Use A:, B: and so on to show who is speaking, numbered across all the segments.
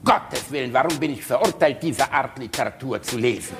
A: Gottes Willen, warum bin ich verurteilt, diese Art Literatur zu lesen?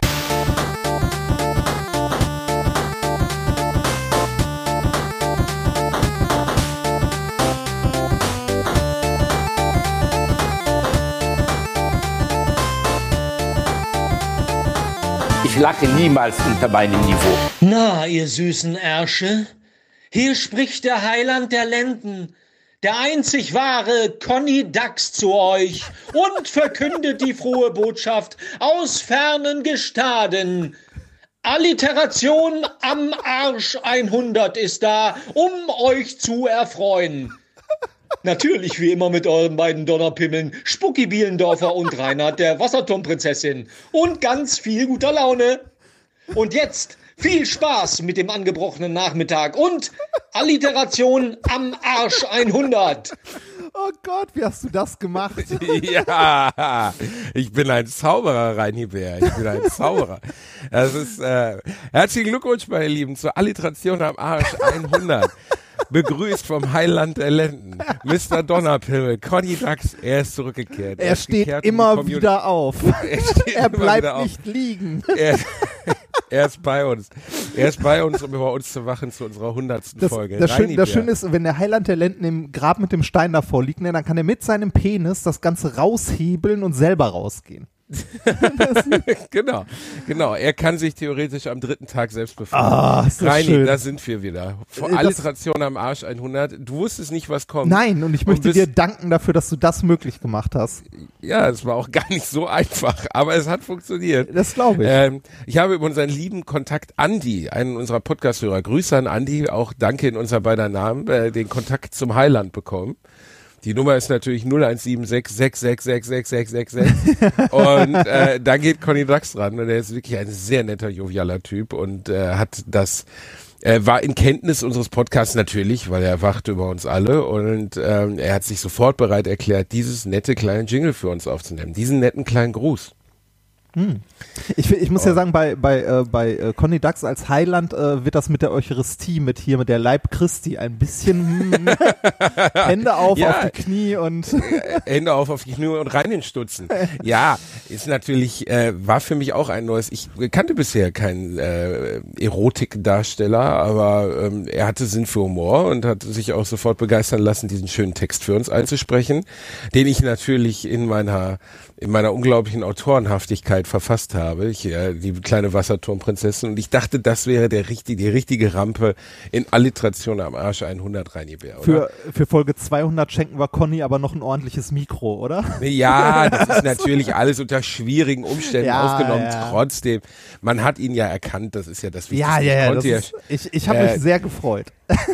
A: Ich lache niemals unter meinem Niveau.
B: Na, ihr süßen Ärsche, hier spricht der Heiland der Lenden, der einzig wahre Conny Dax zu euch und verkündet die frohe Botschaft aus fernen Gestaden. Alliteration am Arsch 100 ist da, um euch zu erfreuen. Natürlich wie immer mit euren beiden Donnerpimmeln, Spucki Bielendorfer und Reinhard der Wasserturmprinzessin. Und ganz viel guter Laune. Und jetzt viel Spaß mit dem angebrochenen Nachmittag und Alliteration am Arsch 100.
C: Oh Gott, wie hast du das gemacht?
D: Ja, ich bin ein Zauberer, Reini Bär. Ich bin ein Zauberer. Das ist, herzlichen Glückwunsch, meine Lieben, zur Alliteration am Arsch 100. Begrüßt vom Heiland der Lenden, Mr. Donnerpimmel, Conny Dax, er ist zurückgekehrt.
C: Er steht immer wieder auf. Er bleibt nicht liegen.
D: Er ist bei uns. Er ist bei uns, um über uns zu wachen zu unserer 100. Folge.
C: Das Schöne ist, wenn der Heiland der Lenden im Grab mit dem Stein davor liegt, ne, dann kann er mit seinem Penis das Ganze raushebeln und selber rausgehen.
D: Genau. Er kann sich theoretisch am 3. Tag selbst befreien.
C: Reini,
D: da sind wir wieder. Alliteration am Arsch 100. Du wusstest nicht, was kommt.
C: Nein, und ich möchte dir danken dafür, dass du das möglich gemacht hast.
D: Ja, es war auch gar nicht so einfach, aber es hat funktioniert.
C: Das glaube ich.
D: Ich habe über unseren lieben Kontakt Andi, einen unserer Podcast-Hörer, Grüße an Andi, auch danke in unser beider Namen, den Kontakt zum Heiland bekommen. Die Nummer ist natürlich 0176 6666666 und da geht Conny Dax dran und er ist wirklich ein sehr netter, jovialer Typ und hat das, war in Kenntnis unseres Podcasts natürlich, weil er wacht über uns alle und er hat sich sofort bereit erklärt, dieses nette kleine Jingle für uns aufzunehmen, diesen netten kleinen Gruß.
C: Ich muss ja sagen, bei Conny Dax als Heiland wird das mit der Eucharistie, mit der Leib Christi ein bisschen Hände auf die Knie und
D: Hände auf die Knie und rein in den Stutzen. Ja, ist natürlich, war für mich auch ein neues, ich kannte bisher keinen Erotikdarsteller, aber er hatte Sinn für Humor und hat sich auch sofort begeistern lassen, diesen schönen Text für uns einzusprechen, den ich natürlich in meiner unglaublichen Autorenhaftigkeit verfasst habe, die kleine Wasserturmprinzessin, und ich dachte, das wäre die richtige Rampe in Alliteration am Arsch 100, Reini Bär, oder?
C: Für Folge 200 schenken wir Conny aber noch ein ordentliches Mikro, oder?
D: Ja, das ist natürlich alles unter schwierigen Umständen aufgenommen, trotzdem, man hat ihn ja erkannt, das ist ja das Wichtigste.
C: Ich habe mich sehr gefreut.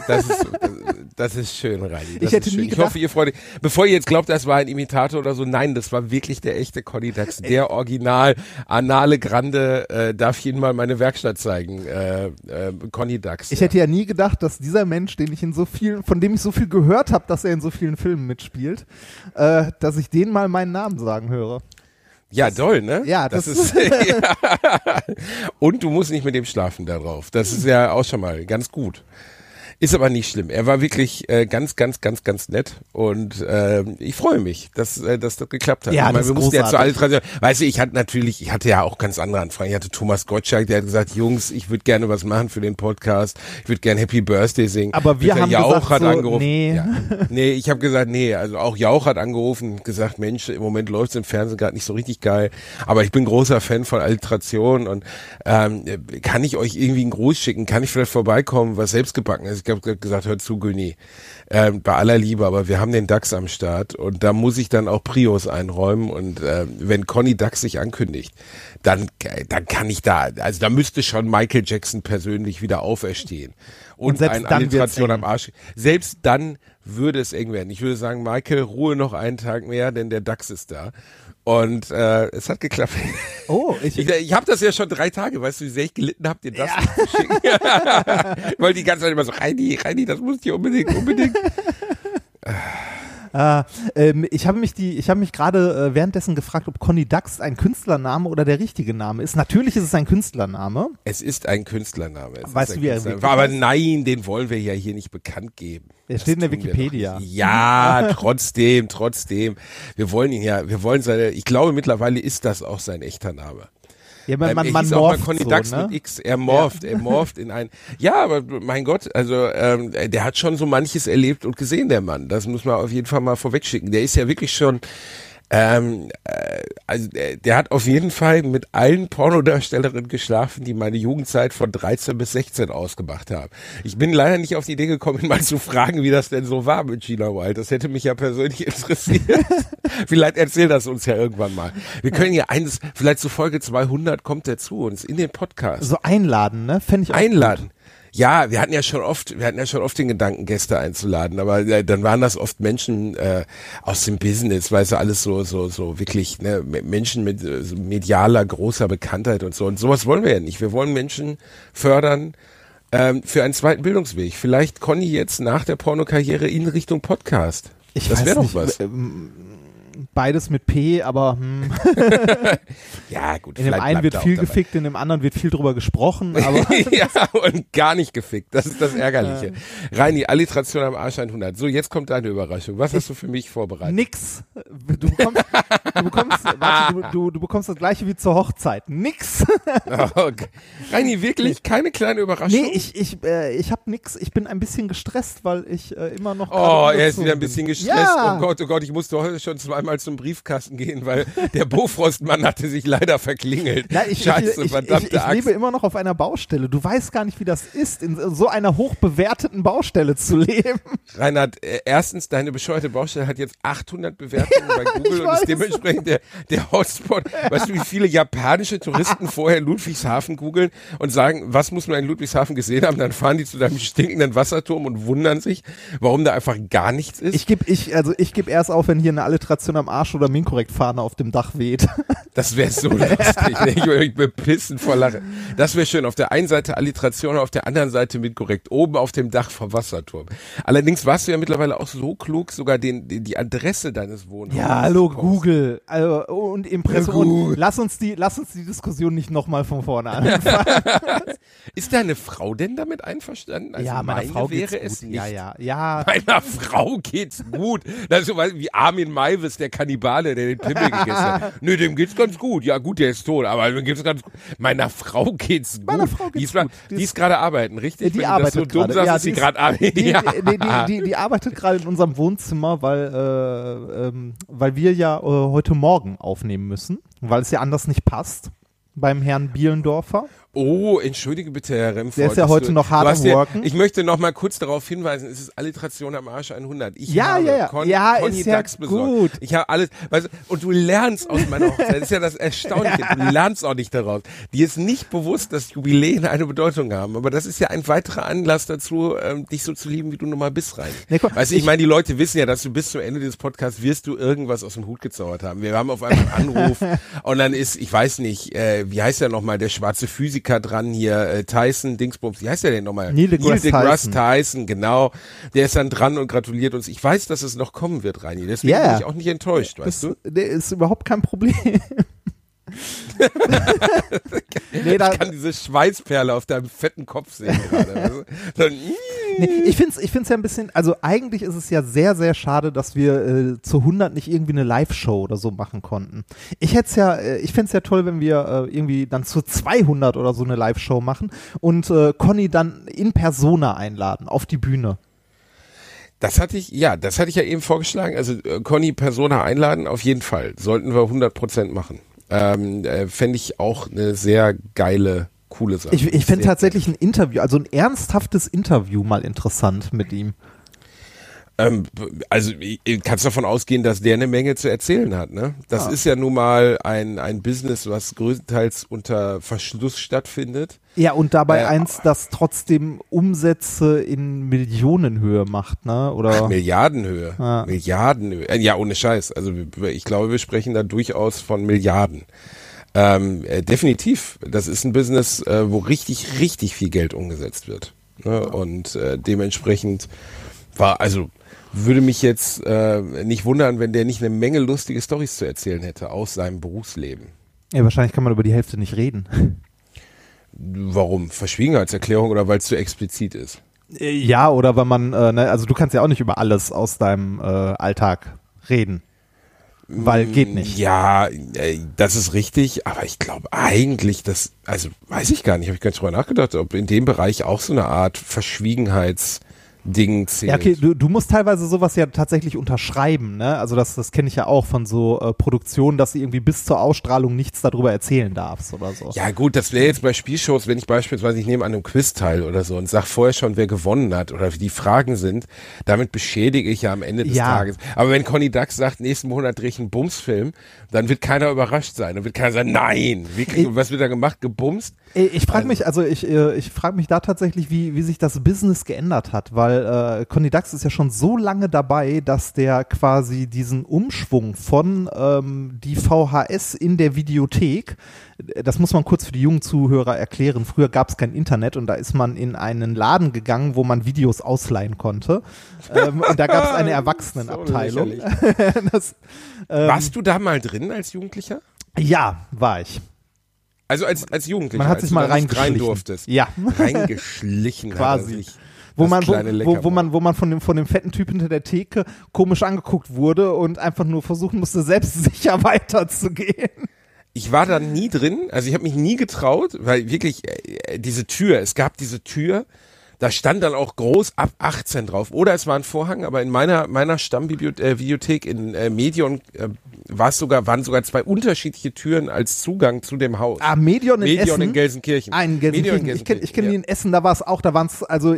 D: Das ist schön, Reini.
C: Ich
D: hoffe, ihr freut euch. Bevor ihr jetzt glaubt, das war ein Imitator oder so, nein, das war wirklich der echte Conny Dax, der Original, Anale Grande, darf ich Ihnen mal meine Werkstatt zeigen, Conny Dax.
C: Ich hätte ja nie gedacht, dass dieser Mensch, von dem ich so viel gehört habe, dass er in so vielen Filmen mitspielt, dass ich den mal meinen Namen sagen höre.
D: Ja, toll, ne?
C: Ja, das ist
D: ja. Und du musst nicht mit dem schlafen da drauf. Das ist ja auch schon mal ganz gut. Ist aber nicht schlimm. Er war wirklich ganz nett und ich freue mich, dass das geklappt hat.
C: Ja,
D: ich meine, wir mussten
C: großartig.
D: ja zu Alliteration. Weißt du, ich hatte ja auch ganz andere Anfragen. Ich hatte Thomas Gottschalk, der hat gesagt, Jungs, ich würde gerne was machen für den Podcast. Ich würde gerne Happy Birthday singen.
C: Aber wir haben
D: Jauch
C: gesagt
D: hat
C: so,
D: angerufen.
C: nee.
D: Ja. Nee, ich habe gesagt, nee. Also auch Jauch hat angerufen und gesagt, Mensch, im Moment läuft es im Fernsehen gerade nicht so richtig geil. Aber ich bin großer Fan von Alliteration und kann ich euch irgendwie einen Gruß schicken? Kann ich vielleicht vorbeikommen, was selbstgebacken ist? Ich habe gesagt, hör zu, Güni, bei aller Liebe, aber wir haben den Dax am Start und da muss ich dann auch Prios einräumen und wenn Conny Dax sich ankündigt, dann kann ich da müsste schon Michael Jackson persönlich wieder auferstehen und
C: selbst
D: eine
C: dann
D: Alliteration am Arsch. Selbst dann würde es eng werden. Ich würde sagen, Michael, Ruhe noch einen Tag mehr, denn der Dax ist da. Und es hat geklappt.
C: Oh,
D: ich habe das ja schon 3 Tage, weißt du, wie sehr ich gelitten habe, dir das zu schicken. Weil die ganze Zeit immer so, Reini, das musst du unbedingt.
C: Ich habe mich gerade währenddessen gefragt, ob Conny Dax ein Künstlername oder der richtige Name ist. Natürlich ist es ein Künstlername.
D: Es ist ein Künstlername.
C: Weißt du, wie er wirklich
D: aber
C: heißt?
D: nein, den wollen wir ja hier nicht bekannt geben.
C: Der steht in der Wikipedia.
D: Ja, trotzdem. Wir wollen seine, ich glaube mittlerweile ist das auch sein echter Name.
C: Ja, man
D: er hieß
C: morpht
D: auch mal Conny
C: so,
D: Dax
C: ne?
D: mit X. Er morpht in ein. Ja, aber mein Gott, also der hat schon so manches erlebt und gesehen, der Mann. Das muss man auf jeden Fall mal vorwegschicken. Der ist ja wirklich schon. Also der hat auf jeden Fall mit allen Pornodarstellerinnen geschlafen, die meine Jugendzeit von 13 bis 16 ausgemacht haben. Ich bin leider nicht auf die Idee gekommen, ihn mal zu fragen, wie das denn so war mit Gina Wild. Das hätte mich ja persönlich interessiert. Vielleicht erzählt das uns ja irgendwann mal. Wir können ja vielleicht zu Folge 200 kommt er zu uns in den Podcast.
C: So einladen, ne? Fände ich auch
D: Einladen.
C: gut.
D: Ja, wir hatten ja schon oft den Gedanken, Gäste einzuladen, aber dann waren das oft Menschen aus dem Business, weißt du, alles so wirklich, ne, Menschen mit medialer, großer Bekanntheit und so. Und sowas wollen wir ja nicht. Wir wollen Menschen fördern für einen zweiten Bildungsweg. Vielleicht Conny jetzt nach der Pornokarriere in Richtung Podcast. Das wäre doch was.
C: Beides mit P, aber
D: ja, gut.
C: In dem einen wird viel gefickt, in dem anderen wird viel drüber gesprochen, aber
D: ja, und gar nicht gefickt. Das ist das Ärgerliche. Reini, Alliteration am Arsch 100. So, jetzt kommt deine Überraschung. Was hast du für mich vorbereitet?
C: Nix. Du bekommst das gleiche wie zur Hochzeit. Nix.
D: Okay. Reini, wirklich? Keine kleine Überraschung?
C: Nee, ich hab nix. Ich bin ein bisschen gestresst, weil ich immer noch
D: er ist wieder ein bisschen gestresst.
C: Ja.
D: Oh Gott, ich musste heute schon zweimal zum Briefkasten gehen, weil der Bofrostmann hatte sich leider verklingelt.
C: Ja,
D: Scheiße, verdammte
C: ich lebe immer noch auf einer Baustelle. Du weißt gar nicht, wie das ist, in so einer hochbewerteten Baustelle zu leben.
D: Reinhard, erstens, deine bescheuerte Baustelle hat jetzt 800 Bewertungen bei Google und ist dementsprechend der Hotspot. Weißt du, wie viele japanische Touristen vorher Ludwigshafen googeln und sagen, was muss man in Ludwigshafen gesehen haben? Dann fahren die zu deinem stinkenden Wasserturm und wundern sich, warum da einfach gar nichts ist.
C: Ich geb erst auf, wenn hier eine Alliteration am Arsch oder Minkorrekt-Fahne auf dem Dach weht.
D: Das wäre so lustig. Ich würde bepissen vor Lachen. Das wäre schön. Auf der einen Seite Alliteration, auf der anderen Seite Minkorrekt. Oben auf dem Dach vom Wasserturm. Allerdings warst du ja mittlerweile auch so klug, sogar die Adresse deines Wohnhauses.
C: Ja, hallo, Google. Also, und Impressum. Lass uns die Diskussion nicht nochmal von vorne anfangen.
D: Ist deine Frau denn damit einverstanden? Also
C: ja, meiner Frau
D: wäre
C: geht's
D: es
C: gut.
D: nicht.
C: Ja.
D: Meiner Frau geht's gut. Das ist so wie Armin Maivis, der Kannibale, der den Pimmel gegessen hat. Nö, dem geht's ganz gut. Ja gut, der ist tot, aber dem geht's ganz gut. Meiner Frau geht's gut.
C: Die
D: ist gerade arbeiten, richtig?
C: Die
D: Wenn
C: arbeitet
D: du das so dumm sagst, ist sie gerade arbeiten.
C: Die arbeitet gerade in unserem Wohnzimmer, weil wir ja heute Morgen aufnehmen müssen, weil es ja anders nicht passt beim Herrn Bielendorfer.
D: Oh, entschuldige bitte, Herr Remford.
C: Der ist ja heute noch hart am Worken.
D: Ich möchte noch mal kurz darauf hinweisen, es ist Alliteration am Arsch 100. Ich
C: Ja,
D: habe Conny
C: ist ja
D: Dax besorgt.
C: gut.
D: Ich habe alles, weißt du, und du lernst aus meiner Hochzeit, das ist ja das Erstaunliche, du lernst auch nicht daraus. Dir ist nicht bewusst, dass Jubiläen eine Bedeutung haben, aber das ist ja ein weiterer Anlass dazu, dich so zu lieben, wie du nun mal bist, rein.
C: Nee, komm,
D: Weißt du, ich meine, die Leute wissen ja, dass du bis zum Ende des Podcasts wirst du irgendwas aus dem Hut gezaubert haben. Wir haben auf einmal einen Anruf und dann ist, ich weiß nicht, wie heißt der nochmal, der schwarze Physiker dran hier, Tyson, Dingsbums, wie heißt der denn nochmal?
C: Neil deGrasse
D: Tyson, genau. Der ist dann dran und gratuliert uns. Ich weiß, dass es noch kommen wird, Reini. Deswegen bin ich auch nicht enttäuscht, weißt du?
C: Der ist überhaupt kein Problem.
D: Ich kann diese Schweißperle auf deinem fetten Kopf sehen gerade.
C: Ich find's ja ein bisschen, also eigentlich ist es ja sehr, sehr schade, dass wir zu 100 nicht irgendwie eine Live-Show oder so machen konnten. Ich find's ja toll, wenn wir irgendwie dann zu 200 oder so eine Live-Show machen und Conny dann in Persona einladen, auf die Bühne.
D: Das hatte ich ja eben vorgeschlagen. Also Conny Persona einladen, auf jeden Fall. Sollten wir 100% machen. Fände ich auch eine sehr geile, coole Sache.
C: Ich fände tatsächlich ein Interview, also ein ernsthaftes Interview mal interessant mit ihm.
D: Also kannst davon ausgehen, dass der eine Menge zu erzählen hat, ne? Das ist ja nun mal ein Business, was größtenteils unter Verschluss stattfindet.
C: Ja, und dabei eins, das trotzdem Umsätze in Millionenhöhe macht, ne? Oder
D: Milliardenhöhe.
C: Ja.
D: Milliardenhöhe. Ja, ohne Scheiß. Also ich glaube, wir sprechen da durchaus von Milliarden. Definitiv. Das ist ein Business, wo richtig, richtig viel Geld umgesetzt wird. Ne? Und dementsprechend würde mich jetzt nicht wundern, wenn der nicht eine Menge lustige Storys zu erzählen hätte aus seinem Berufsleben.
C: Ja, wahrscheinlich kann man über die Hälfte nicht reden.
D: Warum? Verschwiegenheitserklärung oder weil es zu explizit ist?
C: Ja, oder weil man, also du kannst ja auch nicht über alles aus deinem Alltag reden. Weil geht nicht.
D: Ja, das ist richtig, aber ich glaube eigentlich, weiß ich gar nicht, habe ich gar nicht drüber nachgedacht, ob in dem Bereich auch so eine Art Verschwiegenheitsding zählt.
C: Ja, okay, du musst teilweise sowas ja tatsächlich unterschreiben, ne? Also das kenne ich ja auch von so Produktionen, dass du irgendwie bis zur Ausstrahlung nichts darüber erzählen darfst oder so.
D: Ja gut, das wäre jetzt bei Spielshows, wenn ich beispielsweise, ich nehme an einem Quiz teil oder so und sag vorher schon, wer gewonnen hat oder wie die Fragen sind, damit beschädige ich ja am Ende des Tages. Aber wenn Conny Dax sagt, nächsten Monat drehe ich einen Bumsfilm, dann wird keiner überrascht sein. Dann wird keiner sagen, nein, was wird da gemacht, gebumst?
C: Ich frage mich, ich frage mich da tatsächlich, wie sich das Business geändert hat, weil Conny Dax ist ja schon so lange dabei, dass der quasi diesen Umschwung von die VHS in der Videothek, das muss man kurz für die jungen Zuhörer erklären, früher gab es kein Internet und da ist man in einen Laden gegangen, wo man Videos ausleihen konnte und da gab es eine Erwachsenenabteilung.
D: Warst du da mal drin als Jugendlicher?
C: Ja, war ich.
D: Also als Jugendlicher,
C: man hat sich mal reingeschlichen.
D: Rein durftest.
C: Ja.
D: Reingeschlichen
C: quasi. Wo man von dem fetten Typ hinter der Theke komisch angeguckt wurde und einfach nur versuchen musste, selbstsicher weiterzugehen.
D: Ich war da nie drin, also ich habe mich nie getraut, weil wirklich es gab diese Tür, da stand dann auch groß ab 18 drauf. Oder es war ein Vorhang, aber in meiner Stammvideothek in Medion waren sogar zwei unterschiedliche Türen als Zugang zu dem Haus.
C: Ah, Medion in Essen?
D: Medion in Gelsenkirchen.
C: In Gelsenkirchen. Ich kenne die in Essen, da war es auch, da waren es also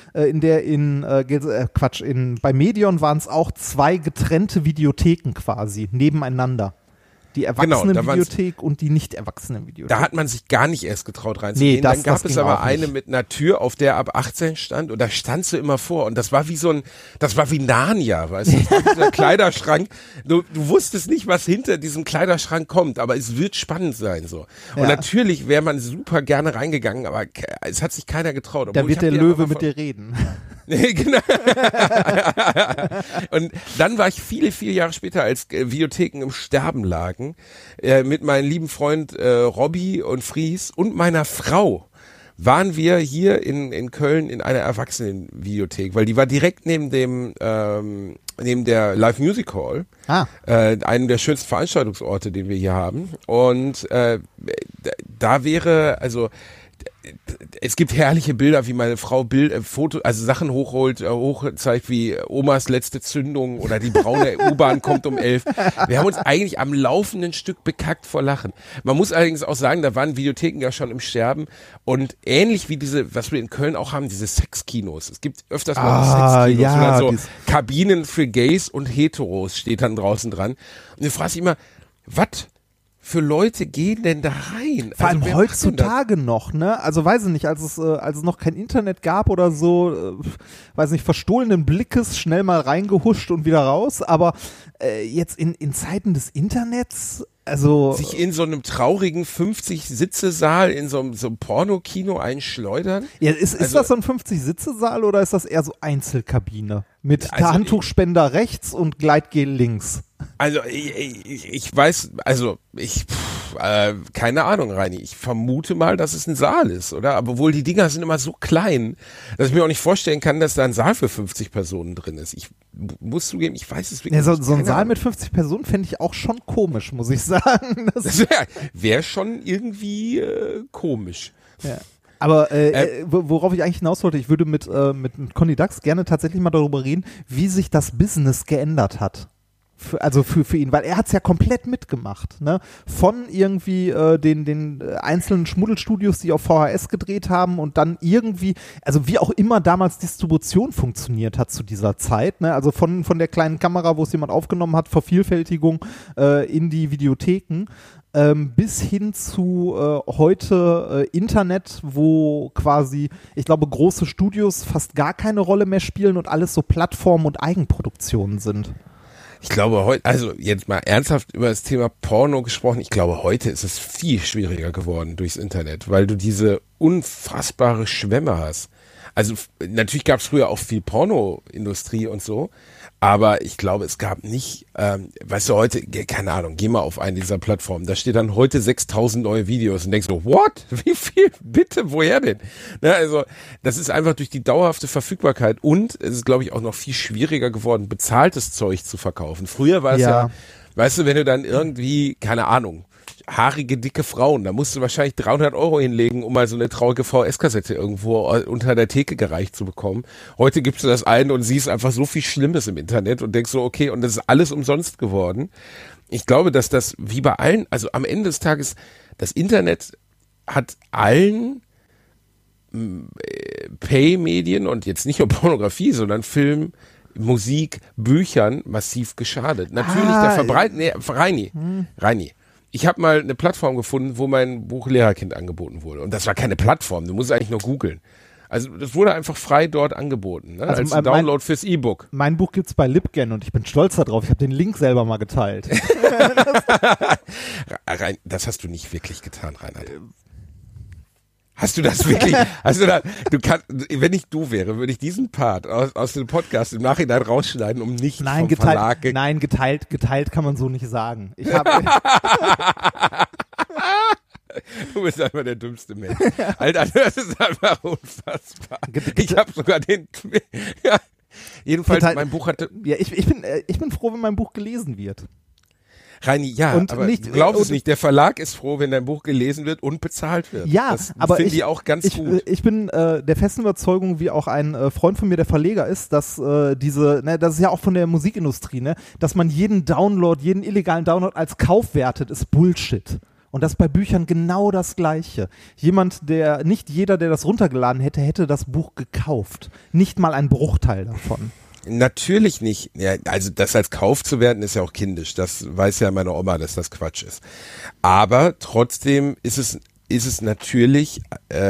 C: bei Medion waren es auch zwei getrennte Videotheken quasi, nebeneinander. Die Erwachsenenvideothek und die Nicht-Erwachsenenvideothek.
D: Da hat man sich gar nicht erst getraut reinzugehen. Dann gab es aber eine mit einer Tür, auf der ab 18 stand und da standst du immer vor und das war wie Narnia, weißt du? Das war dieser Kleiderschrank. Du wusstest nicht, was hinter diesem Kleiderschrank kommt, aber es wird spannend sein, so. Und natürlich wäre man super gerne reingegangen, aber es hat sich keiner getraut.
C: Da wird der Löwe mit dir reden.
D: Genau. Und dann war ich viele Jahre später, als Videotheken im Sterben lagen, mit meinem lieben Freund Robby und Fries und meiner Frau waren wir hier in Köln in einer Erwachsenenvideothek, weil die war direkt neben der Live Music Hall, einem der schönsten Veranstaltungsorte, den wir hier haben. Und da wäre, also es gibt herrliche Bilder, wie meine Frau Sachen hochzeigt wie Omas letzte Zündung oder die braune U-Bahn kommt um 11. Wir haben uns eigentlich am laufenden Stück bekackt vor Lachen. Man muss allerdings auch sagen, da waren Videotheken ja schon im Sterben und ähnlich wie was wir in Köln auch haben, diese Sexkinos. Es gibt öfters mal Sexkinos, wo dann so Kabinen für Gays und Heteros steht dann draußen dran. Und du fragst dich immer, was für Leute gehen denn da rein?
C: Vor allem heutzutage noch, ne? Also weiß ich nicht, als es noch kein Internet gab oder so, weiß nicht, verstohlenen Blickes schnell mal reingehuscht und wieder raus, aber jetzt in Zeiten des Internets, also
D: sich in so einem traurigen 50-Sitze-Saal in so einem Pornokino einschleudern?
C: Ja, ist das so ein 50-Sitze-Saal oder ist das eher so Einzelkabine? Mit Handtuchspender rechts und Gleitgel links?
D: Also ich weiß, keine Ahnung, Reini. Ich vermute mal, dass es ein Saal ist, oder? Aber wohl die Dinger sind immer so klein, dass ich mir auch nicht vorstellen kann, dass da ein Saal für 50 Personen drin ist. Ich muss zugeben, ich weiß es wirklich nicht.
C: So ein Saal mit 50 Personen fände ich auch schon komisch, muss ich sagen.
D: Das wäre schon irgendwie komisch.
C: Ja. Aber worauf ich eigentlich hinaus wollte, ich würde mit Conny Dax gerne tatsächlich mal darüber reden, wie sich das Business geändert hat. Für ihn, weil er hat's ja komplett mitgemacht, ne? Von irgendwie den einzelnen Schmuddelstudios, die auf VHS gedreht haben und dann irgendwie, also wie auch immer damals Distribution funktioniert hat zu dieser Zeit, ne? Also von der kleinen Kamera, wo es jemand aufgenommen hat, Vervielfältigung in die Videotheken, bis hin zu heute Internet, wo quasi, ich glaube, große Studios fast gar keine Rolle mehr spielen und alles so Plattformen und Eigenproduktionen sind.
D: Ich glaube heute, also jetzt mal ernsthaft über das Thema Porno gesprochen, ich glaube heute ist es viel schwieriger geworden durchs Internet, weil du diese unfassbare Schwemme hast. Also natürlich gab es früher auch viel Pornoindustrie und so, aber ich glaube, es gab nicht, weißt du, heute, keine Ahnung, geh mal auf eine dieser Plattformen, da steht dann heute 6.000 neue Videos und denkst so, what? Wie viel? Bitte, woher denn? Na, also das ist einfach durch die dauerhafte Verfügbarkeit und es ist, glaube ich, auch noch viel schwieriger geworden, bezahltes Zeug zu verkaufen. Früher war es ja, weißt du, wenn du dann irgendwie, keine Ahnung, haarige, dicke Frauen, da musst du wahrscheinlich 300 € hinlegen, um mal so eine traurige VHS-Kassette irgendwo unter der Theke gereicht zu bekommen. Heute gibst du das ein und siehst einfach so viel Schlimmes im Internet und denkst so, okay, und das ist alles umsonst geworden. Ich glaube, dass das wie bei allen, also am Ende des Tages, das Internet hat allen Pay-Medien und jetzt nicht nur Pornografie, sondern Film, Musik, Büchern massiv geschadet. Natürlich, Reini. Ich habe mal eine Plattform gefunden, wo mein Buch Lehrerkind angeboten wurde. Und das war keine Plattform, du musst eigentlich nur googeln. Also das wurde einfach frei dort angeboten, ne? Also als Download fürs E-Book.
C: Mein Buch gibt's bei Libgen und ich bin stolz darauf. Ich habe den Link selber mal geteilt.
D: Das hast du nicht wirklich getan, Reinhard. Hast du das wirklich? Wenn ich du wäre, würde ich diesen Part aus dem Podcast im Nachhinein rausschneiden, um nicht vom Verlag...
C: Nein, geteilt kann man so nicht sagen. Ich habe...
D: Du bist einfach der dümmste Mensch. Alter, das ist einfach unfassbar. Ich habe sogar den... Ja, jedenfalls, mein Buch hatte...
C: Ja, ich bin froh, wenn mein Buch gelesen wird.
D: Reini, ja, und aber du glaubst es nicht, der Verlag ist froh, wenn dein Buch gelesen wird und bezahlt wird.
C: Ja,
D: das
C: aber
D: finde ich auch ganz gut.
C: Ich bin der festen Überzeugung, wie auch ein Freund von mir, der Verleger ist, dass das ist ja auch von der Musikindustrie, ne, dass man jeden illegalen Download als Kauf wertet, ist Bullshit. Und das ist bei Büchern genau das Gleiche. Nicht jeder, der das runtergeladen hätte das Buch gekauft. Nicht mal ein Bruchteil davon.
D: Natürlich nicht. Ja, also das als Kauf zu werden, ist ja auch kindisch. Das weiß ja meine Oma, dass das Quatsch ist. Aber trotzdem ist es natürlich,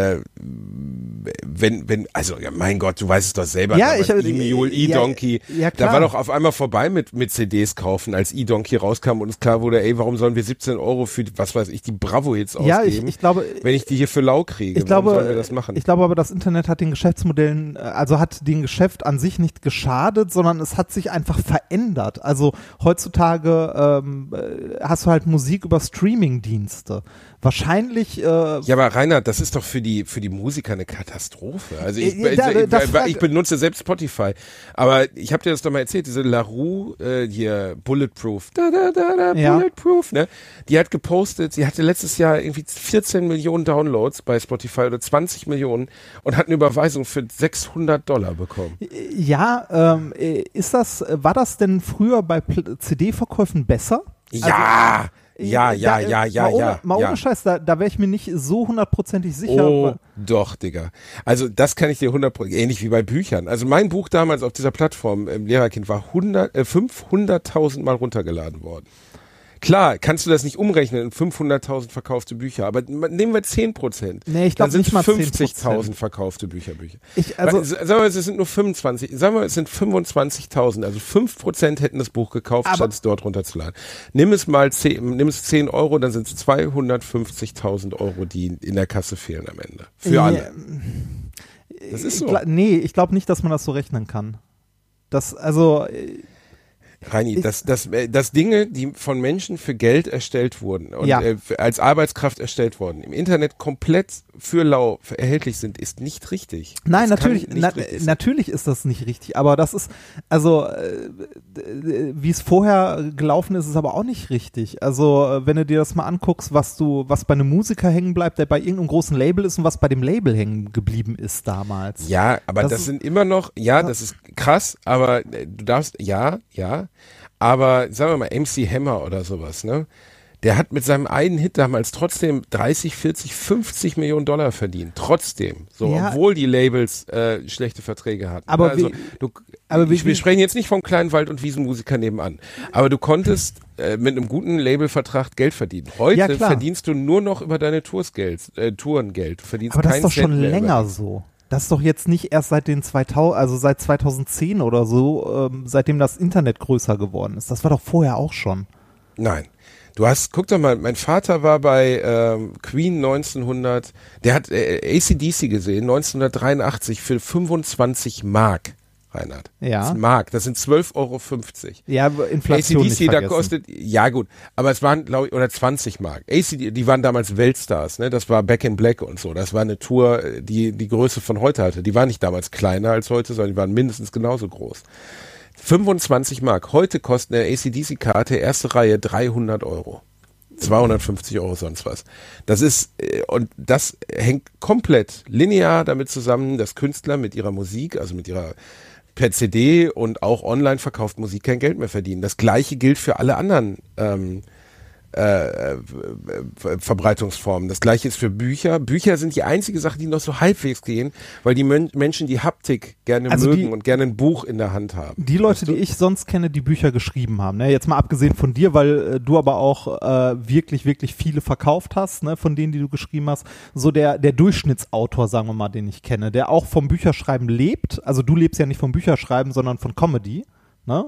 D: also ja, mein Gott, du weißt es doch selber,
C: ja,
D: E-Mule, E-Donkey, da war doch auf einmal vorbei mit CDs kaufen, als E-Donkey rauskam und es klar wurde, ey, warum sollen wir 17 € für, was weiß ich, die Bravo-Hits ausgeben,
C: ich glaube,
D: wenn ich die hier für lau kriege, warum sollen wir das machen?
C: Ich glaube aber, das Internet hat den Geschäftsmodellen, also hat dem Geschäft an sich nicht geschadet, sondern es hat sich einfach verändert. Also heutzutage hast du halt Musik über Streaming-Dienste. Wahrscheinlich.
D: Ja, aber Reinhard, das ist doch für die Musiker eine Katastrophe. Also ich benutze selbst Spotify, aber ich habe dir das doch mal erzählt, diese LaRue hier Bulletproof, Bulletproof, ne? Die hat gepostet, sie hatte letztes Jahr irgendwie 14 Millionen Downloads bei Spotify oder 20 Millionen und hat eine Überweisung für $600 bekommen.
C: Ja, war das denn früher bei CD-Verkäufen besser?
D: Ja.
C: Mal ohne Scheiß, da wäre ich mir nicht so hundertprozentig sicher.
D: Oh, doch, Digga. Also das kann ich dir 100%, ähnlich wie bei Büchern. Also mein Buch damals auf dieser Plattform im Lehrerkind war 500.000 Mal runtergeladen worden. Klar, kannst du das nicht umrechnen in 500.000 verkaufte Bücher, aber nehmen wir 10%.
C: Nee, ich glaube nicht mal
D: 50.000 verkaufte Bücher. Sagen wir, es sind nur 25, sagen wir, es sind 25.000, also 5% hätten das Buch gekauft, statt es dort runterzuladen. Nimm es 10 €, dann sind es 250.000 €, die in der Kasse fehlen am Ende. Für alle. Das ist so.
C: Ich glaube nicht, dass man das so rechnen kann.
D: Reini, dass Dinge, die von Menschen für Geld erstellt wurden und als Arbeitskraft erstellt wurden, im Internet komplett für lau erhältlich sind, ist nicht richtig.
C: Nein, natürlich ist das nicht richtig, aber das ist, also wie es vorher gelaufen ist, ist aber auch nicht richtig. Also wenn du dir das mal anguckst, was bei einem Musiker hängen bleibt, der bei irgendeinem großen Label ist und was bei dem Label hängen geblieben ist damals.
D: Ja, aber das sind immer noch, das ist krass, aber du darfst, aber sagen wir mal MC Hammer oder sowas, ne? Der hat mit seinem einen Hit damals trotzdem 30, 40, 50 Millionen Dollar verdient. Trotzdem. Obwohl die Labels schlechte Verträge hatten.
C: Aber
D: wir sprechen jetzt nicht vom kleinen Wald- und Wiesenmusiker nebenan. Aber du konntest mit einem guten Labelvertrag Geld verdienen. Heute verdienst du nur noch über deine Tourengeld. Du verdienst
C: aber das
D: keinen
C: ist doch schon
D: Cent mehr
C: länger so. Das ist doch jetzt nicht erst seit seit 2010 oder so, seitdem das Internet größer geworden ist. Das war doch vorher auch schon.
D: Nein. Guck doch mal, mein Vater war bei Queen 1900, der hat AC/DC gesehen, 1983 für 25 Mark, Reinhard.
C: Ja.
D: Das ist Mark, das sind 12,50 Euro.
C: Ja, Inflation
D: AC/DC,
C: nicht
D: da
C: vergessen.
D: kostet, ja gut, aber es waren, glaube ich, oder 20 Mark. Die waren damals Weltstars, ne? Das war Back in Black und so. Das war eine Tour, die Größe von heute hatte. Die war nicht damals kleiner als heute, sondern die waren mindestens genauso groß. 25 Mark. Heute kostet eine AC/DC-Karte, erste Reihe, 300 Euro. 250 Euro sonst was. Das ist, und das hängt komplett linear damit zusammen, dass Künstler mit ihrer Musik, also mit ihrer per CD und auch online verkauft Musik kein Geld mehr verdienen. Das Gleiche gilt für alle anderen Verbreitungsformen. Das Gleiche ist für Bücher. Bücher sind die einzige Sache, die noch so halbwegs gehen, weil die Menschen die Haptik gerne mögen und gerne ein Buch in der Hand haben.
C: Die Leute, die ich sonst kenne, die Bücher geschrieben haben, ne? Jetzt mal abgesehen von dir, weil du aber auch wirklich, wirklich viele verkauft hast, ne? Von denen, die du geschrieben hast, so der Durchschnittsautor, sagen wir mal, den ich kenne, der auch vom Bücherschreiben lebt, also du lebst ja nicht vom Bücherschreiben, sondern von Comedy, ne?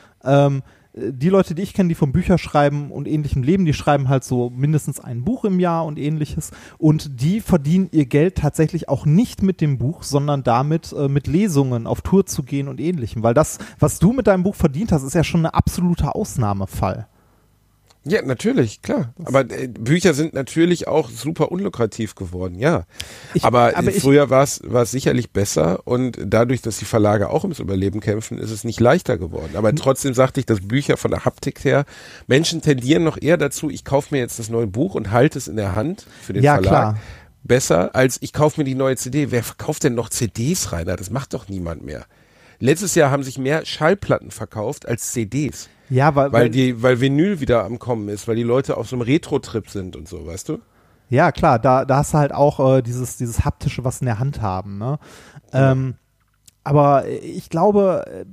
C: Die Leute, die ich kenne, die vom Bücherschreiben und ähnlichem leben, die schreiben halt so mindestens ein Buch im Jahr und ähnliches und die verdienen ihr Geld tatsächlich auch nicht mit dem Buch, sondern damit mit Lesungen auf Tour zu gehen und ähnlichem, weil das, was du mit deinem Buch verdient hast, ist ja schon ein absoluter Ausnahmefall.
D: Ja, natürlich, klar. Aber Bücher sind natürlich auch super unlukrativ geworden, ja. Aber früher war es sicherlich besser und dadurch, dass die Verlage auch ums Überleben kämpfen, ist es nicht leichter geworden. Aber trotzdem sagte ich, dass Bücher von der Haptik her, Menschen tendieren noch eher dazu, ich kaufe mir jetzt das neue Buch und halte es in der Hand für den Verlag. Klar. Besser als ich kaufe mir die neue CD. Wer verkauft denn noch CDs, Rainer? Das macht doch niemand mehr. Letztes Jahr haben sich mehr Schallplatten verkauft als CDs.
C: Ja, weil
D: Vinyl wieder am Kommen ist, weil die Leute auf so einem Retro-Trip sind und so, weißt du?
C: Ja, klar, da hast du halt auch dieses haptische, was in der Hand haben, ne? Ja. Aber ich glaube,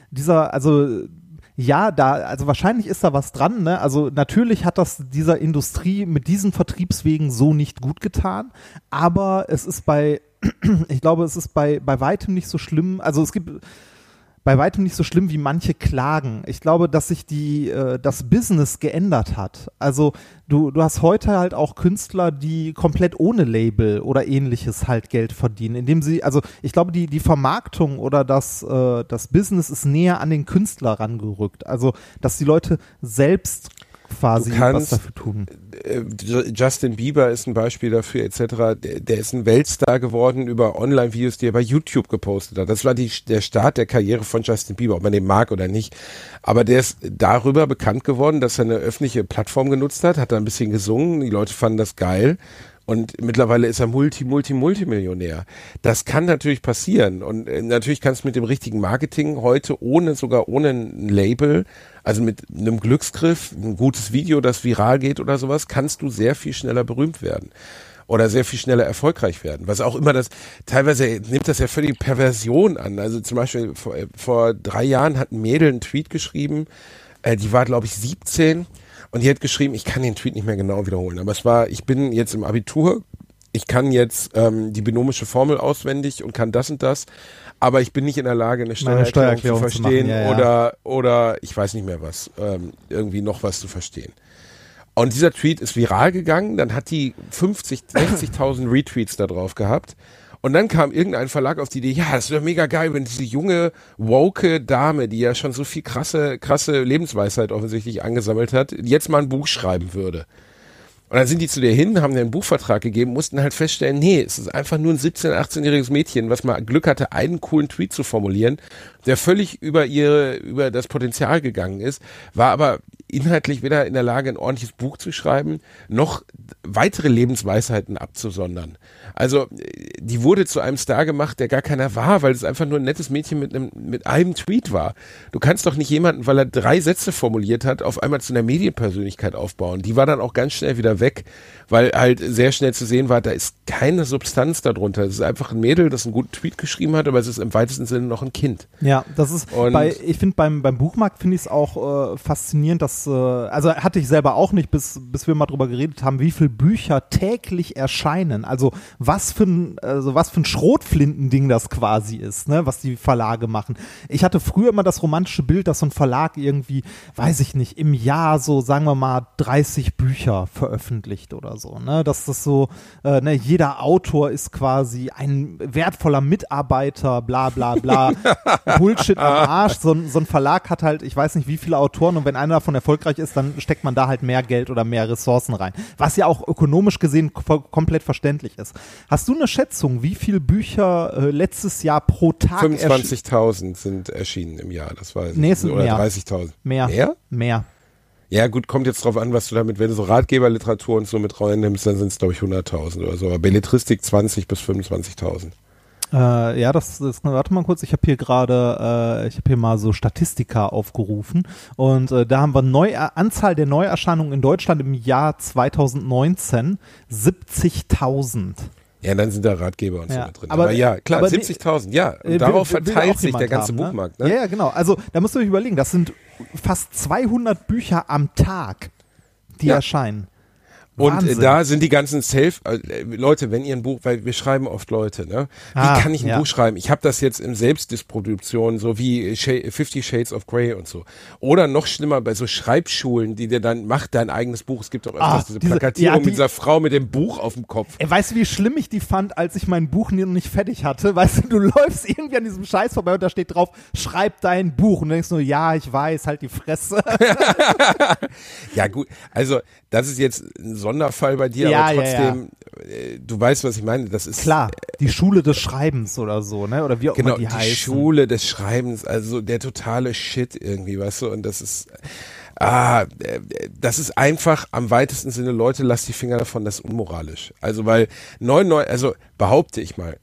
C: also wahrscheinlich ist da was dran, ne? Also natürlich hat das dieser Industrie mit diesen Vertriebswegen so nicht gut getan, aber es ist ich glaube, es ist bei weitem nicht so schlimm, also es gibt bei weitem nicht so schlimm, wie manche klagen. Ich glaube, dass sich das Business geändert hat. Also du hast heute halt auch Künstler, die komplett ohne Label oder ähnliches halt Geld verdienen, indem sie, also ich glaube, die Vermarktung oder das Business ist näher an den Künstler rangerückt. Also, dass die Leute selbst quasi was dafür tun.
D: Justin Bieber ist ein Beispiel dafür, etc. Der ist ein Weltstar geworden über Online-Videos, die er bei YouTube gepostet hat. Das war der Start der Karriere von Justin Bieber, ob man den mag oder nicht. Aber der ist darüber bekannt geworden, dass er eine öffentliche Plattform genutzt hat da ein bisschen gesungen, die Leute fanden das geil. Und mittlerweile ist er Multimillionär. Das kann natürlich passieren. Und natürlich kannst du mit dem richtigen Marketing heute sogar ohne ein Label, also mit einem Glücksgriff, ein gutes Video, das viral geht oder sowas, kannst du sehr viel schneller berühmt werden. Oder sehr viel schneller erfolgreich werden. Was auch immer teilweise nimmt das ja völlig Perversion an. Also zum Beispiel vor 3 Jahren hat ein Mädel einen Tweet geschrieben, die war glaube ich 17, und die hat geschrieben, ich kann den Tweet nicht mehr genau wiederholen, aber ich bin jetzt im Abitur, ich kann jetzt die binomische Formel auswendig und kann das und das, aber ich bin nicht in der Lage, eine Steuererklärung zu verstehen oder ich weiß nicht mehr was, irgendwie noch was zu verstehen. Und dieser Tweet ist viral gegangen, dann hat die 60.000 Retweets da drauf gehabt. Und dann kam irgendein Verlag auf die Idee, ja, das wäre mega geil, wenn diese junge, woke Dame, die ja schon so viel krasse Lebensweisheit offensichtlich angesammelt hat, jetzt mal ein Buch schreiben würde. Und dann sind die zu dir hin, haben dir einen Buchvertrag gegeben, mussten halt feststellen, nee, es ist einfach nur ein 17-, 18-jähriges Mädchen, was mal Glück hatte, einen coolen Tweet zu formulieren, der völlig über das Potenzial gegangen ist, war aber inhaltlich weder in der Lage, ein ordentliches Buch zu schreiben, noch weitere Lebensweisheiten abzusondern. Also die wurde zu einem Star gemacht, der gar keiner war, weil es einfach nur ein nettes Mädchen mit einem Tweet war. Du kannst doch nicht jemanden, weil er 3 Sätze formuliert hat, auf einmal zu einer Medienpersönlichkeit aufbauen. Die war dann auch ganz schnell wieder weg, weil halt sehr schnell zu sehen war, da ist keine Substanz darunter. Es ist einfach ein Mädel, das einen guten Tweet geschrieben hat, aber es ist im weitesten Sinne noch ein Kind.
C: Ja, das ist, ich finde beim Buchmarkt finde ich es auch faszinierend, dass also hatte ich selber auch nicht, bis wir mal drüber geredet haben, wie viele Bücher täglich erscheinen. Also was für ein Schrotflintending das quasi ist, ne, was die Verlage machen. Ich hatte früher immer das romantische Bild, dass so ein Verlag irgendwie, weiß ich nicht, im Jahr so, sagen wir mal, 30 Bücher veröffentlicht oder so, ne, dass das so, ne, jeder Autor ist quasi ein wertvoller Mitarbeiter, bla bla bla, Bullshit am Arsch. So ein Verlag hat halt, ich weiß nicht wie viele Autoren, und wenn einer davon erfolgreich ist, dann steckt man da halt mehr Geld oder mehr Ressourcen rein. Was ja auch ökonomisch gesehen komplett verständlich ist. Hast du eine Schätzung, wie viele Bücher letztes Jahr pro Tag
D: 25.000 sind erschienen im Jahr, das weiß ich.
C: Nee, es sind
D: oder
C: mehr.
D: 30.000.
C: Mehr? Mehr.
D: Ja gut, kommt jetzt drauf an, was du damit, wenn du so Ratgeberliteratur und so mit reinnimmst, dann sind es glaube ich 100.000 oder so, aber Belletristik 20.000 bis 25.000.
C: Ja, warte mal kurz, ich habe hier mal so Statistika aufgerufen und da haben wir Anzahl der Neuerscheinungen in Deutschland im Jahr 2019 70.000.
D: Ja, dann sind da Ratgeber und so mit drin.
C: Aber
D: ja, klar, 70.000, ja. Und darauf verteilt sich der ganze Buchmarkt. Ne?
C: Ja, genau. Also da musst du euch überlegen, das sind fast 200 Bücher am Tag, die erscheinen.
D: Und da sind die ganzen Leute, wenn ihr ein Buch, weil wir schreiben oft Leute, ne? Wie kann ich ein Buch schreiben? Ich habe das jetzt in Selbstdistribution, so wie 50 Shades of Grey und so. Oder noch schlimmer bei so Schreibschulen, die dir dann, mach dein eigenes Buch. Es gibt auch öfters diese Plakatierung mit dieser Frau mit dem Buch auf dem Kopf.
C: Weißt du, wie schlimm ich die fand, als ich mein Buch noch nicht fertig hatte? Weißt du läufst irgendwie an diesem Scheiß vorbei und da steht drauf, schreib dein Buch. Und du denkst nur, ja, ich weiß, halt die Fresse.
D: Ja gut, also das ist jetzt ein Sonderfall bei dir, aber trotzdem, du weißt, was ich meine. Das ist
C: klar, die Schule des Schreibens oder so, ne? Oder wie auch immer die heißen.
D: Die Schule des Schreibens, also der totale Shit irgendwie, weißt du, und das ist einfach am weitesten Sinne, Leute, lasst die Finger davon, das ist unmoralisch. Also weil behaupte ich mal,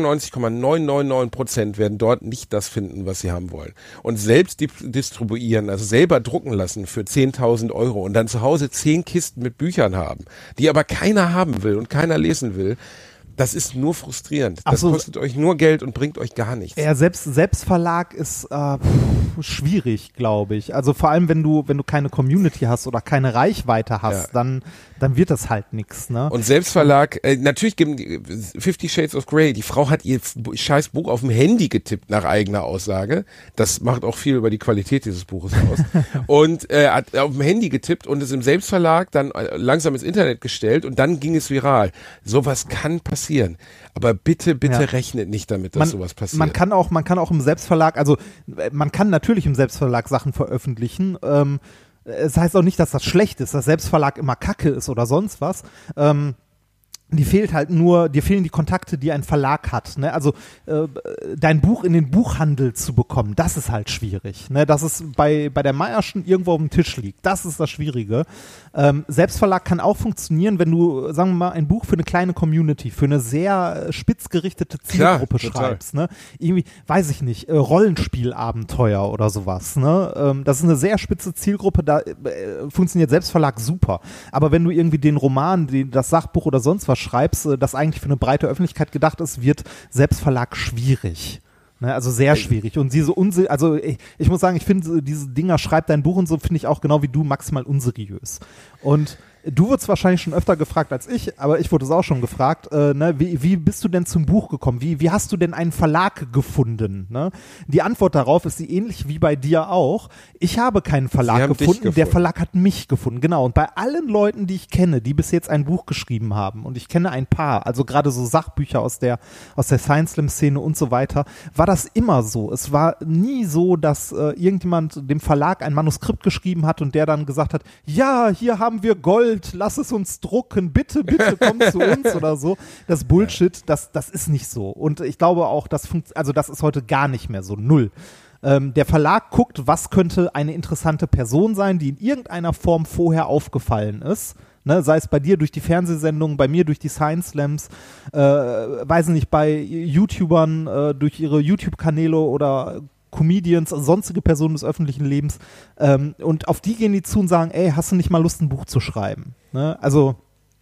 D: 99,999% werden dort nicht das finden, was sie haben wollen. Und selbst distribuieren, also selber drucken lassen für 10.000 € und dann zu Hause 10 Kisten mit Büchern haben, die aber keiner haben will und keiner lesen will, das ist nur frustrierend. Das kostet euch nur Geld und bringt euch gar nichts.
C: Ja, Selbstverlag ist schwierig, glaube ich. Also vor allem, wenn du keine Community hast oder keine Reichweite hast, dann wird das halt nichts. Ne?
D: Und Selbstverlag, natürlich geben 50 Shades of Grey, die Frau hat ihr scheiß Buch auf dem Handy getippt, nach eigener Aussage. Das macht auch viel über die Qualität dieses Buches aus. Und hat auf dem Handy getippt und es im Selbstverlag dann langsam ins Internet gestellt und dann ging es viral. Sowas kann passieren. Aber bitte rechnet nicht damit, dass sowas passiert.
C: Man kann auch im Selbstverlag, also man kann natürlich im Selbstverlag Sachen veröffentlichen. Es heißt auch nicht, dass das schlecht ist, dass Selbstverlag immer Kacke ist oder sonst was. Dir fehlen die Kontakte, die ein Verlag hat. Ne? Also dein Buch in den Buchhandel zu bekommen, das ist halt schwierig. Ne? Dass es bei der Meierschen irgendwo auf dem Tisch liegt, das ist das Schwierige. Selbstverlag kann auch funktionieren, wenn du, sagen wir mal, ein Buch für eine kleine Community, für eine sehr spitzgerichtete Zielgruppe schreibst. Ne? Irgendwie, weiß ich nicht, Rollenspielabenteuer oder sowas. Ne? Das ist eine sehr spitze Zielgruppe, da funktioniert Selbstverlag super. Aber wenn du irgendwie den Roman, das Sachbuch oder sonst was schreibst, das eigentlich für eine breite Öffentlichkeit gedacht ist, wird Selbstverlag schwierig. Ne, also sehr schwierig. Und ich muss sagen, ich finde diese Dinger, schreib dein Buch und so, finde ich auch genau wie du maximal unseriös. Und du wurdest wahrscheinlich schon öfter gefragt als ich, aber ich wurde es auch schon gefragt, wie bist du denn zum Buch gekommen? Wie hast du denn einen Verlag gefunden? Ne? Die Antwort darauf ist sie ähnlich wie bei dir auch. Ich habe keinen Verlag gefunden, der Verlag hat mich gefunden. Genau, und bei allen Leuten, die ich kenne, die bis jetzt ein Buch geschrieben haben, und ich kenne ein paar, also gerade so Sachbücher aus der Science-Slam-Szene und so weiter, war das immer so. Es war nie so, dass irgendjemand dem Verlag ein Manuskript geschrieben hat und der dann gesagt hat, ja, hier haben wir Gold, lass es uns drucken, bitte komm zu uns oder so. Das Bullshit, das ist nicht so. Und ich glaube auch, das ist heute gar nicht mehr so, null. Der Verlag guckt, was könnte eine interessante Person sein, die in irgendeiner Form vorher aufgefallen ist. Ne, sei es bei dir durch die Fernsehsendungen, bei mir durch die Science Slams, weiß nicht, bei YouTubern durch ihre YouTube-Kanäle oder Comedians, sonstige Personen des öffentlichen Lebens, und auf die gehen die zu und sagen, ey, hast du nicht mal Lust, ein Buch zu schreiben? Ne? Also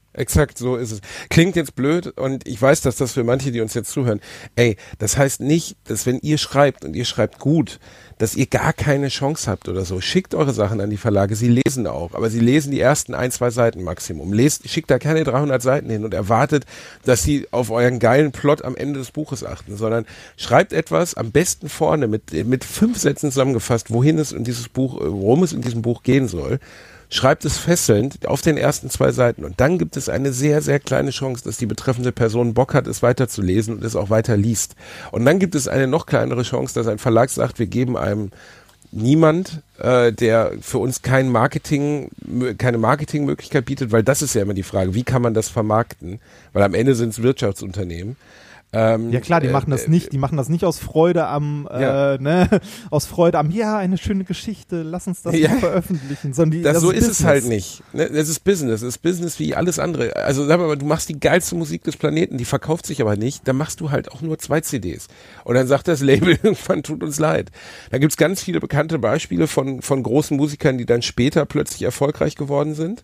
D: Exakt, so ist es. Klingt jetzt blöd und ich weiß, dass das für manche, die uns jetzt zuhören, das heißt nicht, dass wenn ihr schreibt und ihr schreibt gut, dass ihr gar keine Chance habt oder so. Schickt eure Sachen an die Verlage, sie lesen auch, aber sie lesen die ersten 1-2 Seiten Maximum. Schickt da keine 300 Seiten hin und erwartet, dass sie auf euren geilen Plot am Ende des Buches achten, sondern schreibt etwas am besten vorne mit 5 Sätzen zusammengefasst, worum es in diesem Buch gehen soll. Schreibt es fesselnd auf den ersten 2 Seiten und dann gibt es eine sehr, sehr kleine Chance, dass die betreffende Person Bock hat, es weiterzulesen und es auch weiter liest. Und dann gibt es eine noch kleinere Chance, dass ein Verlag sagt, wir geben einem niemand, der für uns keine Marketingmöglichkeit bietet, weil das ist ja immer die Frage, wie kann man das vermarkten? Weil am Ende sind es Wirtschaftsunternehmen.
C: Ja klar, die machen das nicht aus Freude am, aus Freude am, ja, eine schöne Geschichte, lass uns das veröffentlichen, sondern
D: so ist es halt nicht. Ne? Es ist Business wie alles andere. Also sag mal, du machst die geilste Musik des Planeten, die verkauft sich aber nicht, dann machst du halt auch nur 2 CDs. Und dann sagt das Label irgendwann, tut uns leid. Da gibt's ganz viele bekannte Beispiele von großen Musikern, die dann später plötzlich erfolgreich geworden sind.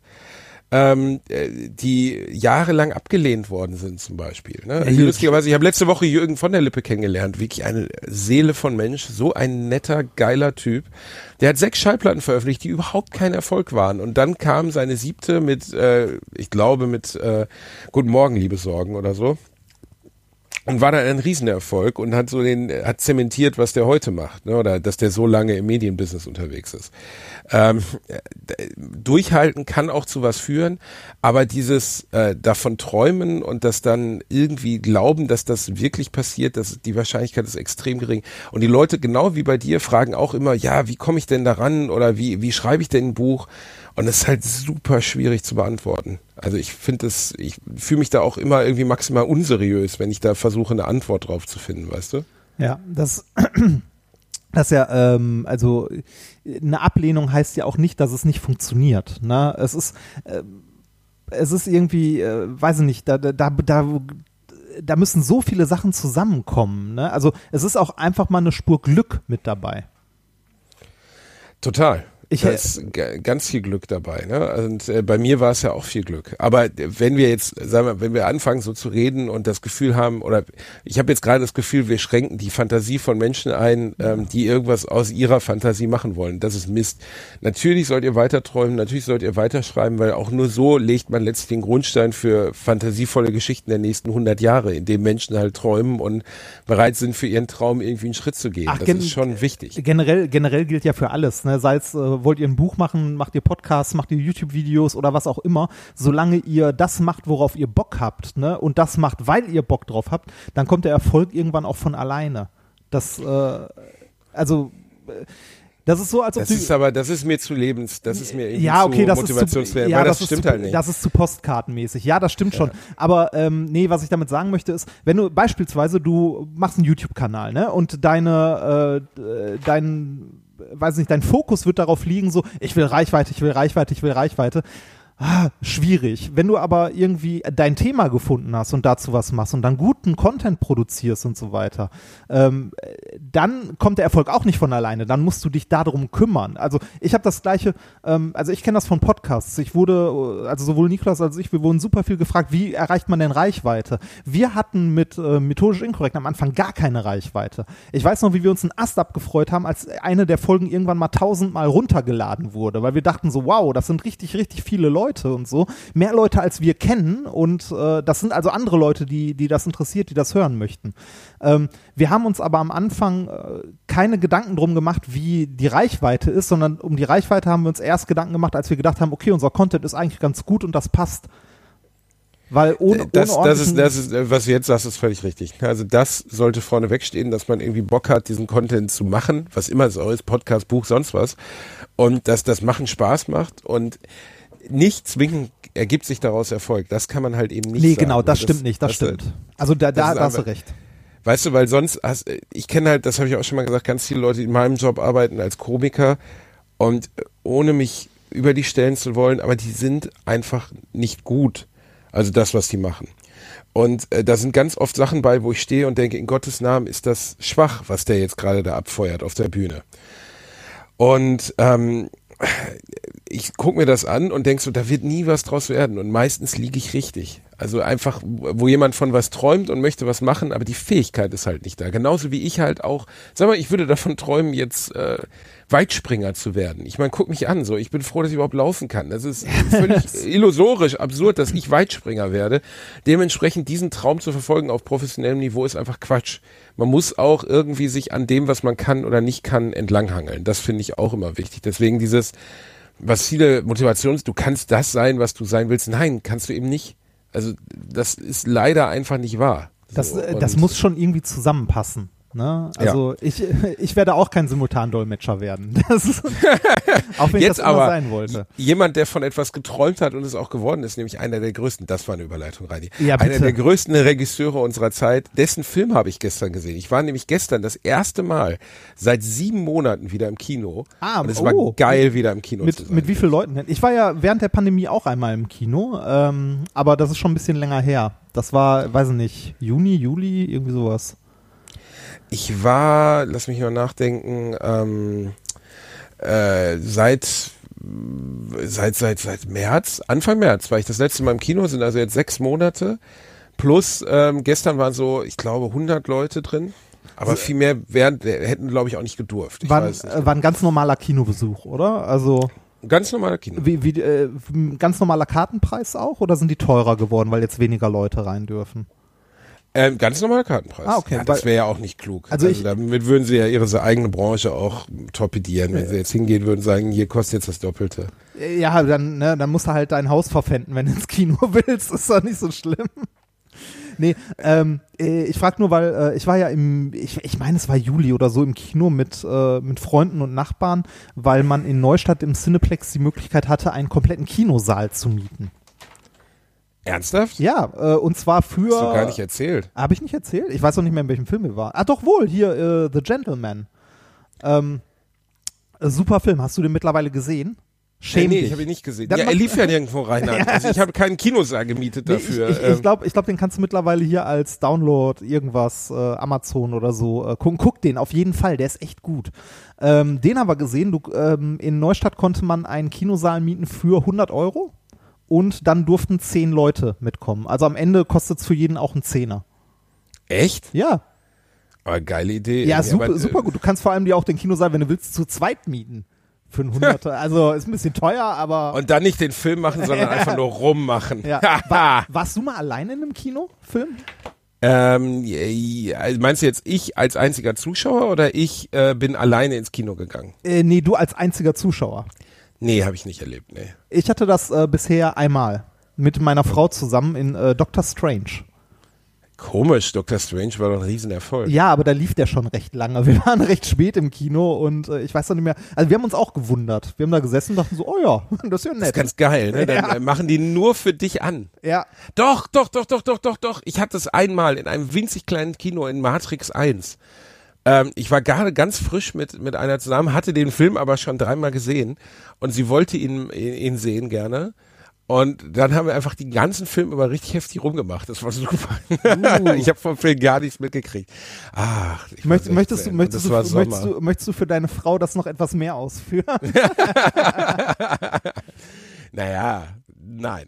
D: Die jahrelang abgelehnt worden sind zum Beispiel. Ne? Also lustigerweise, ich habe letzte Woche Jürgen von der Lippe kennengelernt, wirklich eine Seele von Mensch, so ein netter, geiler Typ. Der hat 6 Schallplatten veröffentlicht, die überhaupt kein Erfolg waren. Und dann kam seine 7. mit Guten Morgen, liebe Sorgen oder so. Und war dann ein Riesenerfolg und hat zementiert, was der heute macht, ne? Oder dass der so lange im Medienbusiness unterwegs ist. Durchhalten kann auch zu was führen, aber dieses davon träumen und das dann irgendwie glauben, dass das wirklich passiert, die Wahrscheinlichkeit ist extrem gering. Und die Leute, genau wie bei dir, fragen auch immer, ja, wie komme ich denn daran oder wie schreibe ich denn ein Buch? Und es ist halt super schwierig zu beantworten. Also ich fühle mich da auch immer irgendwie maximal unseriös, wenn ich da versuche, eine Antwort drauf zu finden, weißt du?
C: Ja, das ja, also eine Ablehnung heißt ja auch nicht, dass es nicht funktioniert. Ne? Es ist irgendwie, weiß ich nicht, da müssen so viele Sachen zusammenkommen. Ne? Also es ist auch einfach mal eine Spur Glück mit dabei.
D: Total. Da ist ganz viel Glück dabei, ne? Und bei mir war es ja auch viel Glück. Aber wenn wir anfangen so zu reden und das Gefühl haben, oder ich habe jetzt gerade das Gefühl, wir schränken die Fantasie von Menschen ein, die irgendwas aus ihrer Fantasie machen wollen. Das ist Mist. Natürlich sollt ihr weiter träumen, natürlich sollt ihr weiterschreiben, weil auch nur so legt man letztlich den Grundstein für fantasievolle Geschichten der nächsten 100 Jahre, in denen Menschen halt träumen und bereit sind, für ihren Traum irgendwie einen Schritt zu gehen. Das ist schon wichtig.
C: Generell gilt ja für alles, ne? Sei es wollt ihr ein Buch machen, macht ihr Podcasts, macht ihr YouTube-Videos oder was auch immer, solange ihr das macht, worauf ihr Bock habt, ne, und das macht, weil ihr Bock drauf habt, dann kommt der Erfolg irgendwann auch von alleine. Das ist so, als ob
D: das ist mir zu das ist mir irgendwie
C: zu
D: motivationswert, weil das stimmt halt nicht.
C: Das ist zu postkartenmäßig. Ja, das stimmt schon. Aber was ich damit sagen möchte ist, wenn du beispielsweise, du machst einen YouTube-Kanal, ne, und dein Fokus wird darauf liegen, so, ich will Reichweite. Schwierig. Wenn du aber irgendwie dein Thema gefunden hast und dazu was machst und dann guten Content produzierst und so weiter, dann kommt der Erfolg auch nicht von alleine. Dann musst du dich darum kümmern. Also ich habe das Gleiche, ich kenne das von Podcasts. Sowohl Niklas als ich, wir wurden super viel gefragt, wie erreicht man denn Reichweite? Wir hatten mit Methodisch Inkorrekt am Anfang gar keine Reichweite. Ich weiß noch, wie wir uns einen Ast abgefreut haben, als eine der Folgen irgendwann mal 1000-mal runtergeladen wurde, weil wir dachten so, wow, das sind richtig, richtig viele Leute und so. Mehr Leute, als wir kennen, und das sind also andere Leute, die das interessiert, die das hören möchten. Wir haben uns aber am Anfang keine Gedanken drum gemacht, wie die Reichweite ist, sondern um die Reichweite haben wir uns erst Gedanken gemacht, als wir gedacht haben, okay, unser Content ist eigentlich ganz gut und das passt. Weil das ist, was du jetzt sagst, ist völlig richtig. Also das sollte vorne wegstehen, dass man irgendwie Bock hat, diesen Content zu machen, was immer es auch ist, Podcast, Buch, sonst was. Und dass das Machen Spaß macht und nicht zwingend ergibt sich daraus Erfolg. Das kann man halt eben nicht sagen. Nee, genau, das stimmt nicht, das stimmt. Also da hast du recht.
D: Weißt du, weil sonst ich kenne halt, das habe ich auch schon mal gesagt, ganz viele Leute, die in meinem Job arbeiten als Komiker und ohne mich über die stellen zu wollen, aber die sind einfach nicht gut. Also das, was die machen. Und da sind ganz oft Sachen bei, wo ich stehe und denke, in Gottes Namen ist das schwach, was der jetzt gerade da abfeuert auf der Bühne. Und ich gucke mir das an und denk so, da wird nie was draus werden und meistens liege ich richtig. Also einfach, wo jemand von was träumt und möchte was machen, aber die Fähigkeit ist halt nicht da. Genauso wie ich halt auch, sag mal, ich würde davon träumen, jetzt Weitspringer zu werden. Ich meine, guck mich an, so, ich bin froh, dass ich überhaupt laufen kann. Das ist völlig illusorisch, absurd, dass ich Weitspringer werde. Dementsprechend diesen Traum zu verfolgen auf professionellem Niveau ist einfach Quatsch. Man muss auch irgendwie sich an dem, was man kann oder nicht kann, entlanghangeln. Das finde ich auch immer wichtig. Deswegen dieses, was viele du kannst das sein, was du sein willst. Nein, kannst du eben nicht. Also das ist leider einfach nicht wahr.
C: Das muss schon irgendwie zusammenpassen. Ne? Also ich werde auch kein Simultandolmetscher werden. Auch wenn
D: jetzt
C: ich das immer
D: aber
C: sein wollte.
D: Jemand, der von etwas geträumt hat und es auch geworden ist, nämlich einer der größten, das war eine Überleitung, Reini,
C: ja,
D: einer der größten Regisseure unserer Zeit, dessen Film habe ich gestern gesehen. Ich war nämlich gestern das erste Mal seit 7 Monaten wieder im Kino und es war geil, wieder im Kino zu sein.
C: Mit wie vielen Leuten denn? Ich war ja während der Pandemie auch einmal im Kino, aber das ist schon ein bisschen länger her. Das war, weiß ich nicht, Juni, Juli, irgendwie sowas.
D: Ich war, lass mich mal nachdenken, seit März, Anfang März war ich das letzte Mal im Kino, sind also jetzt 6 Monate. Plus gestern waren so, ich glaube, 100 Leute drin. Aber viel mehr hätten, glaube ich, auch nicht gedurft.
C: War ein ganz normaler Kinobesuch, oder? Also
D: ganz normaler Kino.
C: Ganz normaler Kartenpreis auch? Oder sind die teurer geworden, weil jetzt weniger Leute rein dürfen?
D: Ganz normaler Kartenpreis.
C: Okay.
D: Ja, das wäre ja auch nicht klug.
C: Also
D: damit würden sie ja ihre eigene Branche auch torpedieren, wenn sie jetzt hingehen würden und sagen, hier kostet jetzt das Doppelte.
C: Ja, dann musst du halt dein Haus verpfänden, wenn du ins Kino willst. Ist doch nicht so schlimm. Nee, ich frage nur, weil ich war ja ich meine, es war Juli oder so im Kino mit Freunden und Nachbarn, weil man in Neustadt im Cineplex die Möglichkeit hatte, einen kompletten Kinosaal zu mieten.
D: Ernsthaft?
C: Ja, und zwar für...
D: Hast du gar nicht erzählt.
C: Habe ich nicht erzählt? Ich weiß noch nicht mehr, in welchem Film wir waren. Ah, doch wohl, hier, The Gentleman. Super Film. Hast du den mittlerweile gesehen? Schäm dich.
D: Ich habe ihn nicht gesehen. Ja, er lief ja nirgendwo rein. Also ich habe keinen Kinosaal gemietet dafür.
C: Ich glaube, den kannst du mittlerweile hier als Download irgendwas, Amazon oder so, guck den auf jeden Fall, der ist echt gut. Den haben wir gesehen. In Neustadt konnte man einen Kinosaal mieten für 100 € und dann durften 10 Leute mitkommen. Also am Ende kostet es für jeden auch einen Zehner.
D: Echt?
C: Ja.
D: Aber geile Idee.
C: Ja, super gut. Du kannst vor allem dir auch den Kinosaal, wenn du willst, zu zweit mieten. Für einen 100er. Also ist ein bisschen teuer, aber...
D: Und dann nicht den Film machen, sondern einfach nur rummachen.
C: Ja. Warst du mal alleine in einem Kinofilm?
D: Meinst du jetzt ich als einziger Zuschauer oder ich bin alleine ins Kino gegangen?
C: Nee, du als einziger Zuschauer.
D: Nee, habe ich nicht erlebt, nee.
C: Ich hatte das bisher einmal mit meiner Frau zusammen in Doctor Strange.
D: Komisch, Doctor Strange war doch ein Riesenerfolg.
C: Ja, aber da lief der schon recht lange. Wir waren recht spät im Kino und ich weiß noch nicht mehr. Also wir haben uns auch gewundert. Wir haben da gesessen und dachten so, oh ja, das ist ja nett.
D: Das ist ganz geil, ne? Dann machen die nur für dich an.
C: Ja.
D: Doch. Ich hatte es einmal in einem winzig kleinen Kino in Matrix 1. Ich war gerade ganz frisch mit einer zusammen, hatte den Film aber schon 3-mal gesehen und sie wollte ihn sehen gerne. Und dann haben wir einfach den ganzen Film über richtig heftig rumgemacht. Das war super. Ich habe vom Film gar nichts mitgekriegt. Ach,
C: möchtest du für deine Frau das noch etwas mehr ausführen?
D: Naja, nein.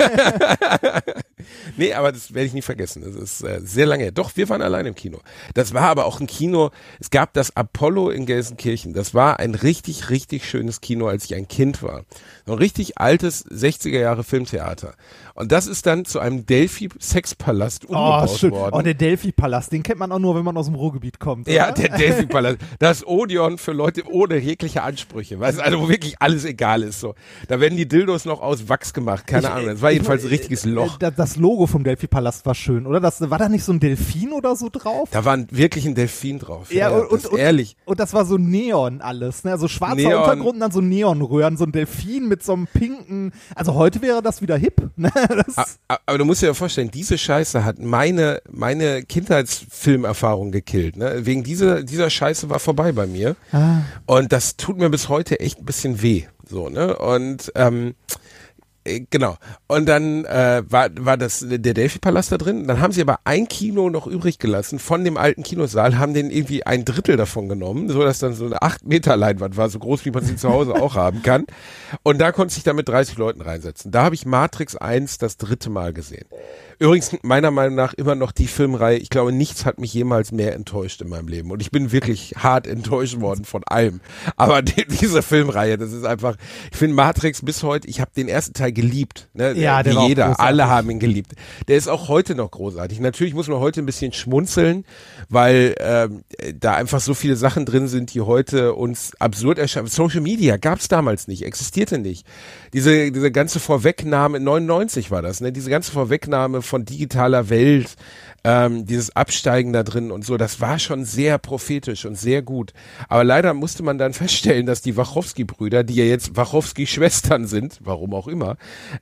D: Nee, aber das werde ich nie vergessen. Das ist sehr lange her. Doch, wir waren allein im Kino. Das war aber auch ein Kino, es gab das Apollo in Gelsenkirchen. Das war ein richtig, richtig schönes Kino, als ich ein Kind war. So ein richtig altes 60er-Jahre-Filmtheater. Und das ist dann zu einem Delphi-Sexpalast umgebaut worden.
C: Oh, der Delphi-Palast, den kennt man auch nur, wenn man aus dem Ruhrgebiet kommt. Oder?
D: Ja, der Delphi-Palast. Das Odeon für Leute ohne jegliche Ansprüche. Weißt du, also wo wirklich alles egal ist. So. Da werden die Dildos noch aus Wachs gemacht. Keine Ahnung. Das war jedenfalls ein richtiges Loch.
C: Das Logo vom Delphi-Palast war schön, oder? War da nicht so ein Delfin oder so drauf?
D: Da war wirklich ein Delfin drauf.
C: Ja,
D: ehrlich.
C: Und das war so Neon alles, ne? Also schwarzer Untergrund und dann so Neonröhren, so ein Delfin mit so einem pinken. Also heute wäre das wieder hip, ne?
D: Aber du musst dir ja vorstellen, diese Scheiße hat meine Kindheitsfilmerfahrung gekillt, ne? Wegen dieser Scheiße war vorbei bei mir. Und das tut mir bis heute echt ein bisschen weh, so, ne? Und Genau. Und dann war das der Delphi-Palast da drin. Dann haben sie aber ein Kino noch übrig gelassen von dem alten Kinosaal, haben den irgendwie 1/3 davon genommen, so dass dann so eine 8 Meter Leinwand war, so groß, wie man sie zu Hause auch haben kann. Und da konnte ich dann mit 30 Leuten reinsetzen. Da habe ich Matrix 1 das 3. Mal gesehen. Übrigens meiner Meinung nach immer noch die Filmreihe, ich glaube, nichts hat mich jemals mehr enttäuscht in meinem Leben. Und ich bin wirklich hart enttäuscht worden von allem. Aber diese Filmreihe, das ist einfach, ich finde Matrix bis heute, ich habe den ersten Teil geliebt. Ne?
C: Ja,
D: wie
C: der war
D: jeder,
C: großartig.
D: alle haben ihn geliebt. Der ist auch heute noch großartig. Natürlich muss man heute ein bisschen schmunzeln, weil da einfach so viele Sachen drin sind, die heute uns absurd erscheinen. Social Media gab's damals nicht, existierte nicht. Diese ganze Vorwegnahme, 99 war das, ne? Diese ganze Vorwegnahme von digitaler Welt, dieses Absteigen da drin und so, das war schon sehr prophetisch und sehr gut. Aber leider musste man dann feststellen, dass die Wachowski-Brüder, die ja jetzt Wachowski-Schwestern sind, warum auch immer,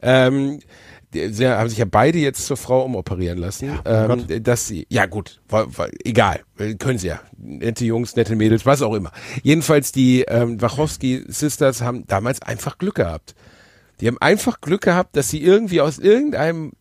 D: sie haben sich ja beide jetzt zur Frau umoperieren lassen, dass sie, ja gut, egal, können sie ja, nette Jungs, nette Mädels, was auch immer. Jedenfalls die Wachowski-Sisters haben damals einfach Glück gehabt. Die haben einfach Glück gehabt, dass sie irgendwie aus irgendeinem,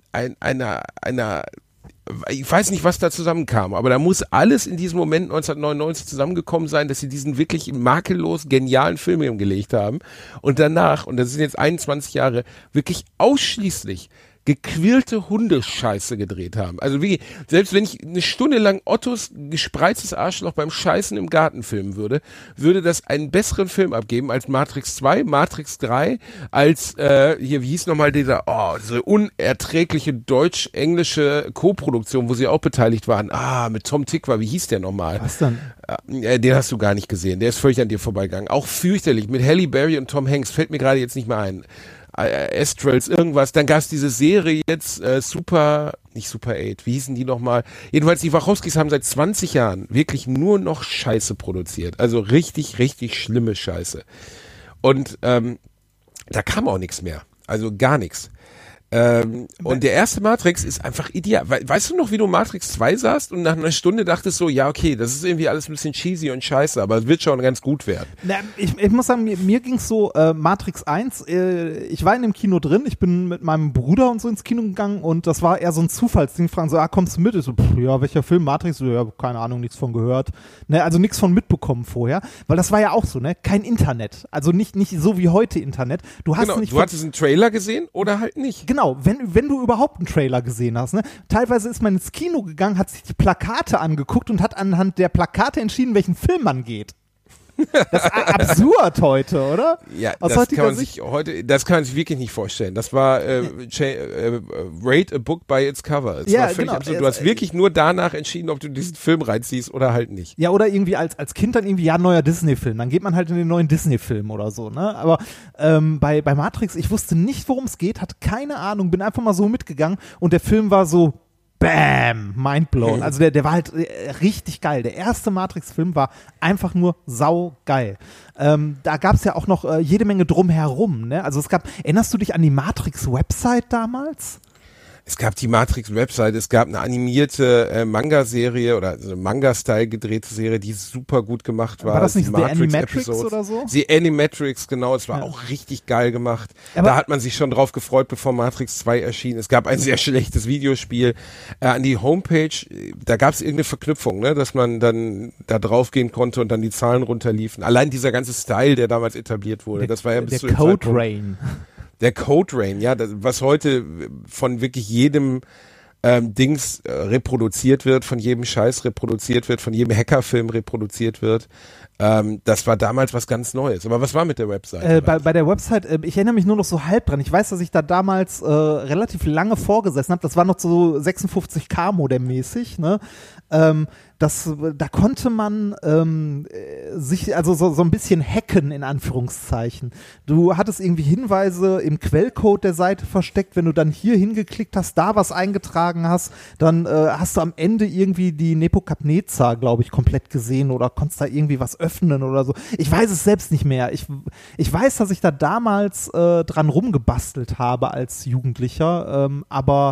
D: einer ich weiß nicht, was da zusammenkam, aber da muss alles in diesem Moment 1999 zusammengekommen sein, dass sie diesen wirklich makellos genialen Film hingelegt haben und danach, und das sind jetzt 21 Jahre, wirklich ausschließlich gequirlte Hundescheiße gedreht haben. Also wie, selbst wenn ich eine Stunde lang Ottos gespreiztes Arschloch beim Scheißen im Garten filmen würde, würde das einen besseren Film abgeben als Matrix 2, Matrix 3, als, hier, wie hieß nochmal diese unerträgliche deutsch-englische Co-Produktion, wo sie auch beteiligt waren. Mit Tom Tykwer, wie hieß der nochmal?
C: Was denn?
D: Den hast du gar nicht gesehen, der ist völlig an dir vorbeigegangen. Auch fürchterlich, mit Halle Berry und Tom Hanks, fällt mir gerade jetzt nicht mehr ein. Astrals, irgendwas, dann gab es diese Serie jetzt, nicht Super 8, wie hießen die nochmal? Jedenfalls, die Wachowskis haben seit 20 Jahren wirklich nur noch Scheiße produziert, also richtig, richtig schlimme Scheiße. Und da kam auch nichts mehr, also gar nichts. Und der erste Matrix ist einfach ideal. Weißt du noch, wie du Matrix 2 sahst und nach einer Stunde dachtest so, ja okay, das ist irgendwie alles ein bisschen cheesy und scheiße, aber es wird schon ganz gut werden.
C: Ich muss sagen, mir ging's so, Matrix 1, ich war in dem Kino drin, ich bin mit meinem Bruder und so ins Kino gegangen und das war eher so ein Zufallsding, fragen so, kommst du mit? Ich so, ja, welcher Film, Matrix? So, ja, keine Ahnung, nichts von gehört. Ne, also nichts von mitbekommen vorher, weil das war ja auch so, ne, kein Internet, also nicht so wie heute Internet. Du hattest einen Trailer gesehen oder halt nicht. Genau, wenn du überhaupt einen Trailer gesehen hast. Ne? Teilweise ist man ins Kino gegangen, hat sich die Plakate angeguckt und hat anhand der Plakate entschieden, welchen Film man geht. Das ist absurd heute, oder?
D: Ja, das kann man sich wirklich nicht vorstellen. Das war rate a book by its cover. Es war völlig absurd. Du hast wirklich nur danach entschieden, ob du diesen Film reinziehst oder halt nicht.
C: Ja, oder irgendwie als Kind dann irgendwie, ja, neuer Disney-Film. Dann geht man halt in den neuen Disney-Film oder so, ne? Aber bei Matrix, ich wusste nicht, worum es geht, hatte keine Ahnung, bin einfach mal so mitgegangen und der Film war so Bam! Mindblown. Also der war halt richtig geil. Der erste Matrix-Film war einfach nur saugeil. Da gab es ja auch noch jede Menge drumherum. Ne? Also erinnerst du dich an die Matrix-Website damals?
D: Es gab die Matrix-Website, es gab eine animierte Manga-Serie oder eine Manga-Style gedrehte Serie, die super gut gemacht war.
C: War das nicht
D: die
C: The Animatrix oder so?
D: Die Animatrix, genau, es war auch richtig geil gemacht. Aber da hat man sich schon drauf gefreut, bevor Matrix 2 erschien. Es gab ein sehr schlechtes Videospiel. An die Homepage, da gab es irgendeine Verknüpfung, ne, dass man dann da drauf gehen konnte und dann die Zahlen runterliefen. Allein dieser ganze Style, der damals etabliert wurde, das war ja bis zu dem
C: Code Rain.
D: Der Code Rain, ja, was heute von wirklich jedem Dings reproduziert wird, von jedem Scheiß reproduziert wird, von jedem Hackerfilm reproduziert wird. Das war damals was ganz Neues. Aber was war mit der Website?
C: Bei der Website, ich erinnere mich nur noch so halb dran. Ich weiß, dass ich da damals relativ lange vorgesessen habe. Das war noch so 56K modemmäßig, ne? Da konnte man sich also so ein bisschen hacken, in Anführungszeichen. Du hattest irgendwie Hinweise im Quellcode der Seite versteckt. Wenn du dann hier hingeklickt hast, da was eingetragen hast, dann hast du am Ende irgendwie die Nebukadnezar, glaube ich, komplett gesehen oder konntest da irgendwie was öffnen oder so. Ich weiß es selbst nicht mehr. Ich weiß, dass ich da damals dran rumgebastelt habe als Jugendlicher, aber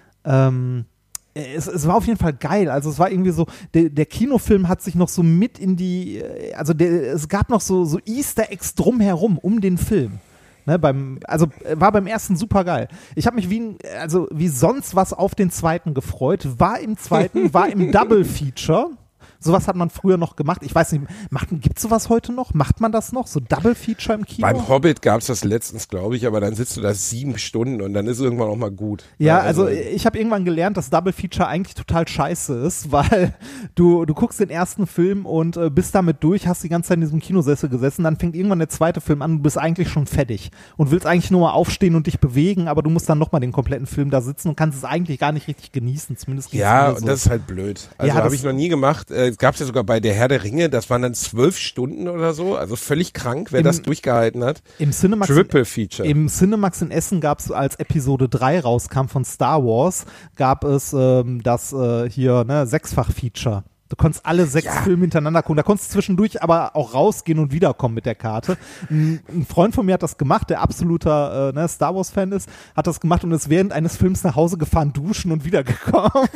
C: es war auf jeden Fall geil. Also es war irgendwie so, der Kinofilm hat sich noch so mit in die, also es gab noch so Easter Eggs drumherum, um den Film. Ne, war beim ersten super geil. Ich habe mich wie sonst was auf den zweiten gefreut, war im Double Feature. Sowas hat man früher noch gemacht. Ich weiß nicht, gibt's sowas heute noch? Macht man das noch? So Double Feature im Kino?
D: Beim Hobbit gab's das letztens, glaube ich, aber dann sitzt du da 7 Stunden und dann ist irgendwann auch mal gut.
C: Ja, also ich habe irgendwann gelernt, dass Double Feature eigentlich total scheiße ist, weil du guckst den ersten Film und bist damit durch, hast die ganze Zeit in diesem Kinosessel gesessen, dann fängt irgendwann der zweite Film an, du bist eigentlich schon fertig und willst eigentlich nur mal aufstehen und dich bewegen, aber du musst dann nochmal den kompletten Film da sitzen und kannst es eigentlich gar nicht richtig genießen, zumindest.
D: Ja, und das ist halt blöd. Also habe ich noch nie gemacht. Gab's ja sogar bei der Herr der Ringe, das waren dann 12 Stunden oder so, also völlig krank, wer das durchgehalten hat.
C: Im Cinemax
D: Triple Feature.
C: Im Cinemax in Essen gab es, als Episode 3 rauskam von Star Wars, gab es das Sechsfach-Feature. Du konntest alle 6 Filme hintereinander gucken. Da konntest du zwischendurch aber auch rausgehen und wiederkommen mit der Karte. Ein Freund von mir hat das gemacht, der absoluter Star Wars-Fan ist, hat das gemacht und ist während eines Films nach Hause gefahren, duschen und wiedergekommen.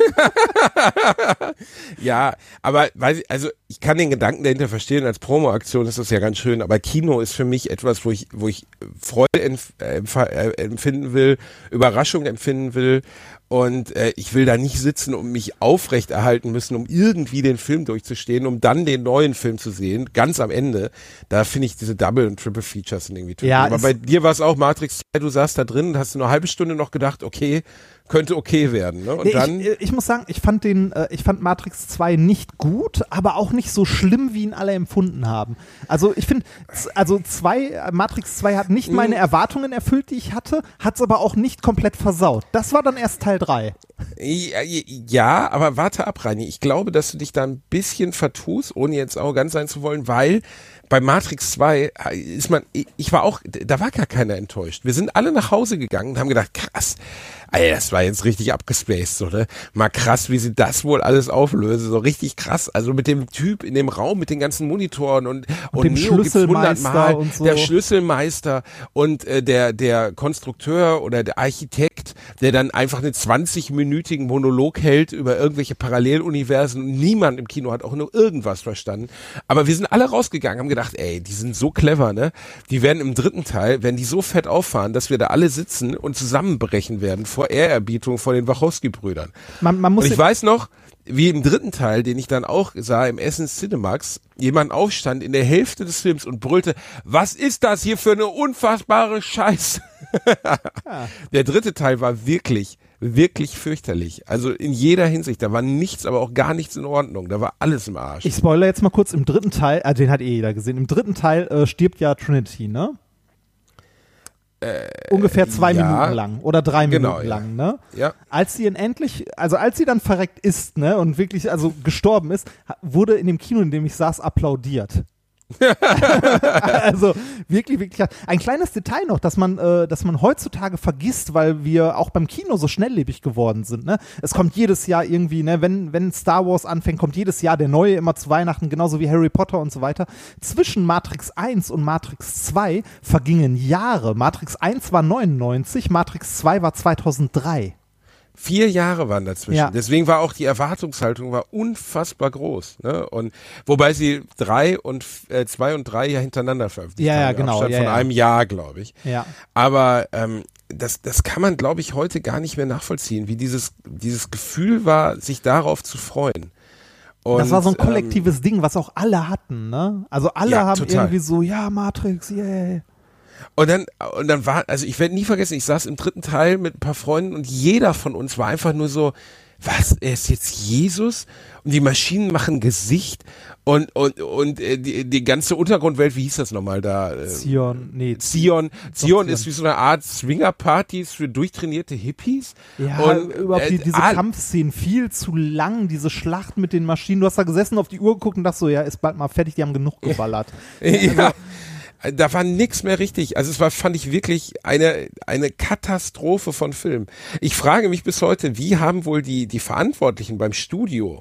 D: Ja, aber ich kann den Gedanken dahinter verstehen, als Promo-Aktion ist das ja ganz schön, aber Kino ist für mich etwas, wo ich Freude empfinden will, Überraschung empfinden will. Und ich will da nicht sitzen und mich aufrechterhalten müssen, um irgendwie den Film durchzustehen, um dann den neuen Film zu sehen, ganz am Ende. Da finde ich diese Double- und Triple-Features sind irgendwie toll. Ja, aber bei dir war es auch Matrix 2, du saßt da drin und hast nur eine halbe Stunde noch gedacht, okay, könnte okay werden. Ne? Und dann
C: ich muss sagen, ich fand Matrix 2 nicht gut, aber auch nicht so schlimm, wie ihn alle empfunden haben. Also ich finde, Matrix 2 hat nicht meine Erwartungen erfüllt, die ich hatte, hat es aber auch nicht komplett versaut. Das war dann erst Teil 3.
D: Ja, aber warte ab, Reini. Ich glaube, dass du dich da ein bisschen vertust, ohne jetzt arrogant sein zu wollen, weil bei Matrix 2 da war gar keiner enttäuscht. Wir sind alle nach Hause gegangen und haben gedacht, krass, Alter, das war jetzt richtig abgespaced, so, ne? Mal krass, wie sie das wohl alles auflösen, so richtig krass. Also mit dem Typ in dem Raum, mit den ganzen Monitoren und
C: dem
D: Neo gibt's 100-mal,
C: und so.
D: Der Schlüsselmeister und der Konstrukteur oder der Architekt, der dann einfach einen 20-minütigen Monolog hält über irgendwelche Paralleluniversen und niemand im Kino hat auch nur irgendwas verstanden. Aber wir sind alle rausgegangen, haben gedacht, ey, die sind so clever, ne? Die werden im 3. Teil, werden die so fett auffahren, dass wir da alle sitzen und zusammenbrechen werden vor Ehrerbietung vor den Wachowski-Brüdern. Und ich weiß noch, wie im 3. Teil, den ich dann auch sah im Essen Cinemax, jemand aufstand in der Hälfte des Films und brüllte, was ist das hier für eine unfassbare Scheiße? Der 3. Teil war wirklich fürchterlich. Also in jeder Hinsicht. Da war nichts, aber auch gar nichts in Ordnung. Da war alles im Arsch.
C: Ich spoilere jetzt mal kurz, im 3. Teil, den hat jeder gesehen, im 3. Teil stirbt ja Trinity, ne? Ungefähr 2 Minuten lang oder 3 Minuten lang, ne?
D: Ja.
C: Als sie dann verreckt ist, ne, und wirklich gestorben ist, wurde in dem Kino, in dem ich saß, applaudiert. Also wirklich ein kleines Detail noch, dass man heutzutage vergisst, weil wir auch beim Kino so schnelllebig geworden sind, ne? Es kommt jedes Jahr irgendwie, ne, wenn Star Wars anfängt, kommt jedes Jahr der neue immer zu Weihnachten, genauso wie Harry Potter und so weiter. Zwischen Matrix 1 und Matrix 2 vergingen Jahre. Matrix 1 war 99, Matrix 2 war 2003.
D: 4 Jahre waren dazwischen.
C: Ja.
D: Deswegen war auch die Erwartungshaltung unfassbar groß. Ne? Und wobei sie 2 und 3 ja hintereinander veröffentlicht haben.
C: Ja, genau.
D: Statt von einem Jahr, glaube ich.
C: Ja.
D: Aber das kann man, glaube ich, heute gar nicht mehr nachvollziehen, wie dieses Gefühl war, sich darauf zu freuen. Und,
C: das war so ein kollektives Ding, was auch alle hatten, ne? Also alle haben total. Irgendwie so, ja, Matrix, yay.
D: Und dann war, also ich werde nie vergessen, ich saß im 3. Teil mit ein paar Freunden und jeder von uns war einfach nur so, was, er ist jetzt Jesus? Und die Maschinen machen Gesicht und die ganze Untergrundwelt, wie hieß das nochmal da?
C: Zion
D: ist wie so eine Art Swinger-Partys für durchtrainierte Hippies.
C: Ja, und überhaupt diese Kampfszenen, viel zu lang, diese Schlacht mit den Maschinen. Du hast da gesessen, auf die Uhr geguckt und dachtest so, ja, ist bald mal fertig, die haben genug geballert.
D: Ja. Da war nix mehr richtig. Also fand ich wirklich eine Katastrophe von Film. Ich frage mich bis heute, wie haben wohl die Verantwortlichen beim Studio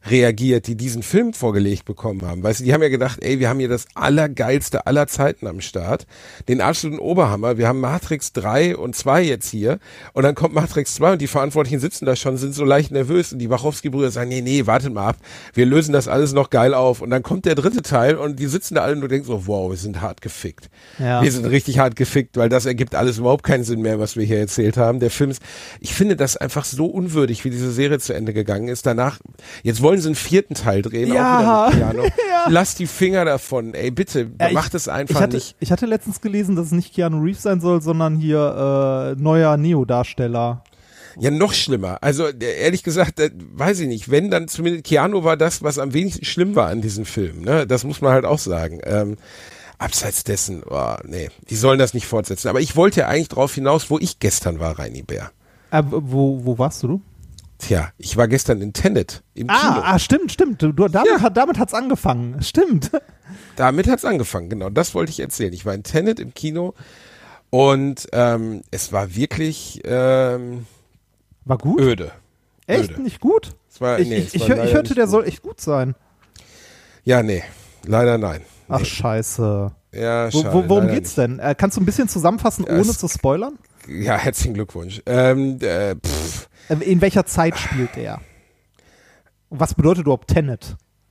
D: reagiert, die diesen Film vorgelegt bekommen haben. Weißt du, die haben ja gedacht, ey, wir haben hier das Allergeilste aller Zeiten am Start, den absoluten Oberhammer. Wir haben Matrix 3 und 2 jetzt hier und dann kommt Matrix 2 und die Verantwortlichen sitzen da schon, sind so leicht nervös und die Wachowski-Brüder sagen, nee, wartet mal ab, wir lösen das alles noch geil auf und dann kommt der dritte Teil und die sitzen da alle und du denkst so, wow, wir sind hart gefickt. Ja. Wir sind richtig hart gefickt, weil das ergibt alles überhaupt keinen Sinn mehr, was wir hier erzählt haben. Der Film ist, ich finde das einfach so unwürdig, wie diese Serie zu Ende gegangen ist. Danach, jetzt wollen sie einen 4. Teil drehen, auch wieder mit Keanu. Ja. Lass die Finger davon, ey, bitte, mach das einfach nicht.
C: Ich hatte letztens gelesen, dass es nicht Keanu Reeves sein soll, sondern hier neuer Neo-Darsteller.
D: Ja, noch schlimmer. Also ehrlich gesagt, weiß ich nicht. Wenn, dann zumindest Keanu war das, was am wenigsten schlimm war an diesem Film. Ne? Das muss man halt auch sagen. Abseits dessen, nee, die sollen das nicht fortsetzen. Aber ich wollte ja eigentlich drauf hinaus, wo ich gestern war, Reini Bär.
C: Wo warst du?
D: Tja, ich war gestern in Tenet im Kino.
C: Stimmt. Damit hat's angefangen. Stimmt.
D: Damit hat's angefangen, genau. Das wollte ich erzählen. Ich war in Tenet im Kino und es war wirklich
C: war gut?
D: Öde.
C: Echt? Öde. Nicht gut? Ich hörte, der soll echt gut sein.
D: Ja, nee. Leider nein.
C: Ach, scheiße.
D: Ja, schade.
C: Worum geht's denn? Kannst du ein bisschen zusammenfassen, ohne zu spoilern?
D: Ja, herzlichen Glückwunsch.
C: In welcher Zeit spielt er? Was bedeutet überhaupt Tenet?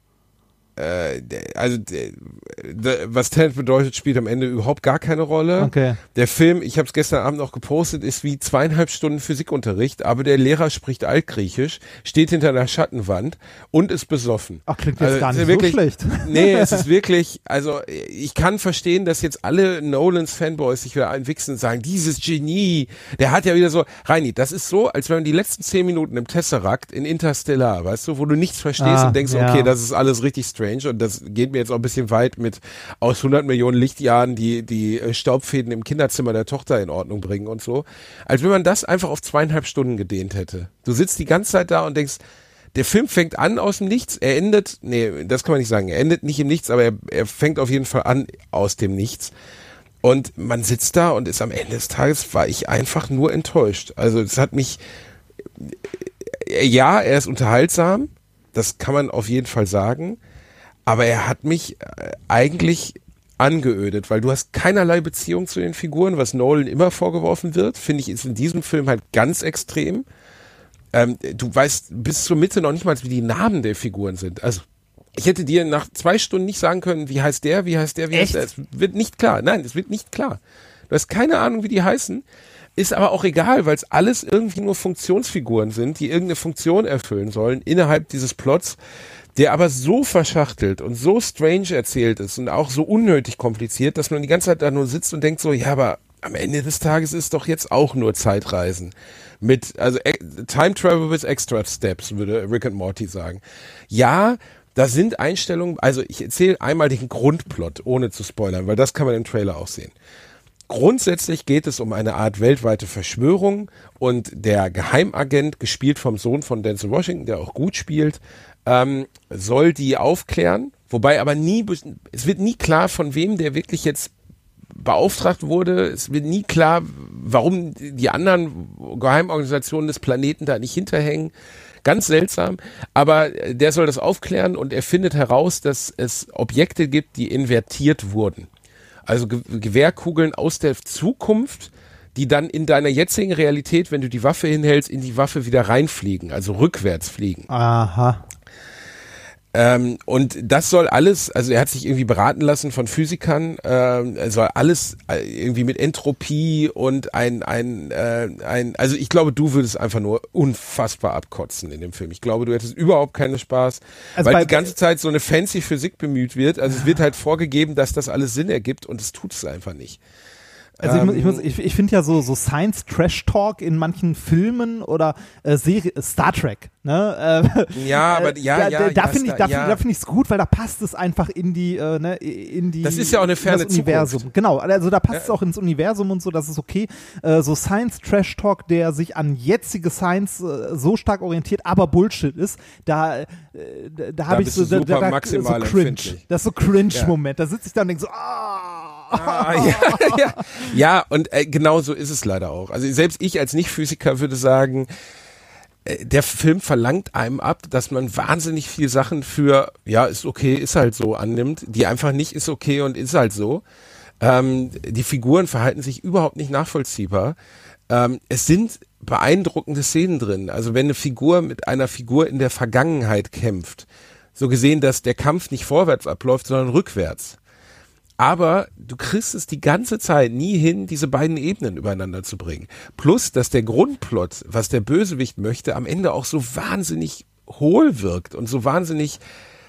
D: Was Tenet bedeutet, spielt am Ende überhaupt gar keine Rolle.
C: Okay.
D: Der Film, ich habe es gestern Abend noch gepostet, ist wie 2,5 Stunden Physikunterricht, aber der Lehrer spricht Altgriechisch, steht hinter einer Schattenwand und ist besoffen.
C: Ach, klingt jetzt gar nicht wirklich, so schlecht.
D: Nee, es ist wirklich, also ich kann verstehen, dass jetzt alle Nolans Fanboys sich wieder einwichsen und sagen, dieses Genie, der hat ja wieder so, Reini, das ist so, als wenn man die letzten 10 Minuten im Tesseract in Interstellar, weißt du, wo du nichts verstehst und denkst, okay, das ist alles richtig strange. Und das geht mir jetzt auch ein bisschen weit mit aus 100 Millionen Lichtjahren die Staubfäden im Kinderzimmer der Tochter in Ordnung bringen und so. Als wenn man das einfach auf 2,5 Stunden gedehnt hätte. Du sitzt die ganze Zeit da und denkst, der Film fängt an aus dem Nichts, er endet, nee, das kann man nicht sagen, er endet nicht im Nichts, aber er fängt auf jeden Fall an aus dem Nichts. Und man sitzt da und ist am Ende des Tages, war ich einfach nur enttäuscht. Also es hat mich, ja, er ist unterhaltsam, das kann man auf jeden Fall sagen. Aber er hat mich eigentlich angeödet, weil du hast keinerlei Beziehung zu den Figuren, was Nolan immer vorgeworfen wird, finde ich, ist in diesem Film halt ganz extrem. Du weißt bis zur Mitte noch nicht mal, wie die Namen der Figuren sind. Also ich hätte dir nach 2 Stunden nicht sagen können, wie heißt der. Es wird nicht klar. Nein, es wird nicht klar. Du hast keine Ahnung, wie die heißen. Ist aber auch egal, weil es alles irgendwie nur Funktionsfiguren sind, die irgendeine Funktion erfüllen sollen innerhalb dieses Plots, der aber so verschachtelt und so strange erzählt ist und auch so unnötig kompliziert, dass man die ganze Zeit da nur sitzt und denkt so, ja, aber am Ende des Tages ist doch jetzt auch nur Zeitreisen. Also Time Travel with Extra Steps, würde Rick and Morty sagen. Ja, da sind Einstellungen, also ich erzähle einmal den Grundplot, ohne zu spoilern, weil das kann man im Trailer auch sehen. Grundsätzlich geht es um eine Art weltweite Verschwörung und der Geheimagent, gespielt vom Sohn von Denzel Washington, der auch gut spielt, soll die aufklären, wobei aber es wird nie klar, von wem der wirklich jetzt beauftragt wurde. Es wird nie klar, warum die anderen Geheimorganisationen des Planeten da nicht hinterhängen. Ganz seltsam, aber der soll das aufklären und er findet heraus, dass es Objekte gibt, die invertiert wurden. Also Gewehrkugeln aus der Zukunft, die dann in deiner jetzigen Realität, wenn du die Waffe hinhältst, in die Waffe wieder reinfliegen, also rückwärts fliegen.
C: Aha.
D: Und das soll alles, also er hat sich irgendwie beraten lassen von Physikern, soll alles irgendwie mit Entropie und also ich glaube, du würdest einfach nur unfassbar abkotzen in dem Film. Ich glaube, du hättest überhaupt keinen Spaß, also weil die ganze Zeit so eine fancy Physik bemüht wird. Also es wird halt vorgegeben, dass das alles Sinn ergibt und es tut es einfach nicht.
C: Also ich finde ja so Science-Trash-Talk in manchen Filmen oder Star Trek, ne? Da finde ich es gut, weil da passt es einfach in die
D: das ist ja auch eine ferne
C: Universum.
D: Zukunft.
C: Genau, also da passt es auch ins Universum und so, das ist okay. So Science-Trash-Talk, der sich an jetzige Science so stark orientiert, aber Bullshit ist, da habe ich so cringe. Das ist so Cringe-Moment. Da sitze ich da und denke so,
D: Ja, und genau so ist es leider auch. Also selbst ich als Nicht-Physiker würde sagen, der Film verlangt einem ab, dass man wahnsinnig viel Sachen für, ja, ist okay, ist halt so annimmt, die einfach nicht ist okay und ist halt so. Die Figuren verhalten sich überhaupt nicht nachvollziehbar. Es sind beeindruckende Szenen drin. Also wenn eine Figur mit einer Figur in der Vergangenheit kämpft, so gesehen, dass der Kampf nicht vorwärts abläuft, sondern rückwärts. Aber du kriegst es die ganze Zeit nie hin, diese beiden Ebenen übereinander zu bringen. Plus, dass der Grundplot, was der Bösewicht möchte, am Ende auch so wahnsinnig hohl wirkt und so wahnsinnig,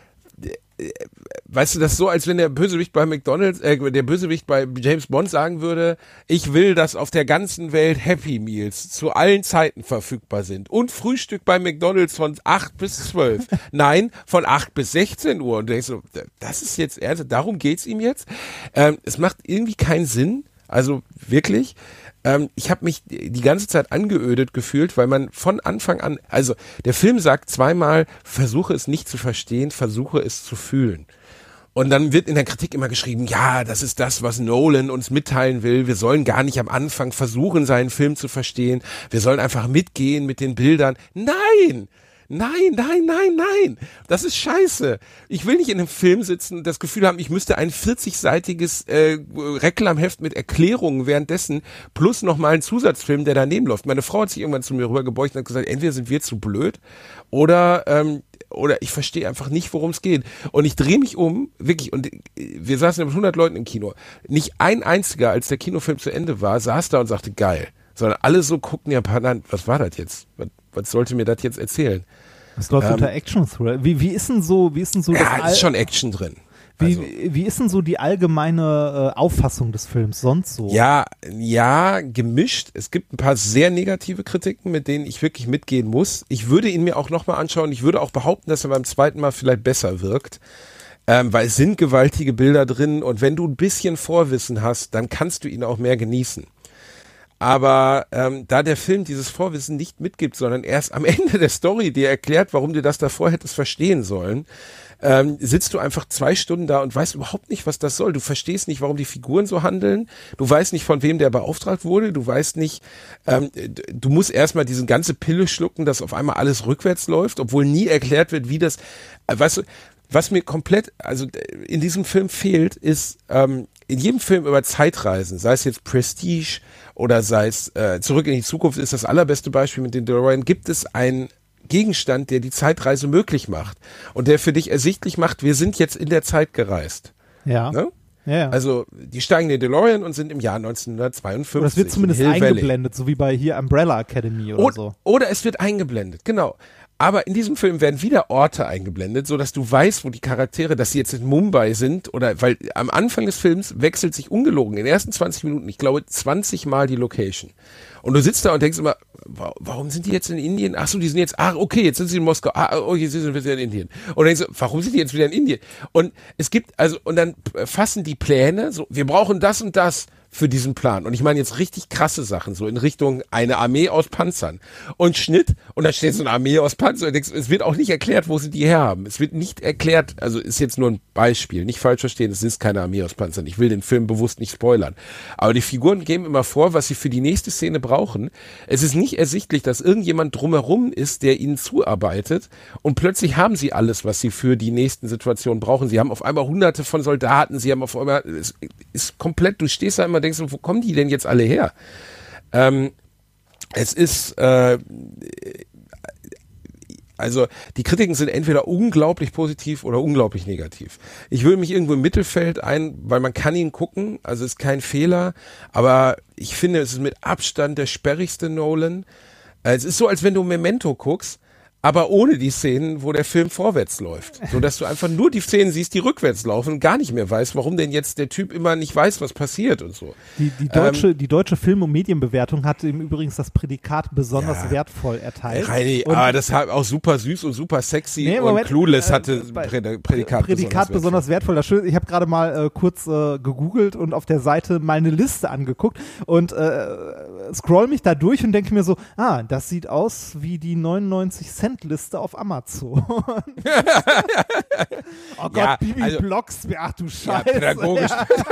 D: weißt du, das ist so, als wenn der Bösewicht bei McDonald's, der Bösewicht bei James Bond sagen würde, ich will, dass auf der ganzen Welt Happy Meals zu allen Zeiten verfügbar sind und Frühstück bei McDonald's von 8 bis 12. Nein, von 8 bis 16 Uhr. Und du denkst so, das ist jetzt ernst, darum geht's ihm jetzt? Es macht irgendwie keinen Sinn, also wirklich. Ich habe mich die ganze Zeit angeödet gefühlt, weil man von Anfang an, also der Film sagt zweimal, versuche es nicht zu verstehen, versuche es zu fühlen. Und dann wird in der Kritik immer geschrieben, ja, das ist das, was Nolan uns mitteilen will. Wir sollen gar nicht am Anfang versuchen, seinen Film zu verstehen. Wir sollen einfach mitgehen mit den Bildern. Nein! Nein, nein, nein, nein. Das ist scheiße. Ich will nicht in einem Film sitzen und das Gefühl haben, ich müsste ein 40-seitiges Reklamheft mit Erklärungen währenddessen plus nochmal einen Zusatzfilm, der daneben läuft. Meine Frau hat sich irgendwann zu mir rübergebeugt und hat gesagt, entweder sind wir zu blöd oder ich verstehe einfach nicht, worum es geht. Und ich drehe mich um, wirklich, und wir saßen mit 100 Leuten im Kino. Nicht ein einziger, als der Kinofilm zu Ende war, saß da und sagte, geil. Sondern alle so guckten, ja, was war das jetzt? Was sollte mir das jetzt erzählen?
C: Das läuft unter Action-Thriller. Wie ist denn so
D: ja, ist schon Action drin.
C: Wie ist denn so die allgemeine Auffassung des Films sonst so?
D: Ja, gemischt. Es gibt ein paar sehr negative Kritiken, mit denen ich wirklich mitgehen muss. Ich würde ihn mir auch nochmal anschauen. Ich würde auch behaupten, dass er beim zweiten Mal vielleicht besser wirkt. Weil es sind gewaltige Bilder drin und wenn du ein bisschen Vorwissen hast, dann kannst du ihn auch mehr genießen. Aber da der Film dieses Vorwissen nicht mitgibt, sondern erst am Ende der Story dir erklärt, warum du das davor hättest verstehen sollen, sitzt du einfach 2 Stunden da und weißt überhaupt nicht, was das soll. Du verstehst nicht, warum die Figuren so handeln. Du weißt nicht, von wem der beauftragt wurde. Du weißt nicht, du musst erstmal diese ganze Pille schlucken, dass auf einmal alles rückwärts läuft, obwohl nie erklärt wird, wie das, weißt du, was mir komplett, also in diesem Film fehlt, ist in jedem Film über Zeitreisen, sei es jetzt Prestige oder sei es Zurück in die Zukunft, ist das allerbeste Beispiel mit den DeLorean, gibt es einen Gegenstand, der die Zeitreise möglich macht und der für dich ersichtlich macht, wir sind jetzt in der Zeit gereist.
C: Ja.
D: Ne?
C: Ja.
D: Also die steigen in den DeLorean und sind im Jahr 1952.
C: Oder es wird zumindest eingeblendet, so wie bei hier Umbrella Academy oder so.
D: Oder es wird eingeblendet, genau. Aber in diesem Film werden wieder Orte eingeblendet, so dass du weißt, wo die Charaktere, dass sie jetzt in Mumbai sind oder, weil am Anfang des Films wechselt sich ungelogen in den ersten 20 Minuten, ich glaube 20 Mal die Location. Und du sitzt da und denkst immer, warum sind die jetzt in Indien? Ach so, die sind jetzt, okay, jetzt sind sie in Moskau. Jetzt sind wir wieder in Indien. Und dann denkst du, warum sind die jetzt wieder in Indien? Und es gibt, und dann fassen die Pläne, so, wir brauchen das und das für diesen Plan. Und ich meine jetzt richtig krasse Sachen, so in Richtung eine Armee aus Panzern. Und Schnitt, und da steht so eine Armee aus Panzern. Und denkst, es wird auch nicht erklärt, wo sie die herhaben. Es wird nicht erklärt, also ist jetzt nur ein Beispiel, nicht falsch verstehen, es ist keine Armee aus Panzern. Ich will den Film bewusst nicht spoilern. Aber die Figuren geben immer vor, was sie für die nächste Szene brauchen. Es ist nicht ersichtlich, dass irgendjemand drumherum ist, der ihnen zuarbeitet. Und plötzlich haben sie alles, was sie für die nächsten Situationen brauchen. Sie haben auf einmal hunderte von Soldaten, sie haben auf einmal, es ist komplett, du stehst da immer, denkst du, wo kommen die denn jetzt alle her? Es ist, also die Kritiken sind entweder unglaublich positiv oder unglaublich negativ. Ich würde mich irgendwo im Mittelfeld weil man kann ihn gucken, also ist kein Fehler, aber ich finde, es ist mit Abstand der sperrigste Nolan. Es ist so, als wenn du Memento guckst, aber ohne die Szenen, wo der Film vorwärts läuft. So dass du einfach nur die Szenen siehst, die rückwärts laufen und gar nicht mehr weißt, warum denn jetzt der Typ immer nicht weiß, was passiert und so.
C: Die deutsche Film- und Medienbewertung hat ihm übrigens das Prädikat besonders wertvoll erteilt.
D: Reini, aber das hat auch super süß und super sexy und Clueless hatte
C: Prädikat besonders wertvoll. Das Schöne, ich habe gerade mal kurz gegoogelt und auf der Seite meine Liste angeguckt und scroll mich da durch und denke mir so, das sieht aus wie die 99 Cent Friendliste auf Amazon. Oh Gott,
D: Ja,
C: Bibi
D: also-
C: Blocksberg, ach du
D: Ja,
C: Scheiße.
D: pädagogisch.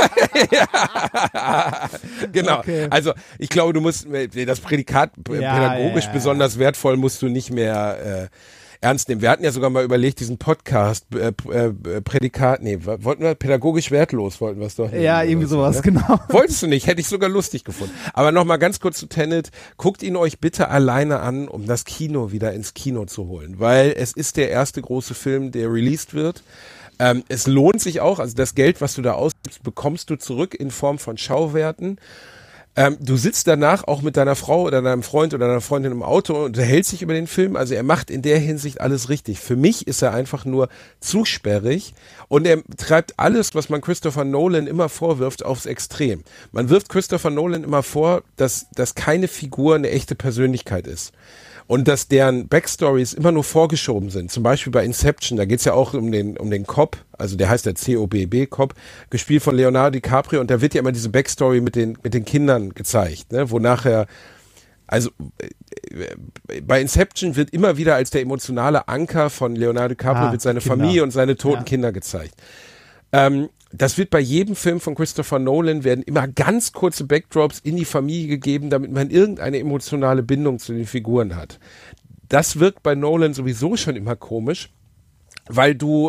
D: Ja. Genau.
C: Okay.
D: Also ich glaube, du musst das Prädikat pädagogisch
C: ja.
D: besonders wertvoll musst du nicht mehr ernst nehmen. Wir hatten ja sogar mal überlegt, diesen Podcast Prädikat, wollten wir pädagogisch wertlos, wollten wir es doch.
C: Ja,
D: nennen
C: irgendwie
D: oder
C: sowas,
D: ne?
C: genau.
D: Wolltest du nicht, hätte ich sogar lustig gefunden. Aber nochmal ganz kurz zu Tenet, guckt ihn euch bitte alleine an, um das Kino wieder ins Kino zu holen, weil es ist der erste große Film, der released wird. Es lohnt sich auch, also das Geld, was du da ausgibst, bekommst du zurück in Form von Schauwerten. Du sitzt danach auch mit deiner Frau oder deinem Freund oder deiner Freundin im Auto und unterhältst dich über den Film. Also er macht in der Hinsicht alles richtig. Für mich ist er einfach nur zu sperrig und er treibt alles, was man Christopher Nolan immer vorwirft, aufs Extrem. Man wirft Christopher Nolan immer vor, dass keine Figur eine echte Persönlichkeit ist. Und dass deren Backstories immer nur vorgeschoben sind. Zum Beispiel bei Inception, da geht's ja auch um den Cop, also der heißt der COBB Cop, gespielt von Leonardo DiCaprio, und da wird ja immer diese Backstory mit den Kindern gezeigt, ne, wo nachher, also bei Inception wird immer wieder als der emotionale Anker von Leonardo DiCaprio wird seine
C: Kinder.
D: Familie und seine toten
C: Ja.
D: Kinder gezeigt. Das wird bei jedem Film von Christopher Nolan, werden immer ganz kurze Backdrops in die Familie gegeben, damit man irgendeine emotionale Bindung zu den Figuren hat. Das wirkt bei Nolan sowieso schon immer komisch, weil du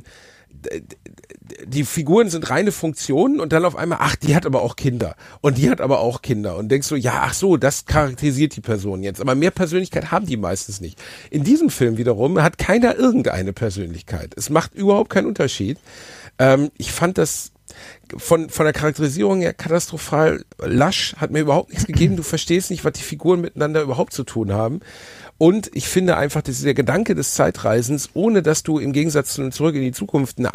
D: die Figuren sind reine Funktionen und dann auf einmal, ach, die hat aber auch Kinder und die hat aber auch Kinder und denkst so, ja, ach so, das charakterisiert die Person jetzt, aber mehr Persönlichkeit haben die meistens nicht. In diesem Film wiederum hat keiner irgendeine Persönlichkeit. Es macht überhaupt keinen Unterschied. Ich fand das von der Charakterisierung her katastrophal lasch, hat mir überhaupt nichts gegeben. Du verstehst nicht, was die Figuren miteinander überhaupt zu tun haben. Und ich finde einfach, dass der Gedanke des Zeitreisens, ohne dass du im Gegensatz zu Zurück in die Zukunft du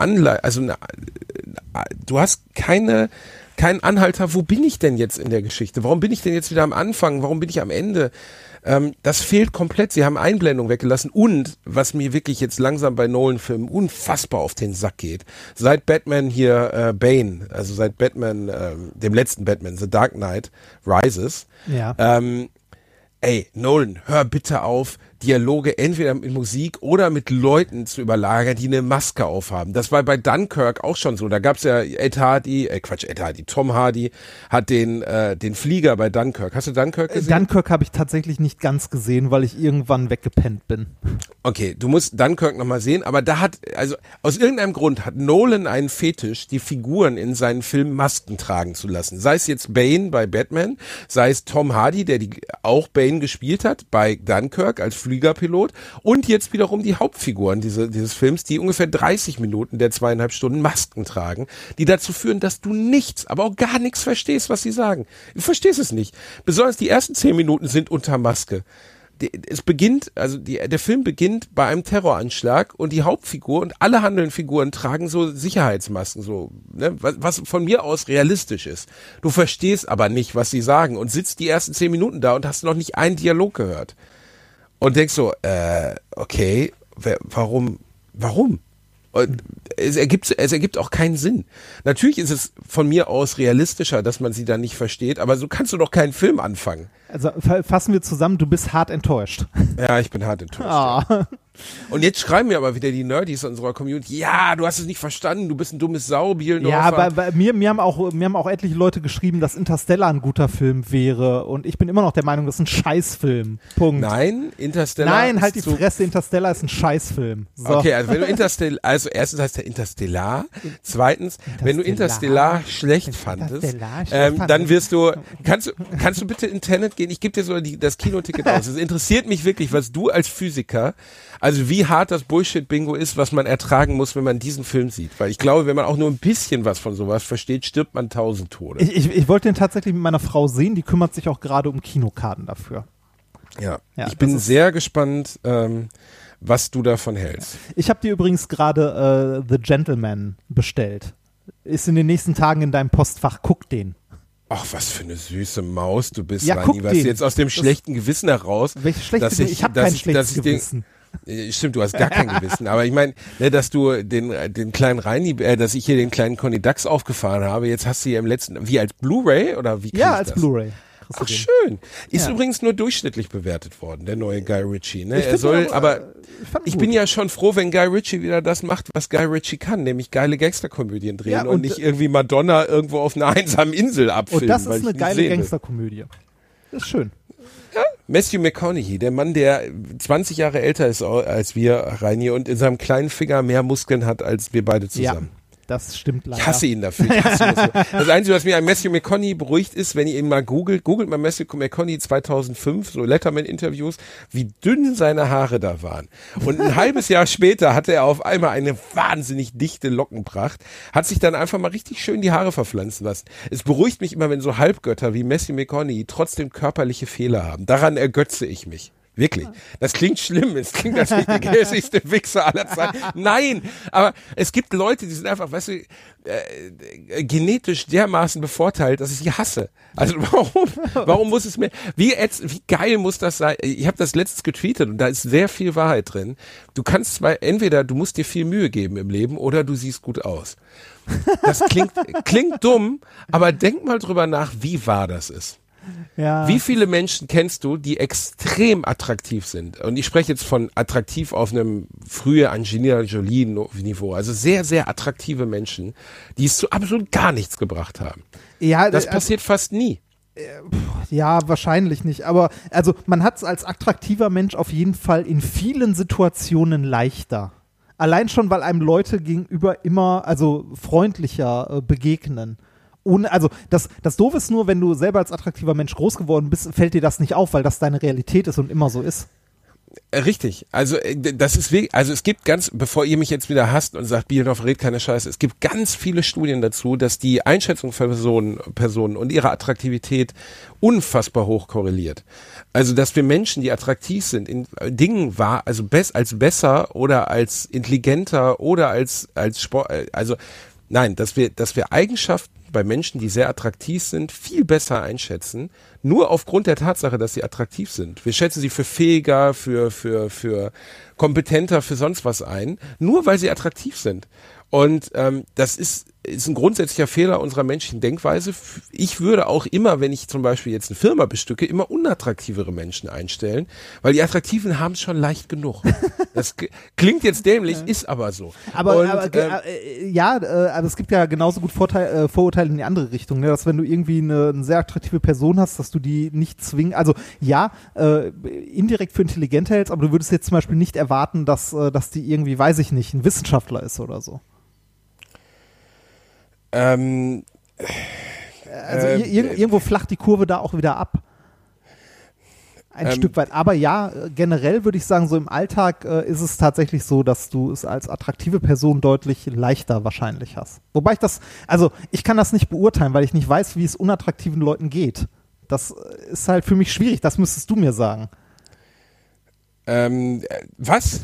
D: hast keinen Anhalter, wo bin ich denn jetzt in der Geschichte? Warum bin ich denn jetzt wieder am Anfang? Warum bin ich am Ende? Das fehlt komplett. Sie haben Einblendung weggelassen und, was mir wirklich jetzt langsam bei Nolan-Filmen unfassbar auf den Sack geht, seit Batman hier Bane, also seit Batman, dem letzten Batman, The Dark Knight Rises,
C: Ja.
D: ey, Nolan, hör bitte auf, Dialoge entweder mit Musik oder mit Leuten zu überlagern, die eine Maske aufhaben. Das war bei Dunkirk auch schon so. Da gab's ja Tom Hardy hat den Flieger bei Dunkirk. Hast du Dunkirk gesehen?
C: Dunkirk habe ich tatsächlich nicht ganz gesehen, weil ich irgendwann weggepennt bin.
D: Okay, du musst Dunkirk nochmal sehen, aber aus irgendeinem Grund hat Nolan einen Fetisch, die Figuren in seinen Filmen Masken tragen zu lassen. Sei es jetzt Bane bei Batman, sei es Tom Hardy, der auch Bane gespielt hat bei Dunkirk als Fliegerpilot, und jetzt wiederum die Hauptfiguren dieses Films, die ungefähr 30 Minuten der 2,5 Stunden Masken tragen, die dazu führen, dass du nichts, aber auch gar nichts verstehst, was sie sagen. Du verstehst es nicht. Besonders die ersten 10 Minuten sind unter Maske. Der Film beginnt bei einem Terroranschlag und die Hauptfigur und alle handelnden Figuren tragen so Sicherheitsmasken, so, ne, was von mir aus realistisch ist. Du verstehst aber nicht, was sie sagen, und sitzt die ersten 10 Minuten da und hast noch nicht einen Dialog gehört. Und denkst so, okay, warum? Und es ergibt auch keinen Sinn. Natürlich ist es von mir aus realistischer, dass man sie dann nicht versteht, aber so kannst du doch keinen Film anfangen.
C: Also fassen wir zusammen, du bist hart enttäuscht.
D: Ja, ich bin hart enttäuscht.
C: Ah.
D: Ja. Und jetzt schreiben mir aber wieder die Nerdies unserer Community, ja, du hast es nicht verstanden, du bist ein dummes Sau, Bielendorfer.
C: Ja, aber mir haben auch etliche Leute geschrieben, dass Interstellar ein guter Film wäre, und ich bin immer noch der Meinung, das ist ein Scheißfilm. Punkt.
D: Nein, Interstellar.
C: Nein, halt die
D: ist so.
C: Fresse, Interstellar ist ein Scheißfilm. So.
D: Okay, also wenn du erstens heißt der Interstellar, zweitens, wenn du Interstellar schlecht fandest, dann wirst du, kannst du bitte in Tenet gehen? Ich gebe dir so das Kinoticket aus. Es interessiert mich wirklich, was du als Physiker, also wie hart das Bullshit-Bingo ist, was man ertragen muss, wenn man diesen Film sieht. Weil ich glaube, wenn man auch nur ein bisschen was von sowas versteht, stirbt man 1000 Tode.
C: Ich wollte den tatsächlich mit meiner Frau sehen, die kümmert sich auch gerade um Kinokarten dafür.
D: Ja,
C: Ja,
D: ich bin
C: das ist-
D: sehr gespannt, was du davon hältst.
C: Ich habe dir übrigens gerade The Gentleman bestellt. Ist in den nächsten Tagen in deinem Postfach, guck den.
D: Ach, was für eine süße Maus du bist,
C: Ja,
D: Rani.
C: guck
D: Was
C: den.
D: jetzt aus dem schlechten Gewissen heraus.
C: Welches schlechte
D: dass
C: Gewissen? Ich habe kein schlechtes Gewissen.
D: Stimmt, du hast gar kein Gewissen. Aber ich meine, ne, dass du den kleinen Reini, dass ich hier den kleinen Conny Dax aufgefahren habe, jetzt hast du hier im letzten, wie als Blu-ray oder wie? krieg
C: Ja,
D: ich
C: als
D: das?
C: Blu-ray. kriegst du
D: Ach,
C: den.
D: schön. Ist
C: Ja.
D: übrigens nur durchschnittlich bewertet worden, der neue Guy Ritchie. Ne?
C: Ich
D: Er
C: find
D: soll,
C: ihn
D: aber
C: fand ihn
D: ich
C: gut.
D: bin ja schon froh, wenn Guy Ritchie wieder das macht, was Guy Ritchie kann, nämlich geile Gangsterkomödien drehen
C: Ja,
D: und
C: und
D: nicht irgendwie Madonna irgendwo auf einer einsamen Insel abfilmen.
C: Und das
D: weil
C: ist
D: ich
C: eine
D: ihn
C: geile
D: sehen will.
C: Gangsterkomödie. Das ist schön.
D: Matthew McConaughey, der Mann, der 20 Jahre älter ist als wir, Reini, und in seinem kleinen Finger mehr Muskeln hat als wir beide zusammen.
C: Ja, das stimmt leider.
D: Ich hasse ihn dafür. Ich hasse ihn dafür. Das Einzige, was mir an Matthew McConaughey beruhigt ist, wenn ihr ihn mal googelt mal Matthew McConaughey 2005, so Letterman-Interviews, wie dünn seine Haare da waren. Und ein halbes Jahr später hatte er auf einmal eine wahnsinnig dichte Lockenpracht, hat sich dann einfach mal richtig schön die Haare verpflanzen lassen. Es beruhigt mich immer, wenn so Halbgötter wie Matthew McConaughey trotzdem körperliche Fehler haben. Daran ergötze ich mich. Wirklich. Das klingt schlimm. Es klingt, als nicht der gehässigste Wichser aller Zeiten. Nein, aber es gibt Leute, die sind einfach, weißt du, genetisch dermaßen bevorteilt, dass ich sie hasse. Also warum muss es mir, wie geil muss das sein? Ich habe das letztens getweetet und da ist sehr viel Wahrheit drin. Du kannst zwar, entweder du musst dir viel Mühe geben im Leben oder du siehst gut aus. Das klingt dumm, aber denk mal drüber nach, wie wahr das ist.
C: Ja.
D: Wie viele Menschen kennst du, die extrem attraktiv sind? Und ich spreche jetzt von attraktiv auf einem frühe Angelina Jolie-Niveau. Also sehr, sehr attraktive Menschen, die es zu absolut gar nichts gebracht haben.
C: Ja,
D: Das passiert fast nie.
C: Ja, wahrscheinlich nicht. Aber also man hat es als attraktiver Mensch auf jeden Fall in vielen Situationen leichter. Allein schon, weil einem Leute gegenüber immer freundlicher begegnen. Also das Doofe ist nur, wenn du selber als attraktiver Mensch groß geworden bist, fällt dir das nicht auf, weil das deine Realität ist und immer so ist.
D: Richtig. Also das ist es gibt bevor ihr mich jetzt wieder hasst und sagt, Bielendorf redet keine Scheiße, es gibt ganz viele Studien dazu, dass die Einschätzung von Personen und ihre Attraktivität unfassbar hoch korreliert. Also dass wir Menschen, die attraktiv sind, in Dingen als besser oder als intelligenter oder als Sport, dass wir Eigenschaften bei Menschen, die sehr attraktiv sind, viel besser einschätzen, nur aufgrund der Tatsache, dass sie attraktiv sind. Wir schätzen sie für fähiger, für kompetenter, für sonst was ein, nur weil sie attraktiv sind. Und das ist ein grundsätzlicher Fehler unserer menschlichen Denkweise. Ich würde auch immer, wenn ich zum Beispiel jetzt eine Firma bestücke, immer unattraktivere Menschen einstellen, weil die Attraktiven haben es schon leicht genug. Das klingt jetzt dämlich, ist aber so.
C: Aber es gibt ja genauso gut Vorurteile in die andere Richtung, ne? Dass wenn du irgendwie eine sehr attraktive Person hast, dass du die nicht zwingen, indirekt für intelligent hältst, aber du würdest jetzt zum Beispiel nicht erwarten, dass die irgendwie, weiß ich nicht, ein Wissenschaftler ist oder so. Irgendwo flacht die Kurve da auch wieder ab. Ein Stück weit. Aber ja, generell würde ich sagen, so im Alltag ist es tatsächlich so, dass du es als attraktive Person deutlich leichter wahrscheinlich hast. Wobei ich kann das nicht beurteilen, weil ich nicht weiß, wie es unattraktiven Leuten geht. Das ist halt für mich schwierig, das müsstest du mir sagen.
D: Was?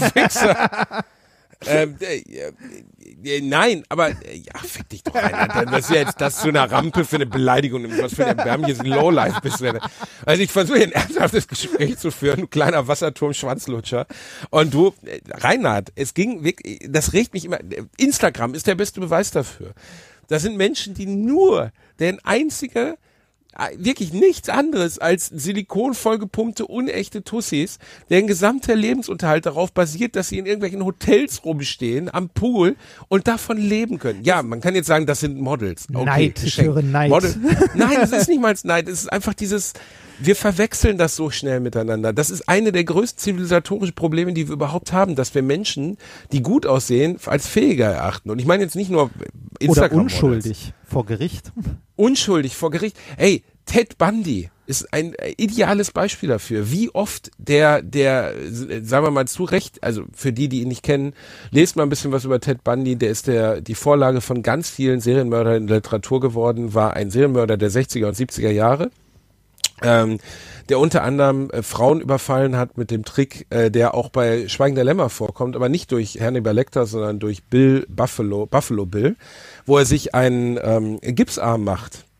D: Nein, aber fick dich doch rein, Alter. Das ist ja jetzt das zu einer Rampe für eine Beleidigung. Was für ein erbärmliches Lowlife bist du denn? Also ich versuche ein ernsthaftes Gespräch zu führen, du kleiner Wasserturm-Schwanzlutscher. Und du, Reinhard, das regt mich immer. Instagram ist der beste Beweis dafür. Das sind Menschen, die deren einziger wirklich nichts anderes als silikonvollgepumpte, unechte Tussis, deren gesamter Lebensunterhalt darauf basiert, dass sie in irgendwelchen Hotels rumstehen, am Pool und davon leben können. Ja, man kann jetzt sagen, das sind Models. Okay,
C: Neid, ich höre Neid.
D: Nein, es ist nicht mal Neid, es ist einfach wir verwechseln das so schnell miteinander. Das ist eine der größten zivilisatorischen Probleme, die wir überhaupt haben, dass wir Menschen, die gut aussehen, als fähiger erachten. Und ich meine jetzt nicht nur Instagram.
C: Oder unschuldig vor Gericht.
D: Unschuldig vor Gericht. Hey, Ted Bundy ist ein ideales Beispiel dafür. Wie oft der, sagen wir mal zu Recht, also für die ihn nicht kennen, lest mal ein bisschen was über Ted Bundy. Der ist die Vorlage von ganz vielen Serienmördern in der Literatur geworden, war ein Serienmörder der 60er und 70er Jahre. Der unter anderem Frauen überfallen hat mit dem Trick, der auch bei Schweigen der Lämmer vorkommt, aber nicht durch Hannibal Lecter, sondern durch Buffalo Bill, wo er sich einen Gipsarm macht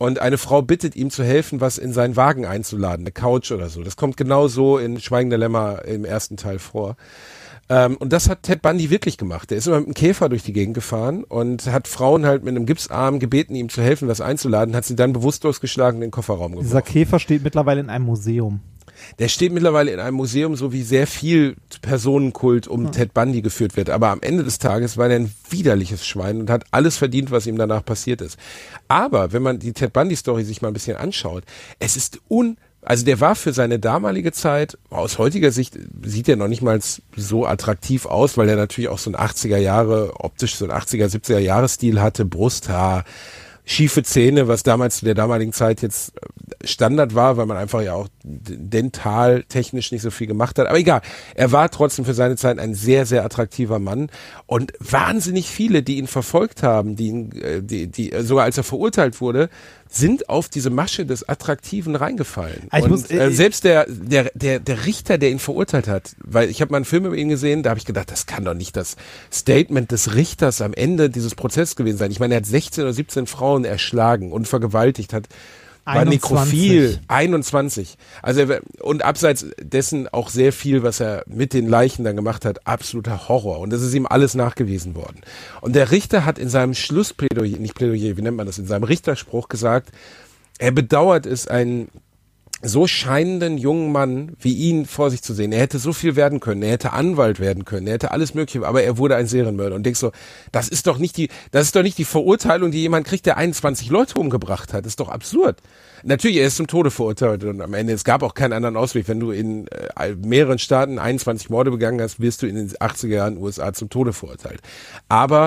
D: und eine Frau bittet ihm zu helfen, was in seinen Wagen einzuladen, eine Couch oder so. Das kommt genau so in Schweigen der Lämmer im ersten Teil vor. Und das hat Ted Bundy wirklich gemacht. Der ist immer mit einem Käfer durch die Gegend gefahren und hat Frauen halt mit einem Gipsarm gebeten, ihm zu helfen, was einzuladen, hat sie dann bewusstlos geschlagen in den Kofferraum geworfen.
C: Dieser Käfer steht mittlerweile in einem Museum.
D: Der steht mittlerweile in einem Museum, so wie sehr viel Personenkult um Ted Bundy geführt wird. Aber am Ende des Tages war der ein widerliches Schwein und hat alles verdient, was ihm danach passiert ist. Aber wenn man die Ted Bundy-Story sich mal ein bisschen anschaut, es ist also der war für seine damalige Zeit, aus heutiger Sicht sieht er noch nicht mal so attraktiv aus, weil er natürlich auch so ein 80er Jahre, optisch so ein 80er, 70er Jahre Stil hatte, Brusthaar, schiefe Zähne, was damals zu der damaligen Zeit jetzt Standard war, weil man einfach ja auch dentaltechnisch nicht so viel gemacht hat. Aber egal, er war trotzdem für seine Zeit ein sehr, sehr attraktiver Mann und wahnsinnig viele, die ihn verfolgt haben, die sogar als er verurteilt wurde, sind auf diese Masche des Attraktiven reingefallen. Selbst der Richter, der ihn verurteilt hat, weil ich habe mal einen Film über ihn gesehen, da habe ich gedacht, das kann doch nicht das Statement des Richters am Ende dieses Prozesses gewesen sein. Ich meine, er hat 16 oder 17 Frauen erschlagen und vergewaltigt, war nekrophil, 21. Also und abseits dessen auch sehr viel, was er mit den Leichen dann gemacht hat, absoluter Horror. Und das ist ihm alles nachgewiesen worden. Und der Richter hat in seinem Schlussplädoyer, nicht Plädoyer, wie nennt man das, in seinem Richterspruch gesagt, er bedauert es, einen so scheinenden jungen Mann wie ihn vor sich zu sehen. Er hätte so viel werden können, er hätte Anwalt werden können, er hätte alles Mögliche, aber er wurde ein Serienmörder. Und denkst so, das ist doch nicht die Verurteilung, die jemand kriegt, der 21 Leute umgebracht hat. Das ist doch absurd. Natürlich, er ist zum Tode verurteilt und am Ende, es gab auch keinen anderen Ausweg. Wenn du in mehreren Staaten 21 Morde begangen hast, wirst du in den 80er Jahren USA zum Tode verurteilt. Aber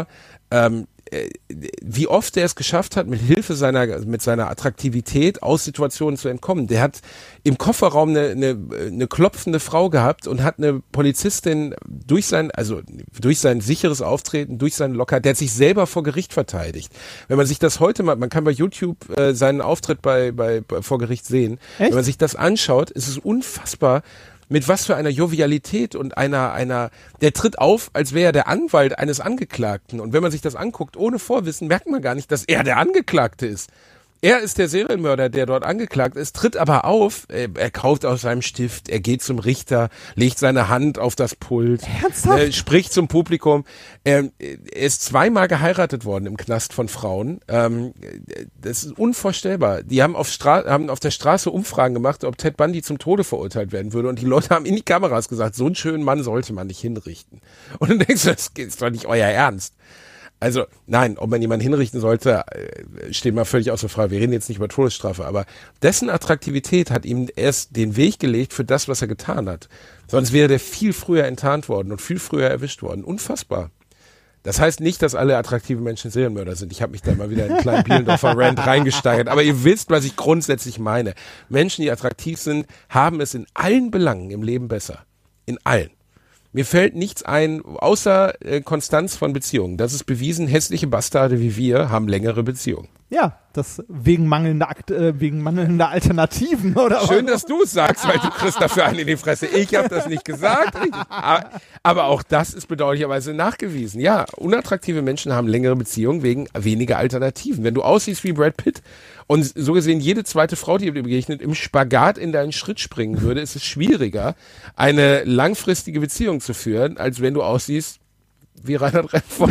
D: wie oft er es geschafft hat, mit seiner Attraktivität aus Situationen zu entkommen. Der hat im Kofferraum eine klopfende Frau gehabt und hat eine Polizistin durch sein sicheres Auftreten, durch seinen Locker, der hat sich selber vor Gericht verteidigt. Wenn man sich das heute mal, man kann bei YouTube seinen Auftritt vor Gericht sehen. Echt? Wenn man sich das anschaut, ist es unfassbar, mit was für einer Jovialität und der tritt auf, als wäre er der Anwalt eines Angeklagten. Und wenn man sich das anguckt, ohne Vorwissen, merkt man gar nicht, dass er der Angeklagte ist. Er ist der Serienmörder, der dort angeklagt ist, tritt aber auf, er kauft aus seinem Stift, er geht zum Richter, legt seine Hand auf das Pult, spricht zum Publikum. Er ist 2-mal geheiratet worden im Knast von Frauen. Das ist unvorstellbar. Die haben auf der Straße Umfragen gemacht, ob Ted Bundy zum Tode verurteilt werden würde. Und die Leute haben in die Kameras gesagt, so einen schönen Mann sollte man nicht hinrichten. Und dann denkst du, das ist doch nicht euer Ernst. Also nein, ob man jemanden hinrichten sollte, steht mal völlig außer Frage. Wir reden jetzt nicht über Todesstrafe, aber dessen Attraktivität hat ihm erst den Weg gelegt für das, was er getan hat. Sonst wäre der viel früher enttarnt worden und viel früher erwischt worden. Unfassbar. Das heißt nicht, dass alle attraktive Menschen Serienmörder sind. Ich habe mich da mal wieder in einen kleinen Bielendorfer Rant reingesteigert. Aber ihr wisst, was ich grundsätzlich meine. Menschen, die attraktiv sind, haben es in allen Belangen im Leben besser. In allen. Mir fällt nichts ein, außer Konstanz von Beziehungen. Das ist bewiesen, hässliche Bastarde wie wir haben längere Beziehungen.
C: Ja, das wegen mangelnder Alternativen, oder?
D: Schön, dass du es sagst, weil du kriegst dafür einen in die Fresse. Ich habe das nicht gesagt. Aber auch das ist bedauerlicherweise nachgewiesen. Ja, unattraktive Menschen haben längere Beziehungen wegen weniger Alternativen. Wenn du aussiehst wie Brad Pitt und so gesehen jede zweite Frau, die dir begegnet, im Spagat in deinen Schritt springen würde, ist es schwieriger, eine langfristige Beziehung zu führen, als wenn du aussiehst wie Reinhard Remford.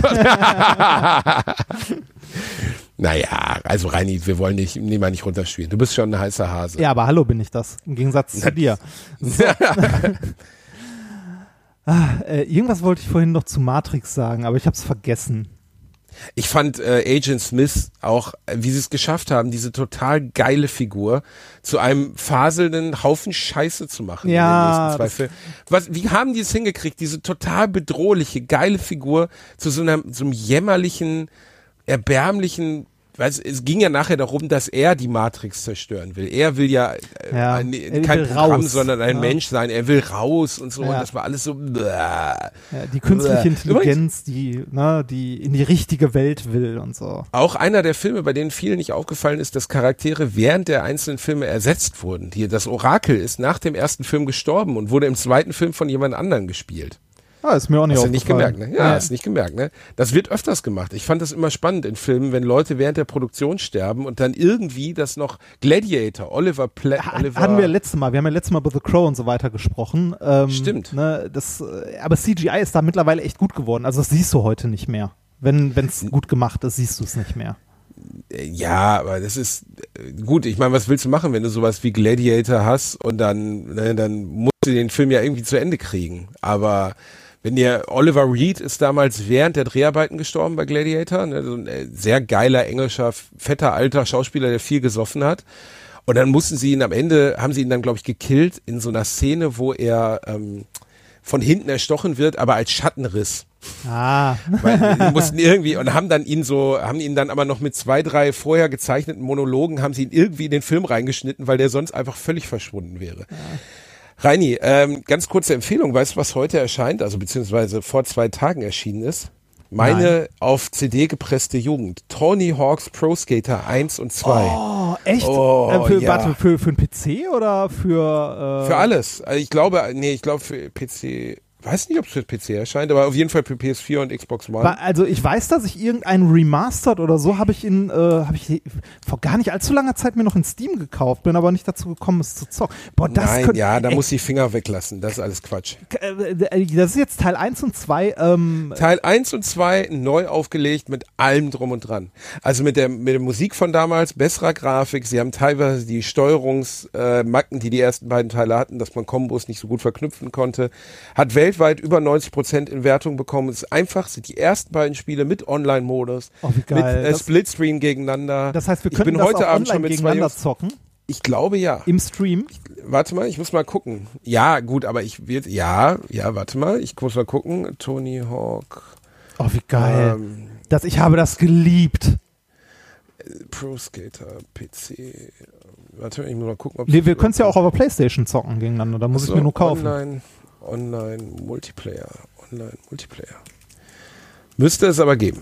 D: Naja, also Reini, wir wollen dich mal nicht runterspielen. Du bist schon ein heißer Hase.
C: Ja, aber hallo bin ich das, im Gegensatz zu dir. So. Irgendwas wollte ich vorhin noch zu Matrix sagen, aber ich habe es vergessen.
D: Ich fand Agent Smith auch, wie sie es geschafft haben, diese total geile Figur zu einem faselnden Haufen Scheiße zu machen.
C: Ja.
D: In den nächsten 2 Filmen. Wie haben die es hingekriegt, diese total bedrohliche, geile Figur zu so einem jämmerlichen, erbärmlichen, es ging ja nachher darum, dass er die Matrix zerstören will. Er will ja kein Programm, sondern ein Mensch sein. Er will raus und so. Ja. Und das war alles so.
C: Ja, die künstliche Intelligenz, die in die richtige Welt will und so.
D: Auch einer der Filme, bei denen vielen nicht aufgefallen ist, dass Charaktere während der einzelnen Filme ersetzt wurden. Das Orakel ist nach dem ersten Film gestorben und wurde im zweiten Film von jemand anderem gespielt.
C: Ist mir auch nicht
D: Hast du
C: aufgefallen.
D: nicht gemerkt, ne? Ja, hast nicht gemerkt, ne? Das wird öfters gemacht. Ich fand das immer spannend in Filmen, wenn Leute während der Produktion sterben und dann irgendwie das noch Gladiator, Oliver
C: hatten wir letztes Mal. Wir haben ja letztes Mal über The Crow und so weiter gesprochen.
D: Stimmt.
C: Ne, aber CGI ist da mittlerweile echt gut geworden. Also das siehst du heute nicht mehr. Wenn es gut gemacht ist, siehst du es nicht mehr.
D: Ja, aber das ist gut. Ich meine, was willst du machen, wenn du sowas wie Gladiator hast und dann musst du den Film ja irgendwie zu Ende kriegen. Aber wenn dir Oliver Reed ist damals während der Dreharbeiten gestorben bei Gladiator, ne, so ein sehr geiler, englischer, fetter, alter Schauspieler, der viel gesoffen hat. Und dann mussten sie ihn am Ende, haben sie ihn dann, glaube ich, gekillt in so einer Szene, wo er von hinten erstochen wird, aber als Schattenriss. Weil die mussten irgendwie und haben ihn dann aber noch mit 2, 3 vorher gezeichneten Monologen, haben sie ihn irgendwie in den Film reingeschnitten, weil der sonst einfach völlig verschwunden wäre. Ja. Reini, ganz kurze Empfehlung, weißt du, was heute erscheint, also beziehungsweise vor 2 Tagen erschienen ist? Meine auf CD gepresste Jugend. Tony Hawk's Pro Skater 1 und 2.
C: Oh, echt?
D: Ja.
C: Für einen PC oder für...
D: Für alles. Also ich glaube für PC... Weiß nicht, ob es für PC erscheint, aber auf jeden Fall für PS4 und Xbox One.
C: Also ich weiß, dass ich irgendeinen Remastered oder so habe ich vor gar nicht allzu langer Zeit mir noch in Steam gekauft, bin aber nicht dazu gekommen, es zu zocken. Boah,
D: da muss die Finger weglassen, das ist alles Quatsch.
C: Das ist jetzt Teil 1 und 2.
D: Teil 1 und 2 neu aufgelegt mit allem drum und dran. Also mit der Musik von damals, besserer Grafik, sie haben teilweise die Steuerungsmacken, die ersten beiden Teile hatten, dass man Kombos nicht so gut verknüpfen konnte, hat weltweit über 90% in Wertung bekommen. Es ist einfach, sind die ersten beiden Spiele mit Online-Modus, mit Splitscreen gegeneinander.
C: Das heißt, wir können heute Abend schon mit gegeneinander zocken?
D: Ich glaube, ja.
C: Im Stream?
D: Warte mal, ich muss mal gucken. Ja, gut, aber warte mal, ich muss mal gucken. Tony Hawk.
C: Oh, wie geil. Ich habe das geliebt.
D: Pro Skater, PC. Warte mal, ich muss mal gucken, ob
C: wir können es ja auch auf der PlayStation zocken gegeneinander, da muss ich mir nur kaufen.
D: Online Multiplayer. Müsste es aber geben.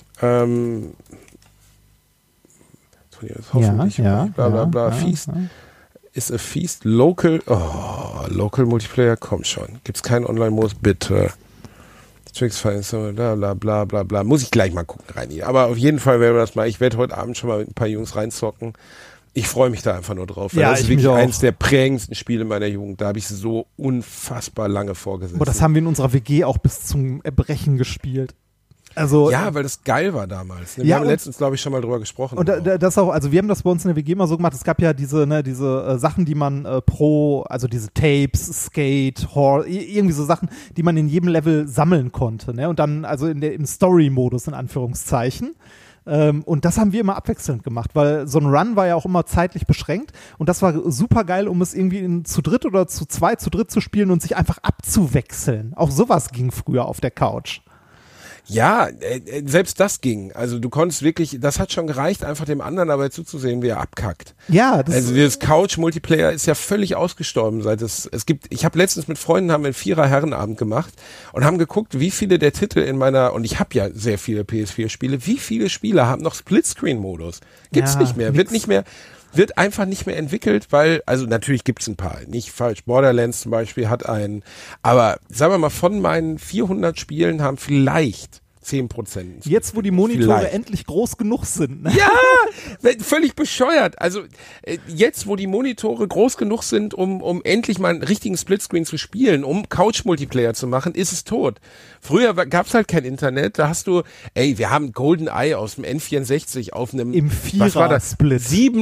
D: Hoffentlich. Bla. Feast. Ist a Feast. Local Multiplayer, komm schon. Gibt's keinen Online-Modus? Bitte. Tricks, bla. Muss ich gleich mal gucken, Reini. Aber auf jeden Fall werden wir das mal. Ich werde heute Abend schon mal mit ein paar Jungs reinzocken. Ich freue mich da einfach nur drauf, weil das ist wirklich eins der prägendsten Spiele meiner Jugend. Da habe ich so unfassbar lange vorgesessen.
C: Aber das haben wir in unserer WG auch bis zum Erbrechen gespielt. Also,
D: ja, weil das geil war damals. Wir haben letztens, glaube ich, schon mal drüber gesprochen.
C: Und das auch, also wir haben das bei uns in der WG mal so gemacht, es gab ja diese Sachen, die man also diese Tapes, Skate, irgendwie so Sachen, die man in jedem Level sammeln konnte, ne? Und dann also im Story-Modus in Anführungszeichen. Und das haben wir immer abwechselnd gemacht, weil so ein Run war ja auch immer zeitlich beschränkt und das war super geil, um es irgendwie zu dritt oder zu dritt zu spielen und sich einfach abzuwechseln. Auch sowas ging früher auf der Couch.
D: Ja, selbst das ging. Also du konntest wirklich, das hat schon gereicht, einfach dem anderen dabei zuzusehen, wie er abkackt.
C: Ja,
D: also dieses Couch-Multiplayer ist ja völlig ausgestorben, seit es gibt. Ich habe letztens mit Freunden haben wir einen 4er-Herrenabend gemacht und haben geguckt, wie viele der Titel und ich habe ja sehr viele PS4-Spiele, wie viele Spiele haben noch Splitscreen-Modus? Gibt's nicht mehr, wird einfach nicht mehr entwickelt, weil, also natürlich gibt's ein paar, nicht falsch, Borderlands zum Beispiel hat einen, aber sagen wir mal, von meinen 400 Spielen haben vielleicht 10%.
C: Jetzt, wo die Monitore endlich groß genug sind. Ne?
D: Ja, völlig bescheuert. Also jetzt, wo die Monitore groß genug sind, um endlich mal einen richtigen Splitscreen zu spielen, um Couch-Multiplayer zu machen, ist es tot. Früher gab's halt kein Internet, da hast du, wir haben GoldenEye aus dem N64 auf einem
C: im Vierer-Split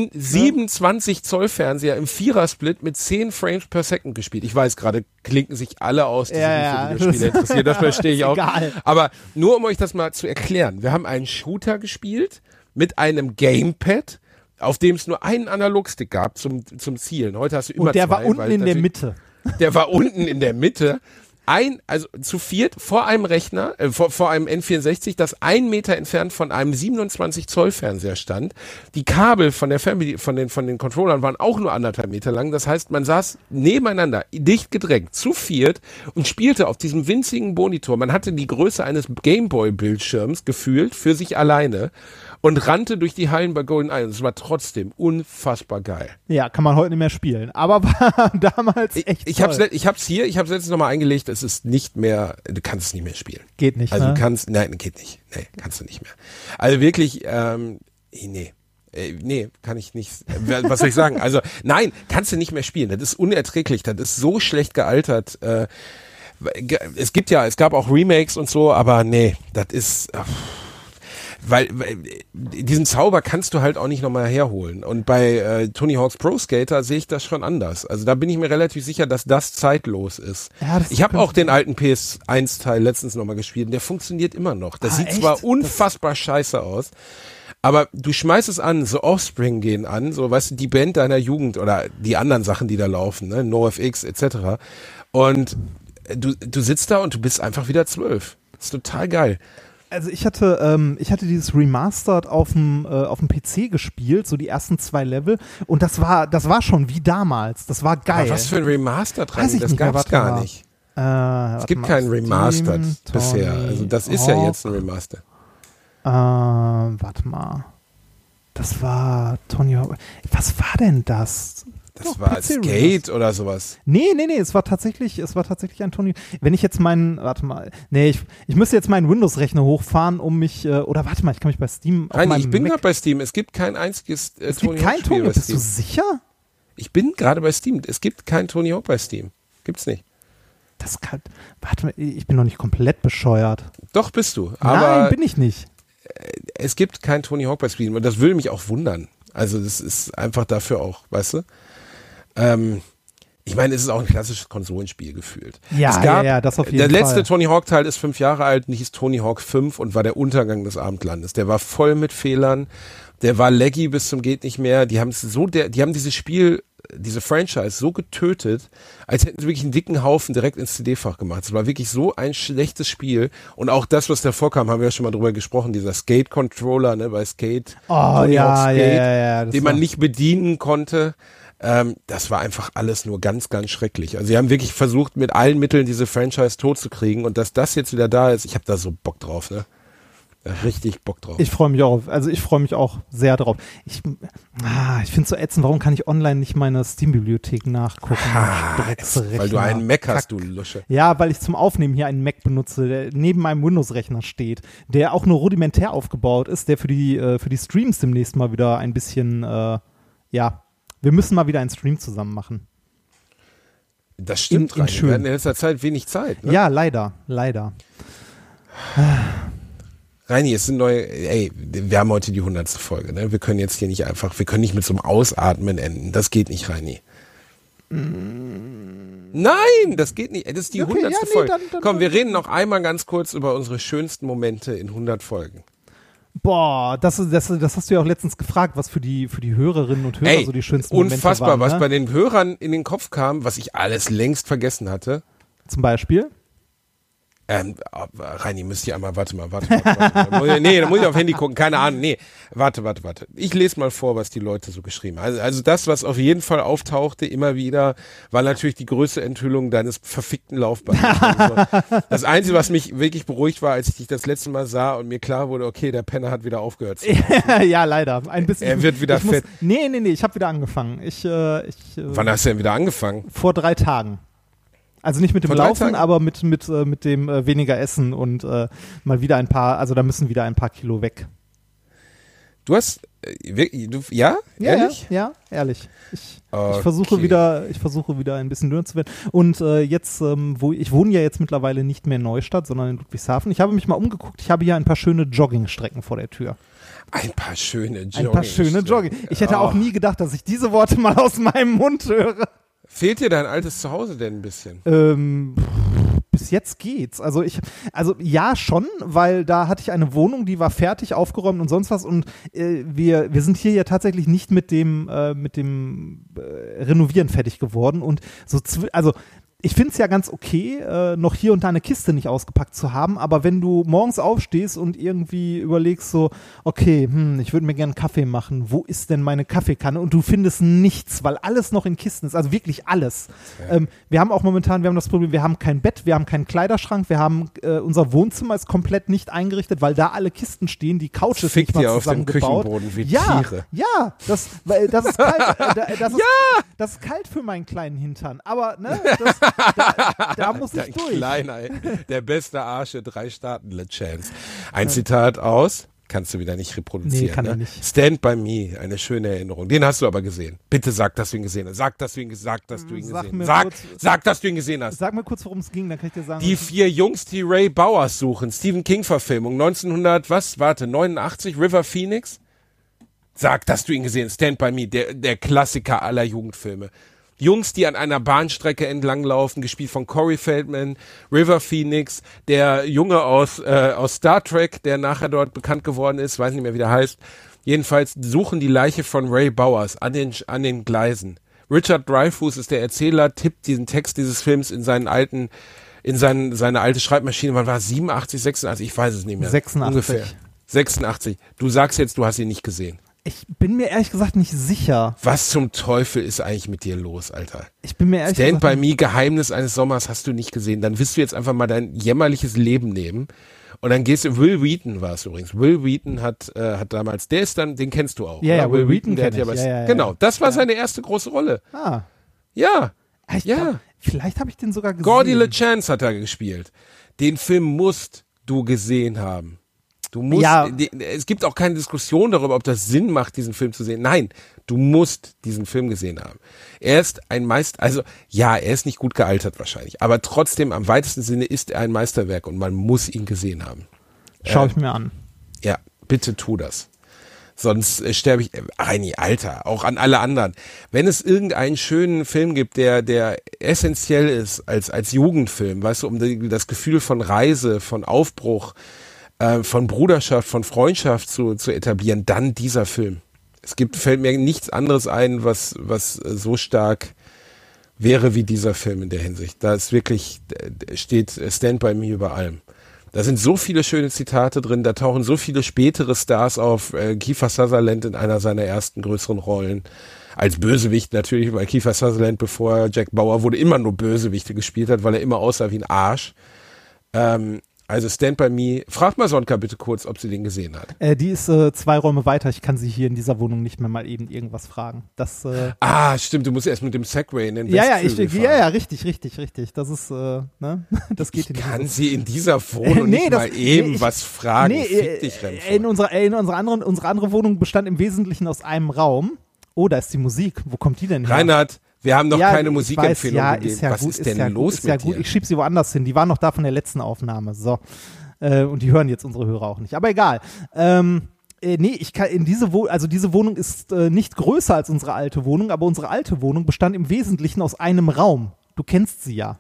D: 27 Zoll Fernseher im Vierer-Split mit 10 Frames per Second gespielt. Ich weiß, gerade klinken sich alle aus, die sich für Videospiele interessieren, das verstehe ich auch. Egal. Aber nur um euch das mal zu erklären, wir haben einen Shooter gespielt mit einem Gamepad, auf dem es nur einen Analogstick gab zum Zielen. Heute hast du immer
C: und der
D: zwei.
C: War unten in der Mitte.
D: Der war unten in der Mitte. Also zu viert vor einem Rechner, vor einem N64, das 1 Meter entfernt von einem 27 Zoll Fernseher stand. Die Kabel von der von den Controllern waren auch nur 1,5 Meter lang. Das heißt, man saß nebeneinander, dicht gedrängt, zu viert und spielte auf diesem winzigen Monitor. Man hatte die Größe eines Gameboy-Bildschirms gefühlt für sich alleine und rannte durch die Hallen bei GoldenEye. Und es war trotzdem unfassbar geil.
C: Ja, kann man heute nicht mehr spielen. Aber war damals echt
D: Ich hab's letztens nochmal eingelegt. es ist nicht mehr, du kannst es nicht mehr spielen.
C: Geht nicht,
D: also
C: ne?
D: du kannst, nein, geht nicht. Nee, kannst du nicht mehr. Also wirklich, nee. Nee, kann ich nicht. Was soll ich sagen? Also, nein, kannst du nicht mehr spielen. Das ist unerträglich. Das ist so schlecht gealtert. Es gab auch Remakes und so, aber nee, das ist, weil diesen Zauber kannst du halt auch nicht nochmal herholen. Und bei Tony Hawk's Pro Skater sehe ich das schon anders. Also da bin ich mir relativ sicher, dass das zeitlos ist.
C: Ja,
D: ich habe auch den alten PS1-Teil letztens nochmal gespielt und der funktioniert immer noch. Das sieht
C: echt?
D: zwar unfassbar scheiße aus, aber du schmeißt es an, so Offspring gehen an, so, weißt du, die Band deiner Jugend oder die anderen Sachen, die da laufen, ne, NoFX etc. Und du sitzt da und du bist einfach wieder 12. Das ist total geil.
C: Also ich hatte dieses Remastered auf dem PC gespielt, so die ersten 2 Level, und das war schon wie damals. Das war geil.
D: Aber was für ein Remastered dran?
C: Weiß ich
D: Das
C: nicht mehr,
D: gab's
C: warte
D: gar
C: mal.
D: nicht. Es gibt keinen Remastered bisher. Also das ist ja jetzt ein Remaster.
C: Warte mal. Das war Tony Hawk. Was war denn das?
D: Das
C: Doch,
D: war
C: PC
D: Skate
C: Remastered.
D: oder sowas.
C: Nee, es war tatsächlich ein Tony. Wenn ich jetzt ich müsste jetzt meinen Windows-Rechner hochfahren, um mich, oder warte mal, ich kann mich bei Steam auf
D: Nein,
C: meinem
D: ich bin
C: Mac-
D: gerade bei Steam. Es gibt kein einziges
C: Es
D: Tony
C: gibt kein
D: Hawk-Spiel
C: Tony,
D: bei
C: bist du
D: Steam.
C: sicher?
D: Ich bin gerade bei Steam. Es gibt kein Tony Hawk bei Steam. Gibt's nicht.
C: Warte mal, ich bin noch nicht komplett bescheuert.
D: Doch, bist du. Aber
C: Nein, bin ich nicht.
D: es gibt kein Tony Hawk bei Steam und das würde mich auch wundern. Also das ist einfach dafür auch, weißt du? Ich meine, es ist auch ein klassisches Konsolenspiel gefühlt.
C: Ja, das auf jeden Fall.
D: Der letzte Tony Hawk Teil ist 5 Jahre alt und hieß Tony Hawk 5 und war der Untergang des Abendlandes. Der war voll mit Fehlern, der war laggy bis zum geht nicht mehr. Die haben dieses Spiel, diese Franchise so getötet, als hätten sie wirklich einen dicken Haufen direkt ins CD-Fach gemacht. Es war wirklich so ein schlechtes Spiel und auch das, was davor kam, haben wir ja schon mal drüber gesprochen, dieser Skate-Controller, ne, bei Skate, Tony Hawk Skate, den man nicht bedienen konnte. Das war einfach alles nur ganz, ganz schrecklich. Also sie haben wirklich versucht, mit allen Mitteln diese Franchise tot zu kriegen und dass das jetzt wieder da ist, ich habe da so Bock drauf, ne? Richtig Bock drauf.
C: Ich freue mich auch sehr drauf. Ich finde es so ätzend, warum kann ich online nicht meine Steam-Bibliothek nachgucken?
D: Weil du einen Mac hast, du Lusche.
C: Ja, weil ich zum Aufnehmen hier einen Mac benutze, der neben meinem Windows-Rechner steht, der auch nur rudimentär aufgebaut ist, der für die Streams demnächst mal wieder ein bisschen, wir müssen mal wieder einen Stream zusammen machen.
D: Das stimmt, Reini. Wir hatten in letzter Zeit wenig Zeit. Ne?
C: Ja, leider.
D: Reini, es sind wir haben heute die 100. Folge, ne? Wir können jetzt hier nicht wir können nicht mit so einem Ausatmen enden. Das geht nicht, Reini. Nein, das geht nicht. Das ist die 100. Folge.
C: Dann
D: Komm, wir reden noch einmal ganz kurz über unsere schönsten Momente in 100 Folgen.
C: Boah, das hast du ja auch letztens gefragt, was für die Hörerinnen und Hörer so die schönsten Momente waren.
D: Unfassbar, was
C: ne?
D: bei den Hörern in den Kopf kam, was ich alles längst vergessen hatte.
C: Zum Beispiel?
D: Reini, müsst ihr einmal, warte mal. Nee, da muss ich auf Handy gucken, keine Ahnung. Nee, warte. Ich lese mal vor, was die Leute so geschrieben haben. Also das, was auf jeden Fall auftauchte, immer wieder, war natürlich die größte Enthüllung deines verfickten Laufbahns. Also, das Einzige, was mich wirklich beruhigt war, als ich dich das letzte Mal sah und mir klar wurde, okay, der Penner hat wieder aufgehört.
C: Ja, leider. Ein bisschen.
D: Er wird wieder fett.
C: Nee, ich habe wieder angefangen.
D: Wann hast du denn wieder angefangen?
C: Vor 3 Tagen. Also nicht mit dem Laufen, aber mit dem weniger Essen und mal wieder da müssen wieder ein paar Kilo weg.
D: Du hast, ja? Ehrlich?
C: Ja, ehrlich. Ich versuche wieder ein bisschen dünner zu werden. Und jetzt, ich wohne ja jetzt mittlerweile nicht mehr in Neustadt, sondern in Ludwigshafen. Ich habe mich mal umgeguckt. Ich habe hier ein paar schöne Joggingstrecken vor der Tür.
D: Ein paar schöne Jogging.
C: Ich hätte auch nie gedacht, dass ich diese Worte mal aus meinem Mund höre.
D: Fehlt dir dein altes Zuhause denn ein bisschen?
C: Bis jetzt geht's. Also ja schon, weil da hatte ich eine Wohnung, die war fertig, aufgeräumt und sonst was und wir sind hier ja tatsächlich nicht mit dem Renovieren fertig geworden und ich finde es ja ganz okay, noch hier und da eine Kiste nicht ausgepackt zu haben, aber wenn du morgens aufstehst und irgendwie überlegst so, okay, ich würde mir gerne einen Kaffee machen, wo ist denn meine Kaffeekanne? Und du findest nichts, weil alles noch in Kisten ist, also wirklich alles. Ja. Wir haben das Problem, wir haben kein Bett, wir haben keinen Kleiderschrank, unser Wohnzimmer ist komplett nicht eingerichtet, weil da alle Kisten stehen, die Couch ist nicht mal zusammengebaut.
D: Auf dem Küchenboden wie Tiere.
C: Ja, das ist kalt, das ist kalt für meinen kleinen Hintern, aber ne, Da muss ich durch.
D: Kleiner, der beste Arsch in 3 Staaten, Le Chance. Ein Zitat aus, kannst du wieder nicht reproduzieren.
C: Nee, kann
D: ne?
C: er nicht.
D: Stand by Me, eine schöne Erinnerung. Den hast du aber gesehen. Bitte sag, dass du ihn gesehen hast. Sag, dass du ihn gesehen hast. Sag, dass du ihn gesehen hast.
C: Sag mir kurz, worum es ging, dann kann ich dir sagen.
D: Die 4 Jungs, die Ray Bowers suchen. Stephen King-Verfilmung, 89, River Phoenix. Sag, dass du ihn gesehen hast. Stand by Me, der Klassiker aller Jugendfilme. Jungs, die an einer Bahnstrecke entlanglaufen, gespielt von Corey Feldman, River Phoenix, der Junge aus Star Trek, der nachher dort bekannt geworden ist, weiß nicht mehr, wie der heißt. Jedenfalls suchen die Leiche von Ray Bowers an den Gleisen. Richard Dreyfuss ist der Erzähler, tippt diesen Text dieses Films in seine alte Schreibmaschine. Wann war es? 87, 86? Ich weiß es nicht mehr.
C: 86.
D: Ungefähr. 86. Du sagst jetzt, du hast ihn nicht gesehen.
C: Ich bin mir ehrlich gesagt nicht sicher.
D: Was zum Teufel ist eigentlich mit dir los, Alter?
C: Ich bin mir ehrlich
D: Stand
C: gesagt
D: by Me, Geheimnis eines Sommers hast du nicht gesehen. Dann wirst du jetzt einfach mal dein jämmerliches Leben nehmen und dann gehst du, Will Wheaton war es übrigens. Will Wheaton hat damals, den kennst du auch.
C: Ja,
D: oder?
C: Will Wheaton
D: der hat
C: kenn ich. Ja.
D: Genau, das war seine erste große Rolle.
C: Ah.
D: Ja.
C: Ich glaub, vielleicht habe ich den sogar gesehen.
D: Gordy LeChance hat da gespielt. Den Film musst du gesehen haben. Du musst, es gibt auch keine Diskussion darüber, ob das Sinn macht, diesen Film zu sehen. Nein, du musst diesen Film gesehen haben. Er ist ein er ist nicht gut gealtert wahrscheinlich, aber trotzdem am weitesten Sinne ist er ein Meisterwerk und man muss ihn gesehen haben.
C: Schau ich mir an.
D: Ja, bitte tu das. Sonst sterbe ich, Reini, Alter, auch an alle anderen. Wenn es irgendeinen schönen Film gibt, der essentiell ist als Jugendfilm, weißt du, um das Gefühl von Reise, von Aufbruch, von Bruderschaft, von Freundschaft zu etablieren, dann dieser Film. Fällt mir nichts anderes ein, was so stark wäre wie dieser Film in der Hinsicht. Da ist wirklich, steht Stand By Me über allem. Da sind so viele schöne Zitate drin, da tauchen so viele spätere Stars auf, Kiefer Sutherland in einer seiner ersten größeren Rollen. Als Bösewicht natürlich, weil Kiefer Sutherland, bevor Jack Bauer wurde, immer nur Bösewichte gespielt hat, weil er immer aussah wie ein Arsch. Also Stand By Me. Frag mal Sonka bitte kurz, ob sie den gesehen hat.
C: Die ist 2 Räume weiter. Ich kann sie hier in dieser Wohnung nicht mehr mal eben irgendwas fragen. Das,
D: stimmt. Du musst erst mit dem Segway in den Westflügel fahren.
C: Ja, richtig. Das ist, ne? Das geht
D: ich kann sie in dieser Wohnung was fragen. Fick dich,
C: unsere andere Wohnung bestand im Wesentlichen aus einem Raum. Oh, da ist die Musik. Wo kommt die denn her?
D: Reinhard, wir haben noch keine Musikempfehlung gegeben.
C: Was ist denn los mit dir? Ich schieb sie woanders hin. Die waren noch da von der letzten Aufnahme. So. Und die hören jetzt unsere Hörer auch nicht. Aber egal. Ich kann diese Wohnung ist nicht größer als unsere alte Wohnung, aber unsere alte Wohnung bestand im Wesentlichen aus einem Raum. Du kennst sie ja.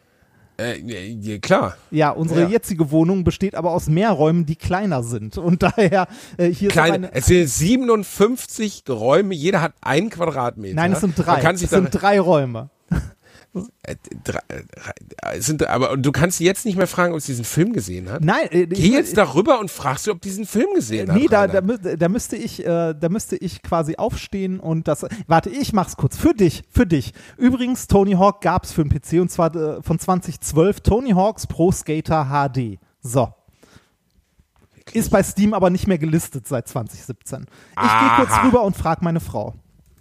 D: Klar.
C: Ja, unsere jetzige Wohnung besteht aber aus mehr Räumen, die kleiner sind. Und daher hier
D: es sind 57 Räume, jeder hat 1 Quadratmeter.
C: Nein, es sind 3. Es sind 3 Räume.
D: Aber du kannst jetzt nicht mehr fragen, ob sie diesen Film gesehen hat.
C: Nein.
D: Geh jetzt darüber und fragst sie, ob diesen Film gesehen hat.
C: Nee, da müsste ich quasi aufstehen und das. Warte, ich mach's kurz. Für dich. Übrigens, Tony Hawk gab's für den PC und zwar von 2012. Tony Hawk's Pro Skater HD. So. Wirklich? Ist bei Steam aber nicht mehr gelistet seit 2017. Ich gehe kurz rüber und frag meine Frau.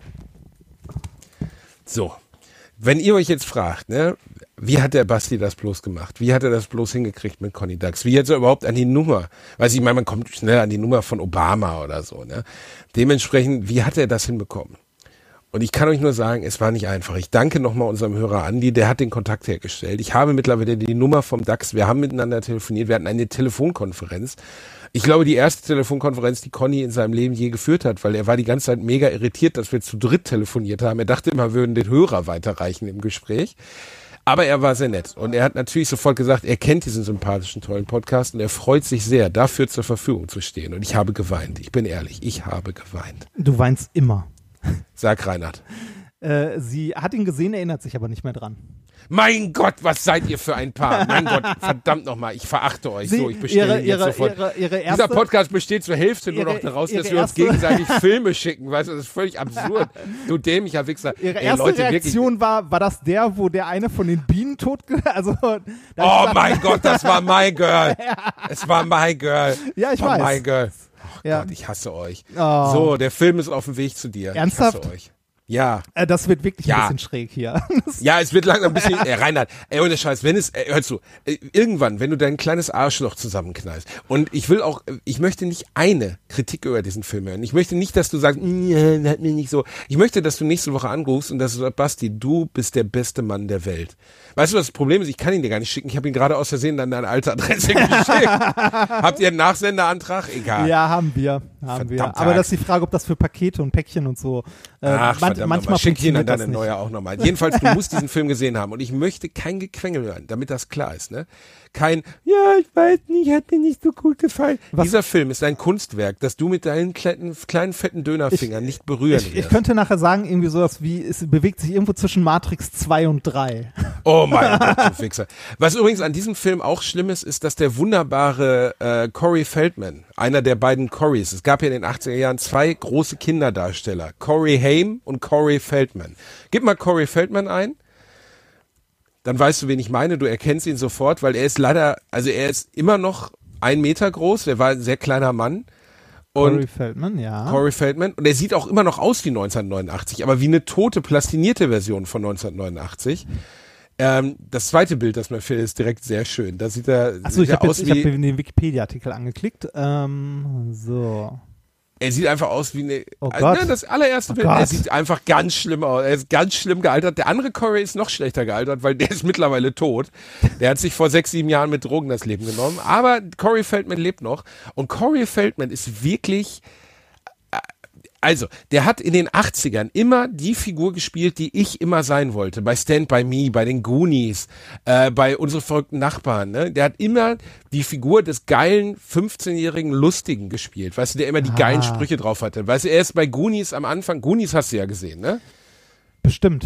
D: So. Wenn ihr euch jetzt fragt, ne, wie hat der Basti das bloß gemacht? Wie hat er das bloß hingekriegt mit Conny Dax? Wie hat er überhaupt an die Nummer? Weiß ich, man kommt schnell an die Nummer von Obama oder so, ne? Dementsprechend, wie hat er das hinbekommen? Und ich kann euch nur sagen, es war nicht einfach. Ich danke nochmal unserem Hörer Andi, der hat den Kontakt hergestellt. Ich habe mittlerweile die Nummer vom Dax. Wir haben miteinander telefoniert. Wir hatten eine Telefonkonferenz. Ich glaube, die erste Telefonkonferenz, die Conny in seinem Leben je geführt hat, weil er war die ganze Zeit mega irritiert, dass wir zu dritt telefoniert haben. Er dachte immer, wir würden den Hörer weiterreichen im Gespräch. Aber er war sehr nett. Und er hat natürlich sofort gesagt, er kennt diesen sympathischen, tollen Podcast und er freut sich sehr, dafür zur Verfügung zu stehen. Und ich habe geweint. Ich bin ehrlich, ich habe geweint.
C: Du weinst immer.
D: Sag Reinhard.
C: Sie hat ihn gesehen, erinnert sich aber nicht mehr dran.
D: Mein Gott, was seid ihr für ein Paar? Mein Gott, verdammt nochmal, ich verachte euch. Ich bestelle jetzt sofort. Dieser Podcast besteht zur Hälfte nur noch daraus, dass wir uns gegenseitig Filme schicken. Weißt du, das ist völlig absurd. Du dämlicher Wichser.
C: Ihre erste Reaktion war das wo der eine von den Bienen
D: mein Gott, das war My Girl. Es war My Girl.
C: Ja, ich weiß.
D: My Girl. Oh Gott, ich hasse euch.
C: Oh.
D: So, der Film ist auf dem Weg zu dir.
C: Ernsthaft?
D: Ich hasse euch. Ja.
C: Das wird wirklich ein bisschen schräg hier.
D: Ja, es wird langsam ein bisschen, Reinhard, ohne Scheiß, hör zu, irgendwann, wenn du dein kleines Arschloch zusammenknallst und ich möchte nicht eine Kritik über diesen Film hören. Ich möchte nicht, dass du sagst, hat mir nicht so. Ich möchte, dass du nächste Woche anrufst und dass du sagst, Basti, du bist der beste Mann der Welt. Weißt du, was das Problem ist? Ich kann ihn dir gar nicht schicken. Ich habe ihn gerade aus Versehen an deine alte Adresse geschickt. Habt ihr einen Nachsenderantrag? Egal.
C: Ja, haben wir. Aber das ist die Frage, ob das für Pakete und Päckchen und so. Manchmal
D: schick ihn an
C: das
D: deine
C: nicht.
D: neue auch nochmal. Jedenfalls, du musst diesen Film gesehen haben. Und ich möchte kein Gequengel hören, damit das klar ist. Ne? Kein, ja, ich weiß nicht, hat mir nicht so gut gefallen. Dieser Film ist ein Kunstwerk, das du mit deinen kleinen fetten Dönerfingern nicht berühren wirst.
C: Ich könnte nachher sagen, irgendwie sowas wie, es bewegt sich irgendwo zwischen Matrix 2 und 3.
D: Oh mein Gott, du Fixer. Was übrigens an diesem Film auch schlimm ist, dass der wunderbare Corey Feldman, einer der beiden Corys, es gab ja in den 80er Jahren 2 große Kinderdarsteller, Corey Haim und Corey Feldman. Gib mal Corey Feldman ein, dann weißt du, wen ich meine, du erkennst ihn sofort, weil er ist immer noch 1 Meter groß, er war ein sehr kleiner Mann. Und
C: Corey Feldman, ja.
D: Corey Feldman. Und er sieht auch immer noch aus wie 1989, aber wie eine tote, plastinierte Version von 1989. Das zweite Bild, das mir fällt, ist direkt sehr schön. Da sieht er
C: Achso, ich habe
D: aus wie...
C: hab den Wikipedia-Artikel angeklickt. So.
D: Er sieht einfach aus wie eine...
C: Oh Gott.
D: Das allererste Bild, er sieht einfach ganz schlimm aus. Er ist ganz schlimm gealtert. Der andere Corey ist noch schlechter gealtert, weil der ist mittlerweile tot. Der hat sich vor 6, 7 Jahren mit Drogen das Leben genommen. Aber Corey Feldman lebt noch. Und Corey Feldman ist wirklich... Also, der hat in den 80ern immer die Figur gespielt, die ich immer sein wollte. Bei Stand By Me, bei den Goonies, bei Unsere verrückten Nachbarn. Ne? Der hat immer die Figur des geilen, 15-jährigen Lustigen gespielt. Weißt du, der immer die geilen Sprüche drauf hatte. Weißt du, er ist bei Goonies am Anfang. Goonies hast du ja gesehen, ne?
C: Bestimmt.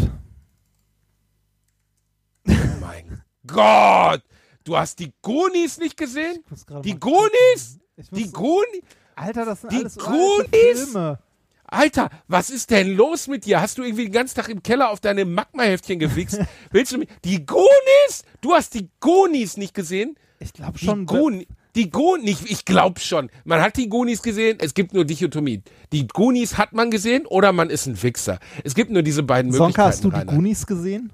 D: Oh mein Gott! Du hast die Goonies nicht gesehen? Die Goonies? Die Goonies?
C: Alter, das sind
D: die
C: alles
D: Goonies?
C: Filme.
D: Alter, was ist denn los mit dir? Hast du irgendwie den ganzen Tag im Keller auf deine Magma-Heftchen gewichst? Willst du mich... Die Goonies? Du hast die Goonies nicht gesehen?
C: Ich glaube schon.
D: Die Goonies, ich glaube schon. Man hat die Goonies gesehen, es gibt nur Dichotomie. Die Goonies hat man gesehen oder man ist ein Wichser. Es gibt nur diese beiden Möglichkeiten.
C: Sonka, hast du die
D: Rainer. Goonies
C: gesehen?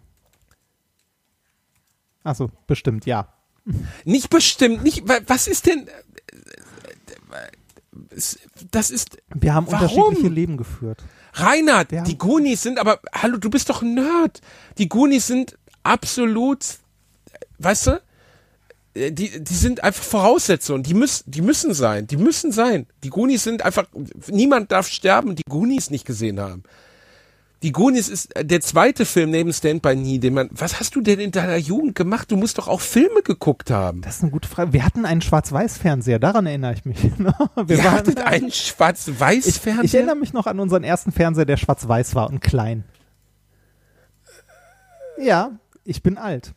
C: Achso, bestimmt, ja.
D: Nicht bestimmt, nicht... Was ist denn... Das ist...
C: Wir haben unterschiedliche Leben geführt.
D: Reinhard, die Goonies sind aber... Hallo, du bist doch ein Nerd. Die Goonies sind absolut... Weißt du? Die sind einfach Voraussetzungen. Die müssen sein. Die Goonies sind einfach... Niemand darf sterben und die Goonies nicht gesehen haben. Die Goonies ist der zweite Film neben Stand By Me, den man... Was hast du denn in deiner Jugend gemacht? Du musst doch auch Filme geguckt haben.
C: Das ist eine gute Frage. Wir hatten einen Schwarz-Weiß-Fernseher, daran erinnere ich mich.
D: Ihr hattet einen Schwarz-Weiß-Fernseher?
C: Ich erinnere mich noch an unseren ersten Fernseher, der schwarz-weiß war und klein. Ja, ich bin alt.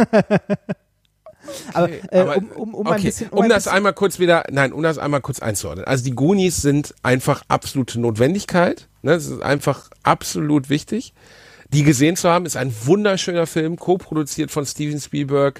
D: Okay, um das einmal kurz einzuordnen. Also die Goonies sind einfach absolute Notwendigkeit. Ne? Es ist einfach absolut wichtig. Die gesehen zu haben, ist ein wunderschöner Film, co-produziert von Steven Spielberg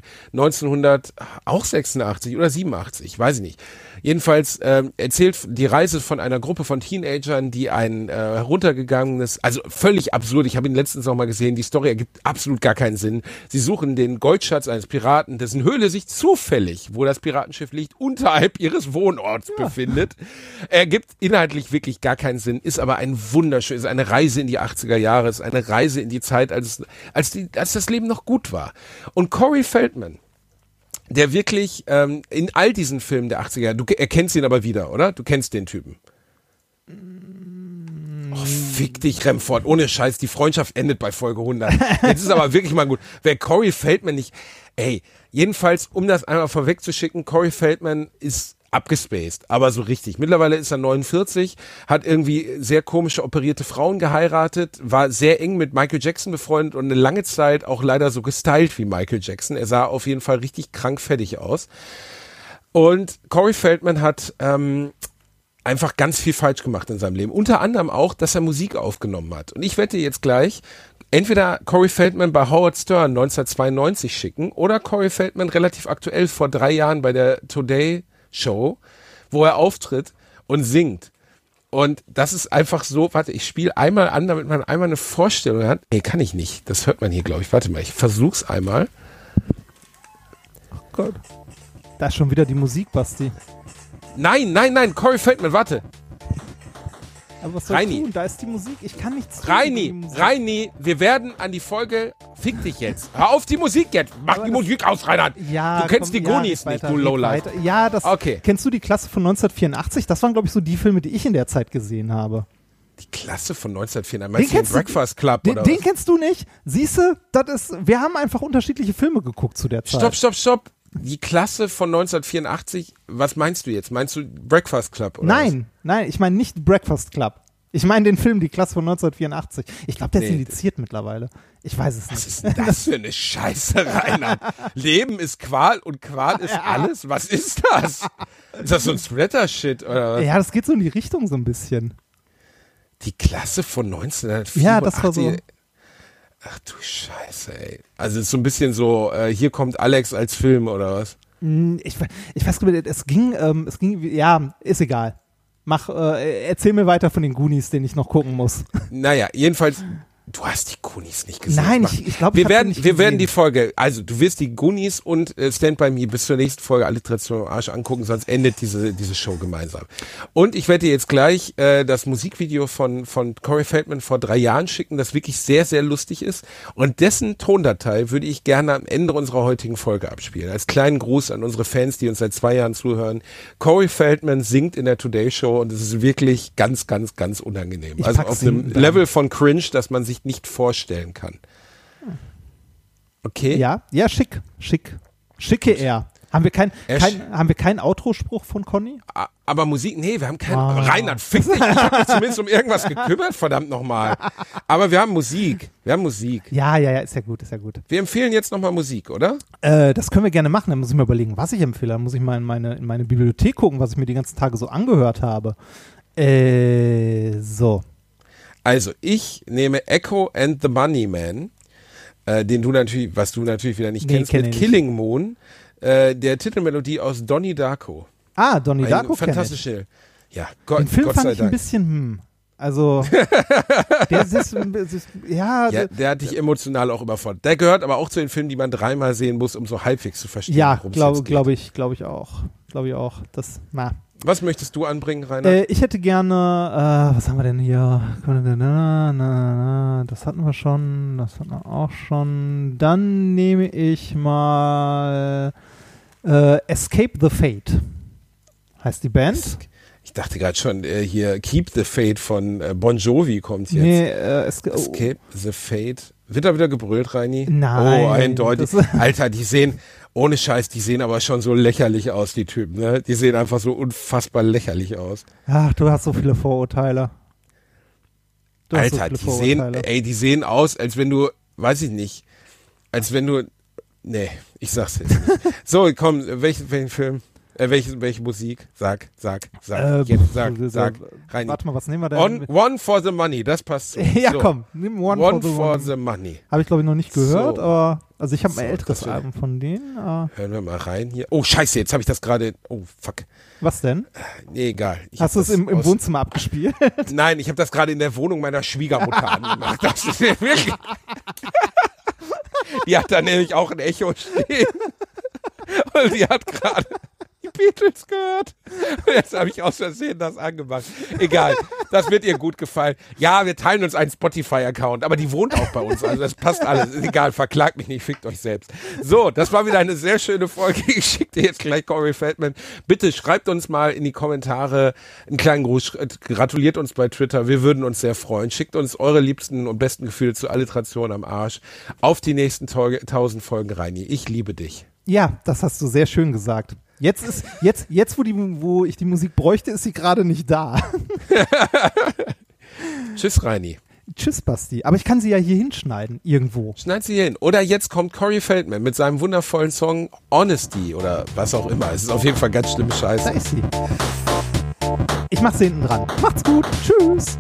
D: 1986 oder 87, weiß ich nicht. Jedenfalls erzählt die Reise von einer Gruppe von Teenagern, die ein heruntergegangenes, also völlig absurd, ich habe ihn letztens noch mal gesehen, die Story ergibt absolut gar keinen Sinn. Sie suchen den Goldschatz eines Piraten, dessen Höhle sich zufällig, wo das Piratenschiff liegt, unterhalb ihres Wohnorts befindet. Ergibt inhaltlich wirklich gar keinen Sinn, ist aber ein wunderschön, ist eine Reise in die 80er Jahre, ist eine Reise in die Zeit, als das Leben noch gut war. Und Corey Feldman, der wirklich in all diesen Filmen der 80er, du erkennst ihn aber wieder, oder? Du kennst den Typen. Oh, fick dich, Remford. Ohne Scheiß, die Freundschaft endet bei Folge 100. Jetzt ist aber wirklich mal gut. Wer Corey Feldman nicht... jedenfalls, um das einmal vorwegzuschicken, Corey Feldman ist abgespaced, aber so richtig. Mittlerweile ist er 49, hat irgendwie sehr komische operierte Frauen geheiratet, war sehr eng mit Michael Jackson befreundet und eine lange Zeit auch leider so gestylt wie Michael Jackson. Er sah auf jeden Fall richtig krank fettig aus. Und Corey Feldman hat einfach ganz viel falsch gemacht in seinem Leben. Unter anderem auch, dass er Musik aufgenommen hat. Und ich wette jetzt gleich, entweder Corey Feldman bei Howard Stern 1992 schicken oder Corey Feldman relativ aktuell vor 3 Jahren bei der Today Show, wo er auftritt und singt. Und das ist einfach so, warte, ich spiele einmal an, damit man einmal eine Vorstellung hat. Nee, kann ich nicht. Das hört man hier, glaube ich. Warte mal, ich versuch's einmal.
C: Oh Gott. Da ist schon wieder die Musik, Basti.
D: Nein, Corey Feldman, warte.
C: Aber was soll
D: Reini.
C: ich tun? Da ist die Musik. Ich kann nichts tun. gegen die Musik.
D: Reini, wir werden an die Folge, fick dich jetzt. Hör auf die Musik jetzt. Mach die Musik aus, Reinhard.
C: Ja,
D: du kennst
C: komm,
D: die Goonies
C: red
D: nicht,
C: weiter,
D: du
C: red
D: Lowlife.
C: weiter. Ja, das.
D: Okay.
C: Kennst du die Klasse von 1984? Das waren, glaube ich, so die Filme, die ich in der Zeit gesehen habe.
D: Die Klasse von 1904, meinst du den Breakfast Club oder
C: Den
D: was?
C: kennst du nicht? Siehste, wir haben einfach unterschiedliche Filme geguckt zu der Zeit.
D: Stopp. Die Klasse von 1984, was meinst du jetzt? Meinst du Breakfast Club oder
C: Nein, ich meine nicht Breakfast Club. Ich meine den Film, die Klasse von 1984. Ich glaube, der ist indiziert mittlerweile. Ich weiß es nicht.
D: Was ist denn das für eine Scheiße, Reinhard? Leben ist Qual und Qual ist alles? Was ist das? Ist das so ein Splatter-Shit oder was?
C: Ja, das geht so in die Richtung so ein bisschen.
D: Die Klasse von 1984?
C: Ja, das war so.
D: Ach du Scheiße, ey. Also es ist so ein bisschen so, hier kommt Alex als Film oder was?
C: Ich weiß gar nicht, es ging, ja, ist egal. Erzähl mir weiter von den Goonies, den ich noch gucken muss.
D: Naja, jedenfalls, du hast die Goonies nicht gesehen.
C: Nein, ich glaube,
D: wir werden die Folge, also du wirst die Goonies und Stand By Me bis zur nächsten Folge Alliteration am Arsch angucken, sonst endet diese Show gemeinsam. Und ich werde dir jetzt gleich das Musikvideo von Corey Feldman vor 3 Jahren schicken, das wirklich sehr, sehr lustig ist. Und dessen Tondatei würde ich gerne am Ende unserer heutigen Folge abspielen. Als kleinen Gruß an unsere Fans, die uns seit 2 Jahren zuhören. Corey Feldman singt in der Today Show und es ist wirklich ganz, ganz, ganz unangenehm. Also auf einem Level von Cringe, dass man sich nicht vorstellen kann. Okay?
C: Ja, schick. Schicke er. Haben wir keinen Outro-Spruch von Conny?
D: Aber Musik, nee, wir haben keinen. Reinhard, fick dich, ich habe mich zumindest um irgendwas gekümmert, verdammt nochmal. Aber wir haben Musik. Ja,
C: ist ja gut.
D: Wir empfehlen jetzt nochmal Musik, oder?
C: Das können wir gerne machen. Dann muss ich mir überlegen, was ich empfehle. Dann muss ich mal in meine Bibliothek gucken, was ich mir die ganzen Tage so angehört habe. So.
D: Also, ich nehme Echo and the Money Man, was du natürlich wieder nicht kennst, mit Killing Moon, der Titelmelodie aus Donnie Darko.
C: Ah, Donnie Darko kenne ich.
D: Fantastische. Ja,
C: Den Film
D: Gott
C: fand
D: sei
C: ich
D: Dank.
C: ein bisschen, also,
D: der hat dich emotional auch überfordert. Der gehört aber auch zu den Filmen, die man 3-mal sehen muss, um so halbwegs zu verstehen,
C: ja,
D: worum es
C: glaube ich auch.
D: Was möchtest du anbringen, Rainer?
C: Ich hätte gerne, was haben wir denn hier? Das hatten wir schon, das hatten wir auch schon. Dann nehme ich mal Escape the Fate. Heißt die Band?
D: Ich dachte gerade schon, hier Keep the Fate von Bon Jovi kommt jetzt.
C: Nee,
D: Escape the Fate. Wird da wieder gebrüllt, Reini?
C: Nein.
D: Oh, eindeutig. Alter, die sehen, ohne Scheiß, die sehen aber schon so lächerlich aus, die Typen, ne? Die sehen einfach so unfassbar lächerlich aus.
C: Ach, du hast so viele Vorurteile.
D: Alter, die sehen aus, als wenn du, weiß ich nicht, nee, ich sag's jetzt nicht. So, komm, welchen Film? Welche Musik? Sag. Jetzt sag. Rein.
C: Warte mal, was nehmen wir denn?
D: One for the Money, das passt so.
C: Ja,
D: so.
C: komm, nimm One for the Money. Habe ich, glaube ich, noch nicht gehört, aber also ich habe ein älteres Album von denen.
D: Hören wir mal rein hier. Oh, scheiße, jetzt habe ich das gerade. Oh, fuck.
C: Was denn?
D: Nee, egal.
C: Hast du es im Wohnzimmer abgespielt?
D: Nein, ich habe das gerade in der Wohnung meiner Schwiegermutter angemacht. Das ist wirklich. Die hat da nämlich auch ein Echo stehen. Und die hat gerade die Beatles gehört. Und jetzt habe ich aus Versehen das angemacht. Egal, das wird ihr gut gefallen. Ja, wir teilen uns einen Spotify-Account, aber die wohnt auch bei uns, also das passt alles. Ist egal, verklagt mich nicht, fickt euch selbst. So, das war wieder eine sehr schöne Folge. Ich schicke dir jetzt gleich Corey Feldman. Bitte schreibt uns mal in die Kommentare einen kleinen Gruß, gratuliert uns bei Twitter, wir würden uns sehr freuen. Schickt uns eure liebsten und besten Gefühle zu Alliteration am Arsch. Auf die nächsten 1000 Folgen, Reini. Ich liebe dich.
C: Ja, das hast du sehr schön gesagt. Jetzt, wo ich die Musik bräuchte, ist sie gerade nicht da.
D: Tschüss, Reini.
C: Tschüss, Basti. Aber ich kann sie ja hier hinschneiden, irgendwo.
D: Schneid sie hier hin. Oder jetzt kommt Corey Feldman mit seinem wundervollen Song Honesty oder was auch immer. Es ist auf jeden Fall ganz schlimme Scheiße.
C: Da ist sie. Ich mach sie hinten dran. Macht's gut. Tschüss.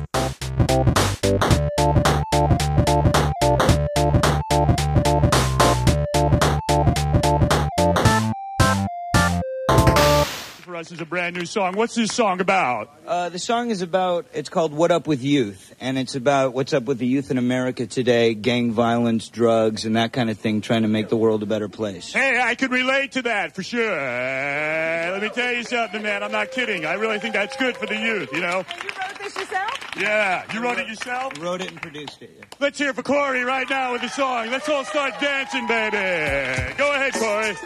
E: for us is a brand new song. What's this song about?
F: The song is it's called What Up With Youth, and it's about what's up with the youth in America today, gang violence, drugs, and that kind of thing, trying to make the world a better place.
E: Hey, I can relate to that for sure. Let me tell you something, man. I'm not kidding. I really think that's good for the youth, you know?
G: You wrote this yourself?
E: Yeah. You wrote it yourself?
F: I wrote it and produced it, yeah.
E: Let's hear for Corey right now with the song. Let's all start dancing, baby. Go ahead, Corey.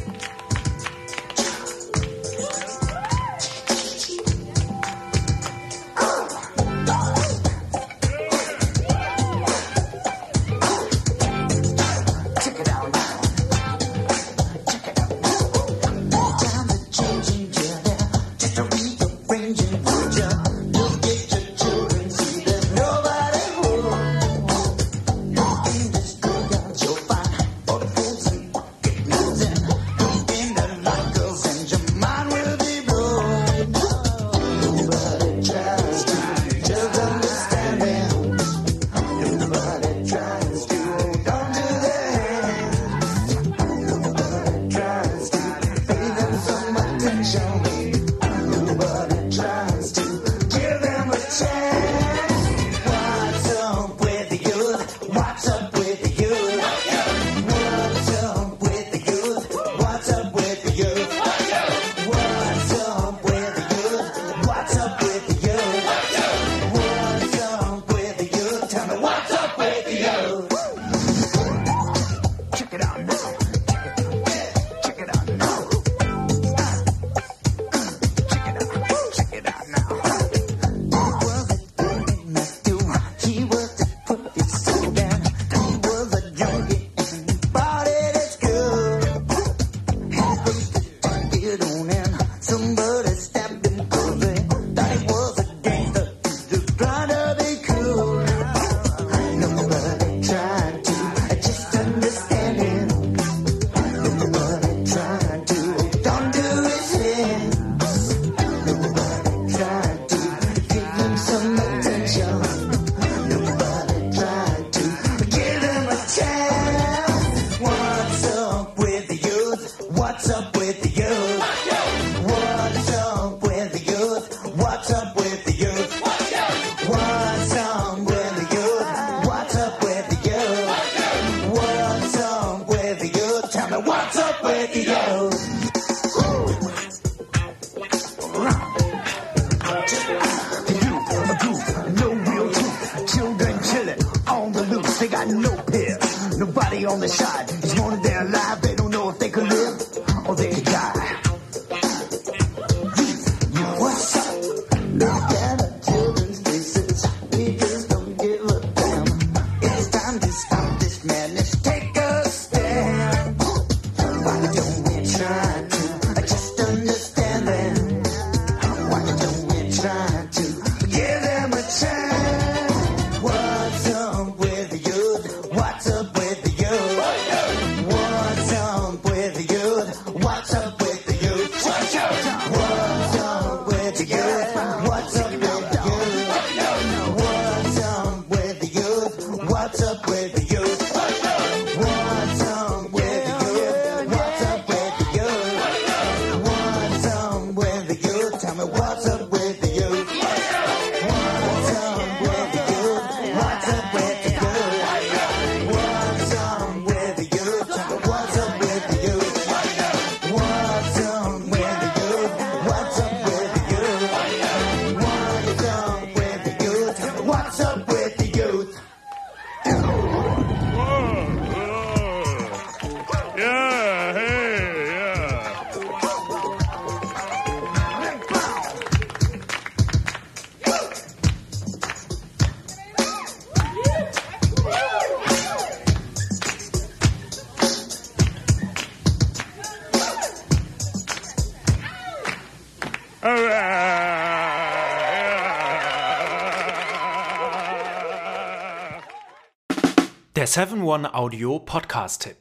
H: Der 7-One Audio Podcast-Tipp.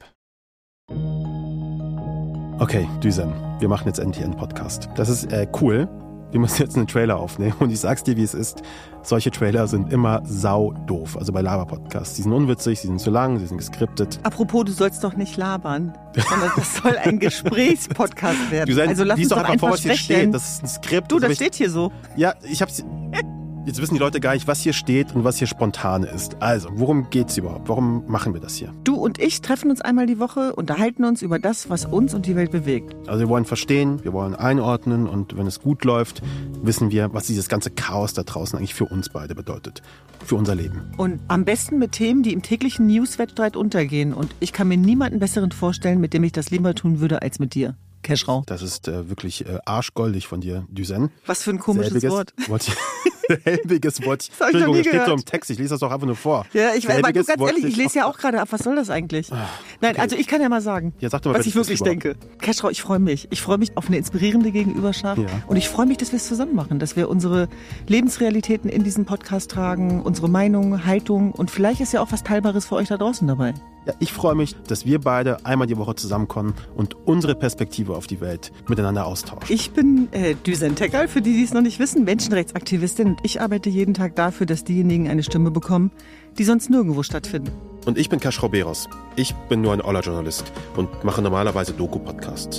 I: Okay, Düsen, wir machen jetzt endlich einen Podcast. Das ist cool.
G: wir müssen jetzt einen Trailer aufnehmen. Und ich sag's dir, wie es ist. Solche Trailer sind immer saudoof. Also bei Laber-Podcasts. Die sind unwitzig, sie sind zu lang, sie sind geskriptet.
I: Apropos, du sollst doch nicht labern, sondern das soll ein Gesprächspodcast werden.
G: Also lass uns doch einfach vor, was hier
I: sprechen.
G: steht. Das ist ein Skript.
I: Du, das steht hier so.
G: Ja, ich hab's... Jetzt wissen die Leute gar nicht, was hier steht und was hier spontan ist. Also, worum geht's überhaupt? Warum machen wir das hier?
I: Du und ich treffen uns einmal die Woche, unterhalten uns über das, was uns und die Welt bewegt.
G: Also wir wollen verstehen, wir wollen einordnen und wenn es gut läuft, wissen wir, was dieses ganze Chaos da draußen eigentlich für uns beide bedeutet. Für unser Leben.
I: Und am besten mit Themen, die im täglichen News-Wettstreit untergehen. Und ich kann mir niemanden besseren vorstellen, mit dem ich das lieber tun würde, als mit dir. Keschrau.
G: Das ist wirklich arschgoldig von dir, Düsen.
I: Was für ein komisches Wort.
G: Selbiges Wort. Entschuldigung, das steht so im Text. Ich lese das doch einfach nur vor.
I: Ja, ich weiß, ganz ehrlich, ich lese ja auch gerade ab. Was soll das eigentlich? Nein, okay. Also ich kann ja mal sagen,
G: ja, sag doch mal,
I: was ich wirklich denke. Keschrau, ich freue mich. Ich freue mich auf eine inspirierende Gegenüberschaft. Ja. Und ich freue mich, dass wir es zusammen machen. Dass wir unsere Lebensrealitäten in diesen Podcast tragen, unsere Meinung, Haltung. Und vielleicht ist ja auch was Teilbares für euch da draußen dabei.
G: Ja, ich freue mich, dass wir beide einmal die Woche zusammenkommen und unsere Perspektive auf die Welt miteinander austauschen.
I: Ich bin Düsen Tekal, für die es noch nicht wissen, Menschenrechtsaktivistin, und ich arbeite jeden Tag dafür, dass diejenigen eine Stimme bekommen, die sonst nirgendwo stattfinden.
G: Und ich bin Keschrau Beros. Ich bin nur ein Oller-Journalist und mache normalerweise Doku-Podcasts.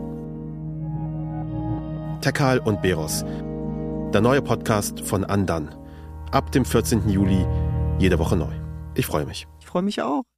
G: Tekal und Beros. Der neue Podcast von Andan. Ab dem 14. Juli, jede Woche neu. Ich freue mich.
I: Ich freue mich auch.